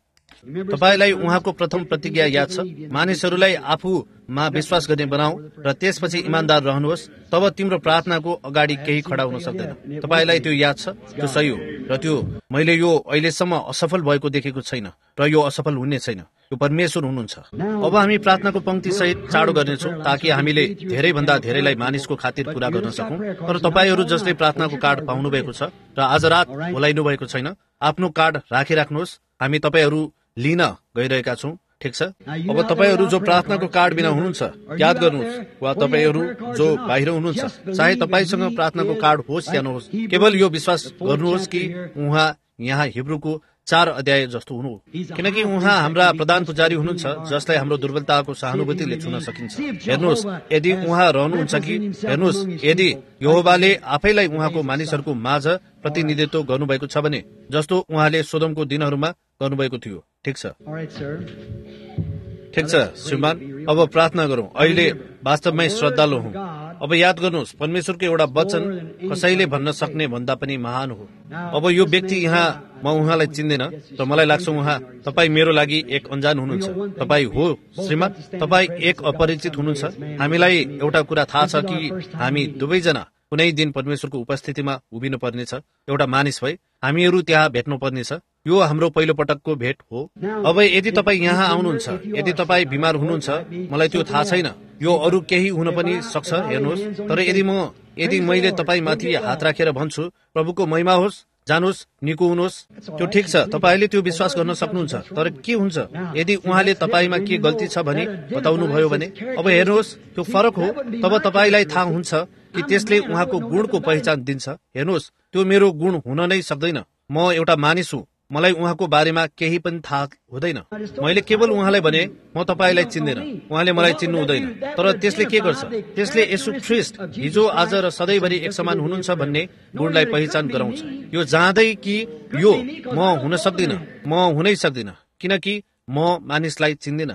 तपाईलाई उहाँको प्रथम प्रतिज्ञा याद छ, मानिसहरूलाई आफूमा विश्वास गर्ने बनाऊ र त्यसपछि इमानदार रहनुहोस्, तब तिम्रो प्रार्थनाको अगाडि केही खडा हुन सक्दैन। तपाईलाई त्यो याद छ, त्यो सही हो, र त्यो मैले यो अहिलेसम्म असफल भएको देखेको छैन र यो असफल हुने छैन। यो परमेश्वर हुनुहुन्छ। अब हामी प्रार्थनाको पंक्ति सहित चाँडो गर्नेछौँ ताकि हामीले धेरै भन्दा धेरैलाई मानिसको खातिर पूरा गर्न सकौं। तर तपाईहरू जसले प्रार्थनाको कार्ड पाउनु भएको छ र आज रात भोलाइनु भएको छैन, आफ्नो कार्ड राखिराख्नुहोस्। हामी तपाईहरू लिन गइरहेका छौं, ठिक छ? अब तपाईहरू जो प्रार्थनाको कार्ड बिना हुनुहुन्छ, याद गर्नुहोस्, वा तपाईहरू जो बाहिर हुनुहुन्छ, चाहे तपाईसँग प्रार्थनाको कार्ड होस् या नहोस्, केवल यो विश्वास गर्नुहोस् कि उहाँ यहाँ हिब्रूको चार अध्याय जस्तो हुनु, किनकि उहाँ हाम्रा प्रधान पुजारी हुनुहुन्छ जसलाई हाम्रो दुर्बलताको सहानुभूतिले छुन सकिन्छ। हेर्नुहोस्, यदि उहाँ रहनुहुन्छ कि हेर्नुहोस्, यदि यहोवाले आफैलाई उहाँको मानिसहरूको माझ प्रतिनिधित्व गर्नुभएको छ भने जस्तो उहाँले सोदोमको दिनहरूमा गर्नुभएको थियो। ठिक छ, ठिक छ श्रीमान। अब प्रार्थना गरौं। अहिले वास्तवमै श्रद्धालु हौं। अब याद गर्नुहोस्, परमेश्वरको एउटा वचन कसैले भन्न सक्ने भन्दा पनि महान हो। अब यो व्यक्ति यहाँ, म उहाँलाई चिन्दैन, तर मलाई लाग्छ उहाँ तपाईँ मेरो लागि एक अनजान हुनुहुन्छ। तपाईँ हो श्रीमान, तपाईँ एक अपरिचित हुनुहुन्छ। हामीलाई एउटा कुरा थाहा छ कि हामी दुवैजना कुनै दिन परमेश्वरको उपस्थितिमा उभिनु पर्नेछ। एउटा मानिस भई हामीहरू त्यहाँ भेट्नु पर्नेछ। यो हाम्रो पहिलो पटकको भेट हो। अब यदि तपाईँ यहाँ आउनुहुन्छ, यदि तपाईँ बिमार हुनुहुन्छ, मलाई त्यो थाहा छैन, यो अरू केही हुन पनि सक्छ, हेर्नुहोस्। तर यदि म यदि मैले तपाईँ माथि हात राखेर भन्छु प्रभुको महिमा होस्, जानुहोस्, निको हुनुहोस्, त्यो ठिक छ, तपाईँले त्यो विश्वास गर्न सक्नुहुन्छ। तर के हुन्छ यदि उहाँले तपाईँमा के गल्ती छ भने बताउनु भयो भने? अब हेर्नुहोस्, त्यो फरक हो। तब तपाईँलाई थाहा हुन्छ कि त्यसले उहाँको गुणको पहिचान दिन्छ। हेर्नुहोस्, त्यो मेरो गुण हुन नै सक्दैन। म एउटा मानिस हुँ, मलाई उहाँको बारेमा केही पनि थाहा हुँदैन। मैले केवल उहाँलाई भने म तपाईँलाई चिन्दैन, उहाँले मलाई चिन्नु हुँदैन। तर त्यसले के गर्छ? त्यसले येशू ख्रीष्ट हिजो आज र सधैँभरि एक समान हुनुहुन्छ भन्ने गुणलाई पहिचान गराउँछ। यो जाँदै कि यो म हुन सक्दिन, म हुनै सक्दिन, किनकि म मानिसलाई चिन्दिन।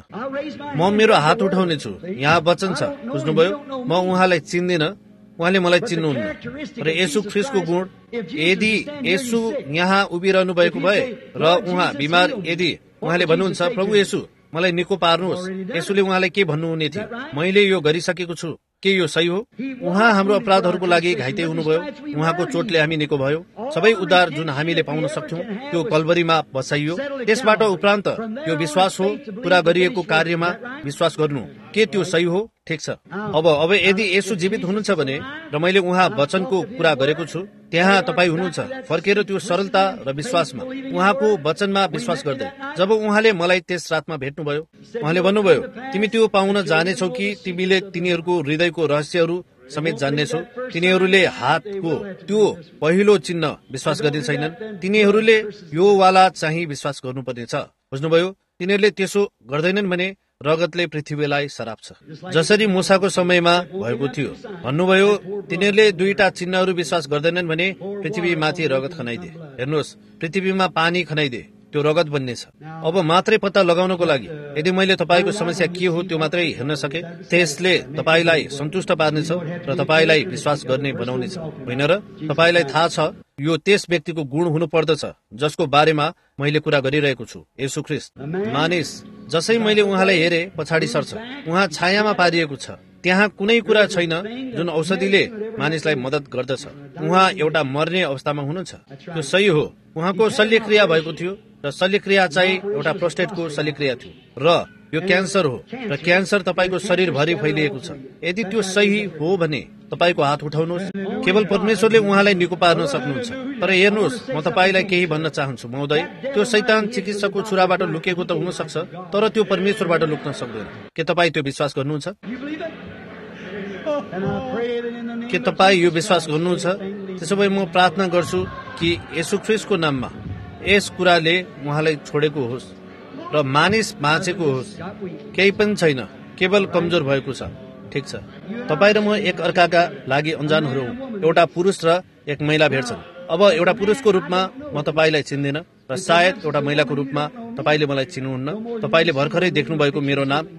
म मेरो हात उठाउने छु, यहाँ वचन छ, बुझ्नुभयो? म उहाँलाई चिन्दिन, उहाँले मलाई चिन्नुहुन्न। र येशू ख्रीष्टको गुण, यदि येशू यहाँ उभिरहनु भएको भए र उहाँ बिमार, यदि उहाँले भन्नुहुन्छ प्रभु येशू मलाई निको पार्नुहोस्, येशूले उहाँलाई के भन्नुहुने थियो? मैले यो गरिसकेको छु। के यो सही हो? उहाँ हाम्रो अपराधहरूको लागि घाइते हुनुभयो, उहाँको चोटले हामी निको भयो। सबै उद्धार जुन हामीले पाउन सक्थ्यौं त्यो कल्भरीमा बसाइयो। त्यसबाट उपरान्त यो विश्वास हो, पूरा गरिएको कार्यमा विश्वास गर्नु। के त्यो सही हो? ठिक छ। अब अब यदि येशू जीवित हुनुहुन्छ भने र मैले उहाँ वचनको कुरा गरेको छु, त्यहाँ तपाईँ हुनुहुन्छ फर्केर त्यो सरलता र विश्वासमा, उहाँको वचनमा विश्वास गर्दै। जब उहाँले मलाई त्यस रातमा भेट्नुभयो, उहाँले भन्नुभयो तिमी त्यो पाउन जानेछौ कि तिमीले तिनीहरूको हृदयको रहस्यहरू समेत जान्नेछौ। तिनीहरूले हातको त्यो पहिलो चिन्ह विश्वास गर्ने छैनन्, तिनीहरूले यो वाला चाहिँ विश्वास गर्नुपर्नेछ। बुझ्नुभयो? तिनीहरूले त्यसो गर्दैनन् भने रगतले पृथ्वीलाई सराप्छ, जसरी मूसाको समयमा भएको थियो। भन्नुभयो तिनीहरूले दुईटा चिन्हहरू विश्वास गर्दैनन् भने पृथ्वीमाथि रगत खनाइदिए। हेर्नुहोस्, पृथ्वीमा पानी खनाइदिए, त्यो रगत बन्नेछ। अब मात्रै पत्ता लगाउनको लागि यदि मैले तपाईँको समस्या के हो त्यो मात्रै हेर्न सके, त्यसले तपाईँलाई सन्तुष्ट पार्नेछ र तपाईँलाई विश्वास गर्ने बनाउनेछ, होइन र? तपाईँलाई थाहा छ यो त्यस व्यक्तिको गुण हुनु पर्दछ जसको बारेमा मैले कुरा गरिरहेको छु, येशू ख्रीष्ट। मानिस जसै मैले उहाँलाई हेरे पछाडि सर्छ, उहाँ छायामा पारिएको छ। त्यहाँ कुनै कुरा छैन जुन औषधिले मानिसलाई मद्दत गर्दछ। उहाँ एउटा मर्ने अवस्थामा हुनुहुन्छ, त्यो सही हो। उहाँको शल्यक्रिया भएको थियो र शल्यक्रिया चाहिँ एउटा प्रोस्टेटको शल्यक्रिया थियो र यो क्यान्सर हो र क्यान्सर तपाईँको शरीरभरि फैलिएको छ। यदि त्यो सही हो भने तपाईँको हात उठाउनुहोस्। केवल परमेश्वरले उहाँलाई निको पार्न सक्नुहुन्छ। तर हेर्नुहोस्, म तपाईँलाई केही भन्न चाहन्छु महोदय, त्यो शैतान चिकित्सकको छुराबाट लुकेको त हुन सक्छ, तर त्यो परमेश्वरबाट लुक्न सक्दैन। के तपाईँ त्यो विश्वास गर्नुहुन्छ? के तपाईँ यो विश्वास गर्नुहुन्छ? त्यसो भए म प्रार्थना गर्छु कि येशू ख्रीष्टको नाममा यस कुराले उहाँलाई छोडेको होस् र मानिस बाँचेको होस्। केही पनि छैन, केवल कमजोर भएको छ। ठिक छ, तपाईँ र म एक अर्काका लागि अनजानहरू हौं। एउटा पुरुष र एक महिला भेट्छन्। अब एउटा पुरुषको रूपमा म तपाईँलाई चिन्दिन र सायद एउटा महिलाको रूपमा तपाईँले मलाई चिन्नुहुन्न। तपाईँले भर्खरै देख्नु भएको मेरो नाम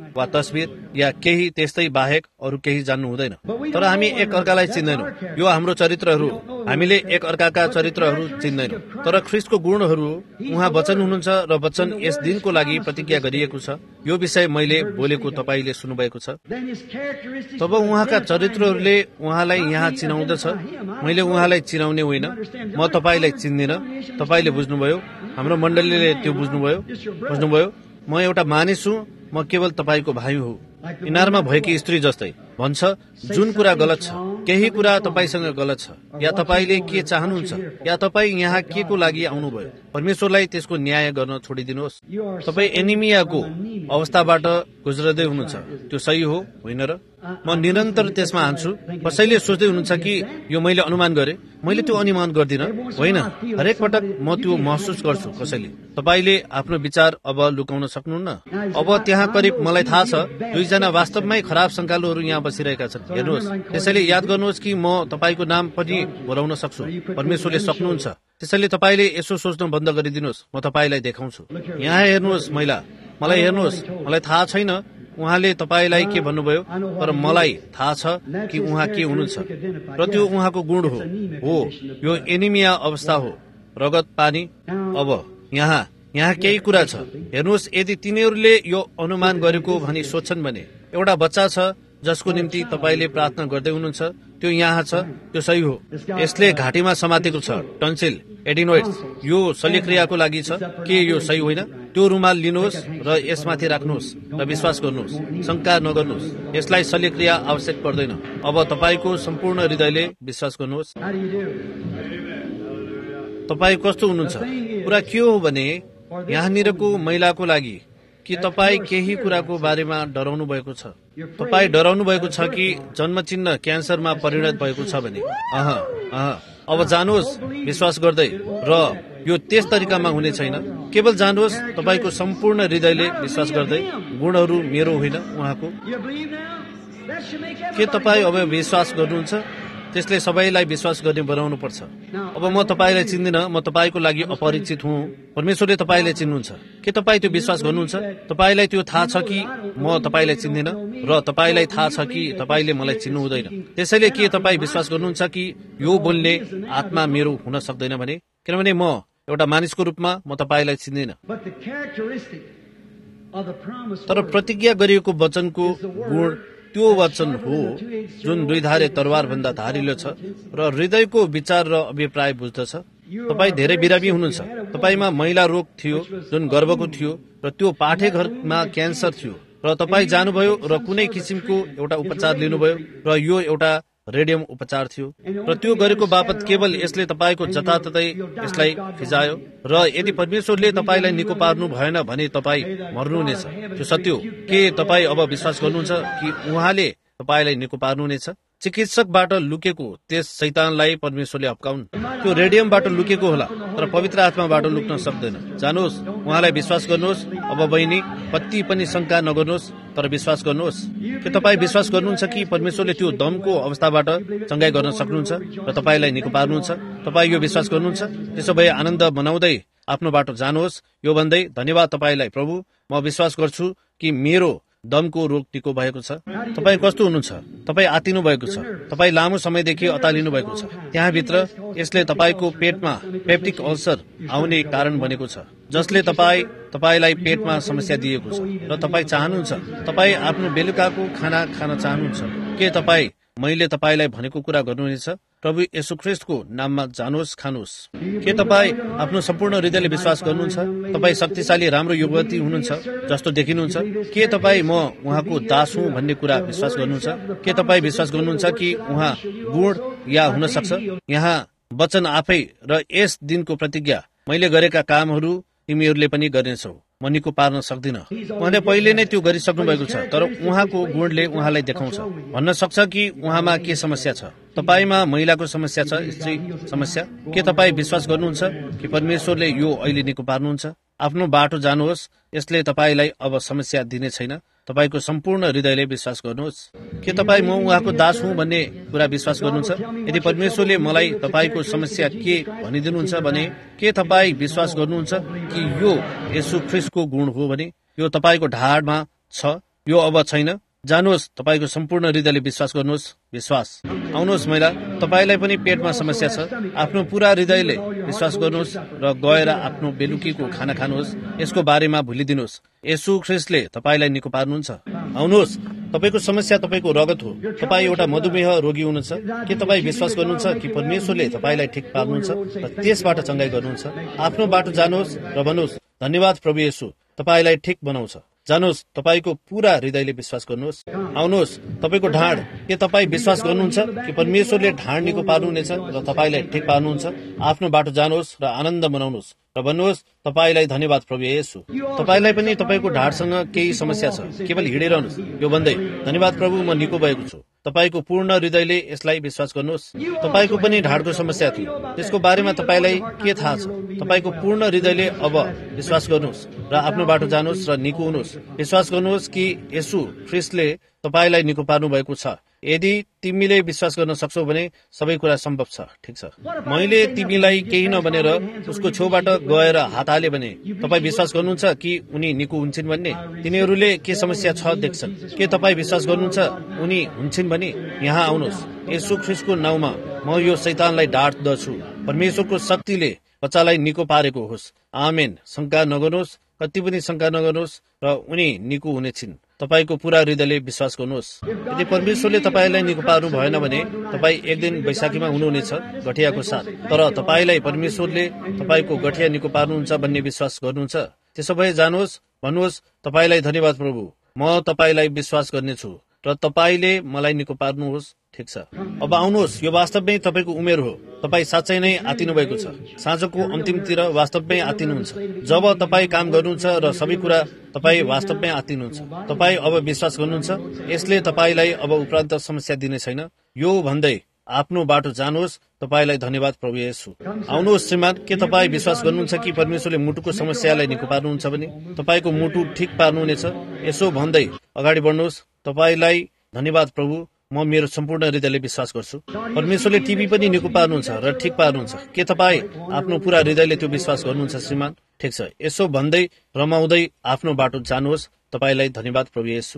वा तस्बिर या केही त्यस्तै बाहेक अरू केही जान्नु हुँदैन। तर हामी एक अर्कालाई चिन्दैनौँ। यो हाम्रो चरित्रहरू, हामीले एक अर्काका चरित्रहरू चिन्दैनौँ। तर ख्रीष्टको गुणहरू, उहाँ वचन हुनुहुन्छ र वचन यस दिनको लागि प्रतिज्ञा गरिएको छ। यो विषय मैले बोलेको तपाईँले सुन्नुभएको छ। तब उहाँका चरित्रहरूले उहाँलाई यहाँ चिनाउँदछ। मैले उहाँलाई चिनाउने होइन, म तपाईँलाई चिन्दिनँ। तपाईँले बुझ्नुभयो, हाम्रो मण्डलीले त्यो बुझ्नुभयो बुझ्नुभयो म एउटा मानिस हुँ, म केवल तपाईँको भाइ हो। इनारमा भएकी स्त्री जस्तै भन्छ, जुन कुरा गलत छ, केही कुरा तपाईँसँग गलत छ, या तपाईँले के चाहनुहुन्छ, या तपाईँ यहाँ के को लागि आउनुभयो। परमेश्वरलाई त्यसको न्याय गर्न छोडिदिनुहोस्। तपाईँ एनिमियाको अवस्थाबाट गुज्रदै हुनुहुन्छ, त्यो सही हो होइन र? म निरन्तर त्यसमा हान्छु। कसैले सोच्दै हुनुहुन्छ कि यो मैले अनुमान गरे, मैले त्यो अनुमान गर्दिनँ। होइन, हरेक पटक म त्यो महसुस गर्छु। कसैले तपाईँले आफ्नो विचार अब लुकाउन सक्नुहुन्न। अब त्यहाँ करिब मलाई थाहा छ दुईजना वास्तवमै खराब शङ्कालुहरू यहाँ बसिरहेका छन्। हेर्नुहोस्, त्यसैले याद गर्नुहोस् कि म तपाईँको नाम पनि बोलाउन सक्छु। परमेश्वरले सक्नुहुन्छ। त्यसैले तपाईँले यसो सोच्न बन्द गरिदिनुहोस्, म तपाईँलाई देखाउँछु। यहाँ हेर्नुहोस् महिला, मलाई हेर्नुहोस्, मलाई थाहा छैन उहाँले तपाईँलाई के भन्नुभयो, तर मलाई थाहा छ कि उहाँ के हुनुहुन्छ र त्यो उहाँको गुण हो। हो, यो एनिमिया अवस्था हो, रगत पानी। अब यहाँ यहाँ केही कुरा छ। हेर्नुहोस्, यदि तिनीहरूले यो अनुमान गरेको भनी सोच्छन् भने एउटा बच्चा छ जसको निम्ति तपाईँले प्रार्थना गर्दै हुनुहुन्छ, त्यो यहाँ छ, त्यो सही हो। यसले घाँटीमा समातेको छ टन्सिल एडिनोइड्स, यो शल्यक्रियाको लागि छ। के यो सही होइन? त्यो रुमाल लिनुहोस् र यसमाथि राख्नुहोस् र विश्वास गर्नुहोस्, शङ्का नगर्नुहोस्। यसलाई शल्यक्रिया आवश्यक पर्दैन। अब तपाईँको सम्पूर्ण हृदयले विश्वास गर्नुहोस्। तपाईँ कस्तो हुनुहुन्छ? कुरा के हो भने यहाँनिरको महिलाको लागि कि तपाईँ केही कुराको बारेमा डराउनु भएको छ। तपाईँ डराउनु भएको छ कि जन्मचिन्ह क्यान्सरमा परिणत भएको छ भने अह अह अब जानुहोस् विश्वास गर्दै, र यो त्यस तरिकामा हुने छैन। केवल जानुहोस् तपाईँको सम्पूर्ण हृदयले विश्वास गर्दै। गुणहरू मेरो होइन, उहाँको। के तपाईँ अब विश्वास गर्नुहुन्छ? त्यसले सबैलाई विश्वास गर्ने बनाउनु पर्छ। अब म तपाईँलाई चिन्दिनँ, म तपाईँको लागि अपरिचित हुँ। परमेश्वरले तपाईँलाई चिन्नुहुन्छ। के तपाईँ त्यो विश्वास गर्नुहुन्छ? तपाईँलाई त्यो थाहा छ कि म तपाईँलाई चिन्दिनँ, र तपाईँलाई थाहा छ कि तपाईँले मलाई चिन्नु हुँदैन। त्यसैले के तपाईँ विश्वास गर्नुहुन्छ कि यो बोल्ने आत्मा मेरो हुन सक्दैन भने? किनभने म एउटा मानिसको रूपमा म तपाईँलाई चिन्दिनँ। तर प्रतिज्ञा गरिएको वचनको गुण त्यो वचन हो जुन दुईधारे तरवार भन्दा धारिलो छ र हृदयको विचार र अभिप्राय बुझ्दछ। तपाईँ धेरै बिरामी हुनुहुन्छ। तपाईँमा महिला रोग थियो जुन गर्भको थियो र त्यो पाठेघरमा क्यान्सर थियो, र तपाईँ जानुभयो र कुनै किसिमको एउटा उपचार लिनुभयो, र यो एउटा रेडियम उपचार थियो, र त्यो गरेको बापत केवल यसले तपाईँको जताततै यसलाई फिजायो। र यदि परमेश्वरले तपाईँलाई निको पार्नु भएन भने तपाईँ मर्नुहुनेछ। त्यो सत्य हो। के तपाईँ अब विश्वास गर्नुहुन्छ कि उहाँले तपाईँलाई निको पार्नुहुनेछ? चिकित्सकबाट लुकेको त्यस शैतानलाई परमेश्वरले हप्काउन्। त्यो रेडियमबाट लुकेको होला, तर पवित्र आत्माबाट लुक्न सक्दैन। जानुहोस्, उहाँलाई विश्वास गर्नुहोस्। अब बहिनी, कति पनि शङ्का नगर्नुहोस्, तर विश्वास गर्नुहोस्। के तपाईँ विश्वास गर्नुहुन्छ कि परमेश्वरले त्यो दमको अवस्थाबाट चङ्गाई गर्न सक्नुहुन्छ र तपाईँलाई निको पार्नुहुन्छ? तपाईँ यो विश्वास गर्नुहुन्छ? त्यसो भए आनन्द मनाउँदै आफ्नो बाटो जानुहोस्, यो भन्दै, धन्यवाद तपाईँलाई प्रभु, म विश्वास गर्छु कि मेरो दमको रोग निको भएको छ। तपाईँ कस्तो हुनुहुन्छ? तपाईँ आतिनु भएको छ। तपाईँ लामो समयदेखि अतालिनु भएको छ। त्यहाँभित्र यसले तपाईँको पेटमा पेप्टिक अल्सर आउने कारण बनेको छ, जसले तपाईँ तपाईँलाई पेटमा समस्या दिएको छ, र तपाईँ चाहनुहुन्छ, तपाईँ आफ्नो बेलुकाको खाना खान चाहनुहुन्छ। के तपाईँ मैले तपाईँलाई भनेको कुरा गर्नुहुनेछ? प्रभु येशू ख्रीष्टको नाममा जानुहोस्, खानुहोस्। के तपाईँ आफ्नो सम्पूर्ण हृदयले विश्वास गर्नुहुन्छ? तपाईँ शक्तिशाली राम्रो युवती हुनुहुन्छ जस्तो देखिनुहुन्छ? के तपाईँ म उहाँको दास हुँ भन्ने कुरा विश्वास गर्नुहुन्छ? के तपाईँ विश्वास गर्नुहुन्छ कि उहाँ गुण या हुन सक्छ? यहाँ वचन आफै र यस दिनको प्रतिज्ञा, मैले गरेका कामहरू तिमीहरूले पनि गर्नेछौ, म निको पार्न सक्दिनँ। उहाँले पहिले नै त्यो गरिसक्नु भएको छ, तर उहाँको गुणले उहाँलाई देखाउँछ। भन्न सक्छ कि उहाँमा के समस्या छ। तपाईँमा महिलाको समस्या छ, स्त्री समस्या। के तपाईँ विश्वास गर्नुहुन्छ कि परमेश्वरले यो अहिले निको पार्नुहुन्छ? आफ्नो बाटो जानुहोस्, यसले तपाईँलाई अब समस्या दिने छैन। तपाईँको सम्पूर्ण हृदयले विश्वास गर्नुहोस्। के तपाईँ म उहाँको दास हुँ भन्ने कुरा विश्वास गर्नुहुन्छ? यदि परमेश्वरले मलाई तपाईँको समस्या के भनिदिनुहुन्छ भने के तपाईँ विश्वास गर्नुहुन्छ कि यो येशू ख्रीष्टको गुण हो भने यो तपाईँको ढाडमा छ यो अब छैन। जानुहोस्, तपाईको सम्पूर्ण हृदयले विश्वास गर्नुहोस्। विश्वास आउनुहोस् महिला, तपाईलाई पनि पेटमा समस्या छ, आफ्नो पूरा हृदयले विश्वास गर्नुहोस् र गएर आफ्नो बेलुकीको खाना खानुहोस्। यसको बारेमा भुलिदिनुहोस्। येशू ख्रीष्टले तपाईलाई निको पार्नुहुन्छ। आउनुहोस्, तपाईको समस्या तपाईको रगत हो। तपाई एउटा मधुमेह रोगी हुनुहुन्छ। के तपाई विश्वास गर्नुहुन्छ कि परमेश्वरले तपाईलाई ठिक पार्नुहुन्छ र त्यसबाट चंगाई गर्नुहुन्छ? आफ्नो बाटो जानुहोस् र भन्नुहोस्, धन्यवाद प्रभु येशू, तपाईलाई ठिक बनाउँछ। जानुहोस्, तपाईको पूरा हृदयले विश्वास गर्नुहोस्। आउनुहोस्, तपाईको ढाड, के तपाई विश्वास गर्नुहुन्छ कि परमेश्वरले ढाड निको पार्नुहुनेछ र तपाईलाई ठिक पार्नुहुन्छ? आफ्नो बाटो जानुहोस् र आनन्द मनाउनुहोस् र भन्नुहोस्, तपाईलाई धन्यवाद प्रभु येशू। तपाईलाई पनि तपाईको ढाडसँग केही समस्या छ, केवल हिँडिरहनुहोस् यो भन्दै, धन्यवाद प्रभु, म निको भएको छु। तपाईको पूर्ण हृदयले यसलाई विश्वास गर्नुहोस्। तपाईको पनि ढाडको समस्या थियो, त्यसको बारेमा तपाईलाई के थाहा छ? तपाईको पूर्ण हृदयले अब विश्वास गर्नुहोस् र आफ्नो बाटो जानुहोस् र निको हुनुहोस्। विश्वास गर्नुहोस् कि येशू ख्रीष्टले तपाईलाई निको पार्नु भएको छ। यदि तिमीले विश्वास गर्न सक्छौ भने सबै कुरा सम्भव छ। ठिक छ, मैले तिमीलाई केही नभनेर उसको छेउबाट गएर हात हाले भने तपाई विश्वास गर्नुहुन्छ कि उनी निको हुन्छन् भन्ने? तिनीहरूले के समस्या छ देख्छन्। के तपाई विश्वास गर्नुहुन्छ उनी हुन्छन् भने? यहाँ आउनुहोस्। येशू ख्रीष्टको नाउँमा म यो शैतानलाई डाँट्दछु। परमेश्वरको शक्तिले बच्चालाई निको पारेको होस्। आमेन। शंका नगर्नुहोस्, कति पनि शंका नगर्नुहोस् र उनी निको हुनेछिन्। तपाईको पूरा हृदयले विश्वास गर्नुहोस्। यदि परमेश्वरले तपाईलाई निको पार्नु भएन भने तपाई एक दिन बैशाखीमा हुनुहुनेछ गठियाको साथ। तर तपाईलाई परमेश्वरले तपाईको गठिया निको पार्नुहुन्छ भन्ने विश्वास गर्नुहुन्छ? त्यसो भए जानुहोस्, भन्नुहोस्, तपाईलाई धन्यवाद प्रभु, म तपाईलाई विश्वास गर्नेछु र तपाईले मलाई निको पार्नुहोस्। ठिक छ, अब आउनुहोस्। यो वास्तवमै तपाईको उमेर हो। तपाई साँच्चै नै आतिनु भएको छ। साँझको अन्तिमतिर वास्तवमै आतिनुहुन्छ। जब तपाई काम गर्नुहुन्छ र सबै कुरा तपाई वास्तवमै आतिनुहुन्छ। तपाई अब विश्वास गर्नुहुन्छ। यसले तपाईलाई अब उपरान्त समस्या दिने छैन। यो भन्दै आफ्नो बाटो जानुहोस्। तपाईलाई धन्यवाद प्रभु येशू। आउनुहोस् श्रीमान, के तपाई विश्वास गर्नुहुन्छ कि परमेश्वरले मुटुको समस्यालाई निको पार्नुहुन्छ भने तपाईको मुटु ठिक पार्नुहुनेछ? यसो भन्दै अगाडि बढ्नुहोस्। तपाईलाई धन्यवाद प्रभु, म मेरो सम्पूर्ण हृदयले विश्वास गर्छु। परमेश्वरले टिभी पनि निको पार्नुहुन्छ र ठिक पार्नुहुन्छ। के तपाई आफ्नो पूरा हृदयले त्यो विश्वास गर्नुहुन्छ श्रीमान? ठिक छ, यसो भन्दै रमाउँदै आफ्नो बाटो जानुहोस्। तपाईलाई धन्यवाद प्रभु येशू।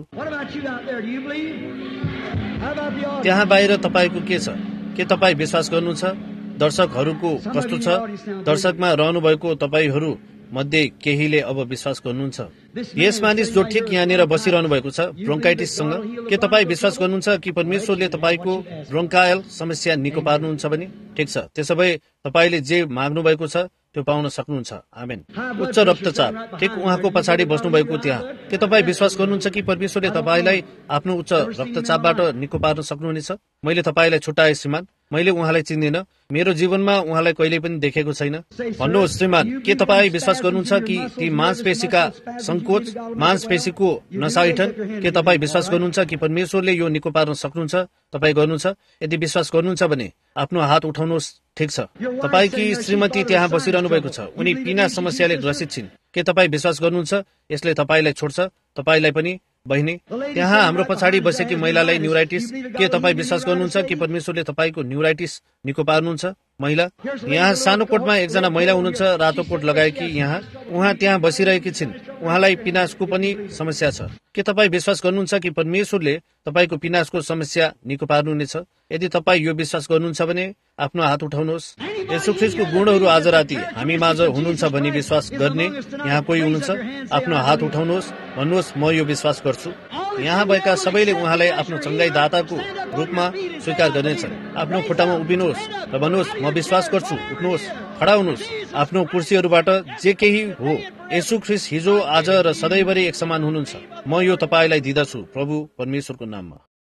त्यहाँ बाहिर तपाईको के छ? के तपाई विश्वास गर्नुहुन्छ? दर्शकहरूको कस्तो छ? दर्शकमा रहनुभएको तपाईहरू मध्ये केहीले अब विश्वास गर्नुहुन्छ? यस मानिस जो ठिक यहाँनिर बसिरहनु भएको छ ब्रोन्काइटिससँग, के तपाई विश्वास गर्नुहुन्छ कि परमेश्वरले तपाईको ब्रोन्कायल समस्या निको पार्नुहुन्छ भने? ठिक छ, त्यसो भए तपाईले जे माग्नु भएको छ त्यो पाउन सक्नुहुन्छ। आमेन। उच्च रक्तचाप, ठिक उहाँको पछाडि बस्नु भएको त्यहाँ, के तपाई विश्वास गर्नुहुन्छ कि परमेश्वरले तपाईलाई आफ्नो उच्च रक्तचापबाट निको पार्न सक्नुहुनेछ? मैले तपाईलाई छुट्याए श्रीमान, मैले उहाँलाई चिन्दिन, मेरो जीवनमा उहाँलाई कहिले पनि देखेको छैन। भन्नुहोस् श्रीमान, के तपाई विश्वास गर्नुहुन्छ कि ती मांसपेशीका संकोच, मांसपेशीको नसाइठन, के तपाई विश्वास गर्नुहुन्छ कि परमेश्वरले यो निको पार्न सक्नुहुन्छ? तपाई गर्नुहुन्छ? यदि विश्वास गर्नुहुन्छ भने आफ्नो हात उठाउनुहोस्। ठिक छ, तपाईकी श्रीमती त्यहाँ बसिरहनु भएको छ, उनी पिना समस्याले ग्रसित छिन्। के तपाई विश्वास गर्नुहुन्छ यसले तपाईलाई छोड्छ? तपाईलाई पनि बहिनी, त्यहाँ हाम्रो पछाडि बसेकी महिलालाई न्युराइटिस, के तपाई विश्वास गर्नुहुन्छ कि परमेश्वरले तपाईको न्युराइटिस निको पार्नुहुन्छ? महिला, यहाँ सानो कोटमा एकजना महिला हुनुहुन्छ, रातो कोट लगाएकी। यहाँ उहाँ त्यहाँ बसिरहेकी छिन्। उहाँलाई पिनासको पनि समस्या छ। के तपाई विश्वास गर्नुहुन्छ कि परमेश्वरले तपाईको पिनासको समस्या निको पार्नुहुनेछ? यदि तपाई यो विश्वास गर्नुहुन्छ भने आफ्नो हात उठाउनुहोस्। येशू ख्रीष्टको गुणहरू आज राति हामी माझ हुनुहुन्छ भनी विश्वास गर्ने यहाँ कोही हुनुहुन्छ? आफ्नो हात उठाउनुहोस्, भन्नुहोस्, म यो विश्वास गर्छु। यहाँ भएका सबैले उहाँलाई आफ्नो चंगाईदाताको रूपमा स्वीकार गर्नेछन्। आफ्नो खुट्टामा उभिनुहोस् र भन्नुहोस्, म विश्वास गर्छु। उठ्नुहोस्, खडा हुनुहोस्। आफ्नो कुर्सीहरूबाट जे केही हो, येशू ख्रीष्ट हिजो, आज र सधैँभरि एक समान हुनुहुन्छ। म यो तपाईलाई दिदछु प्रभु परमेश्वरको नाममा।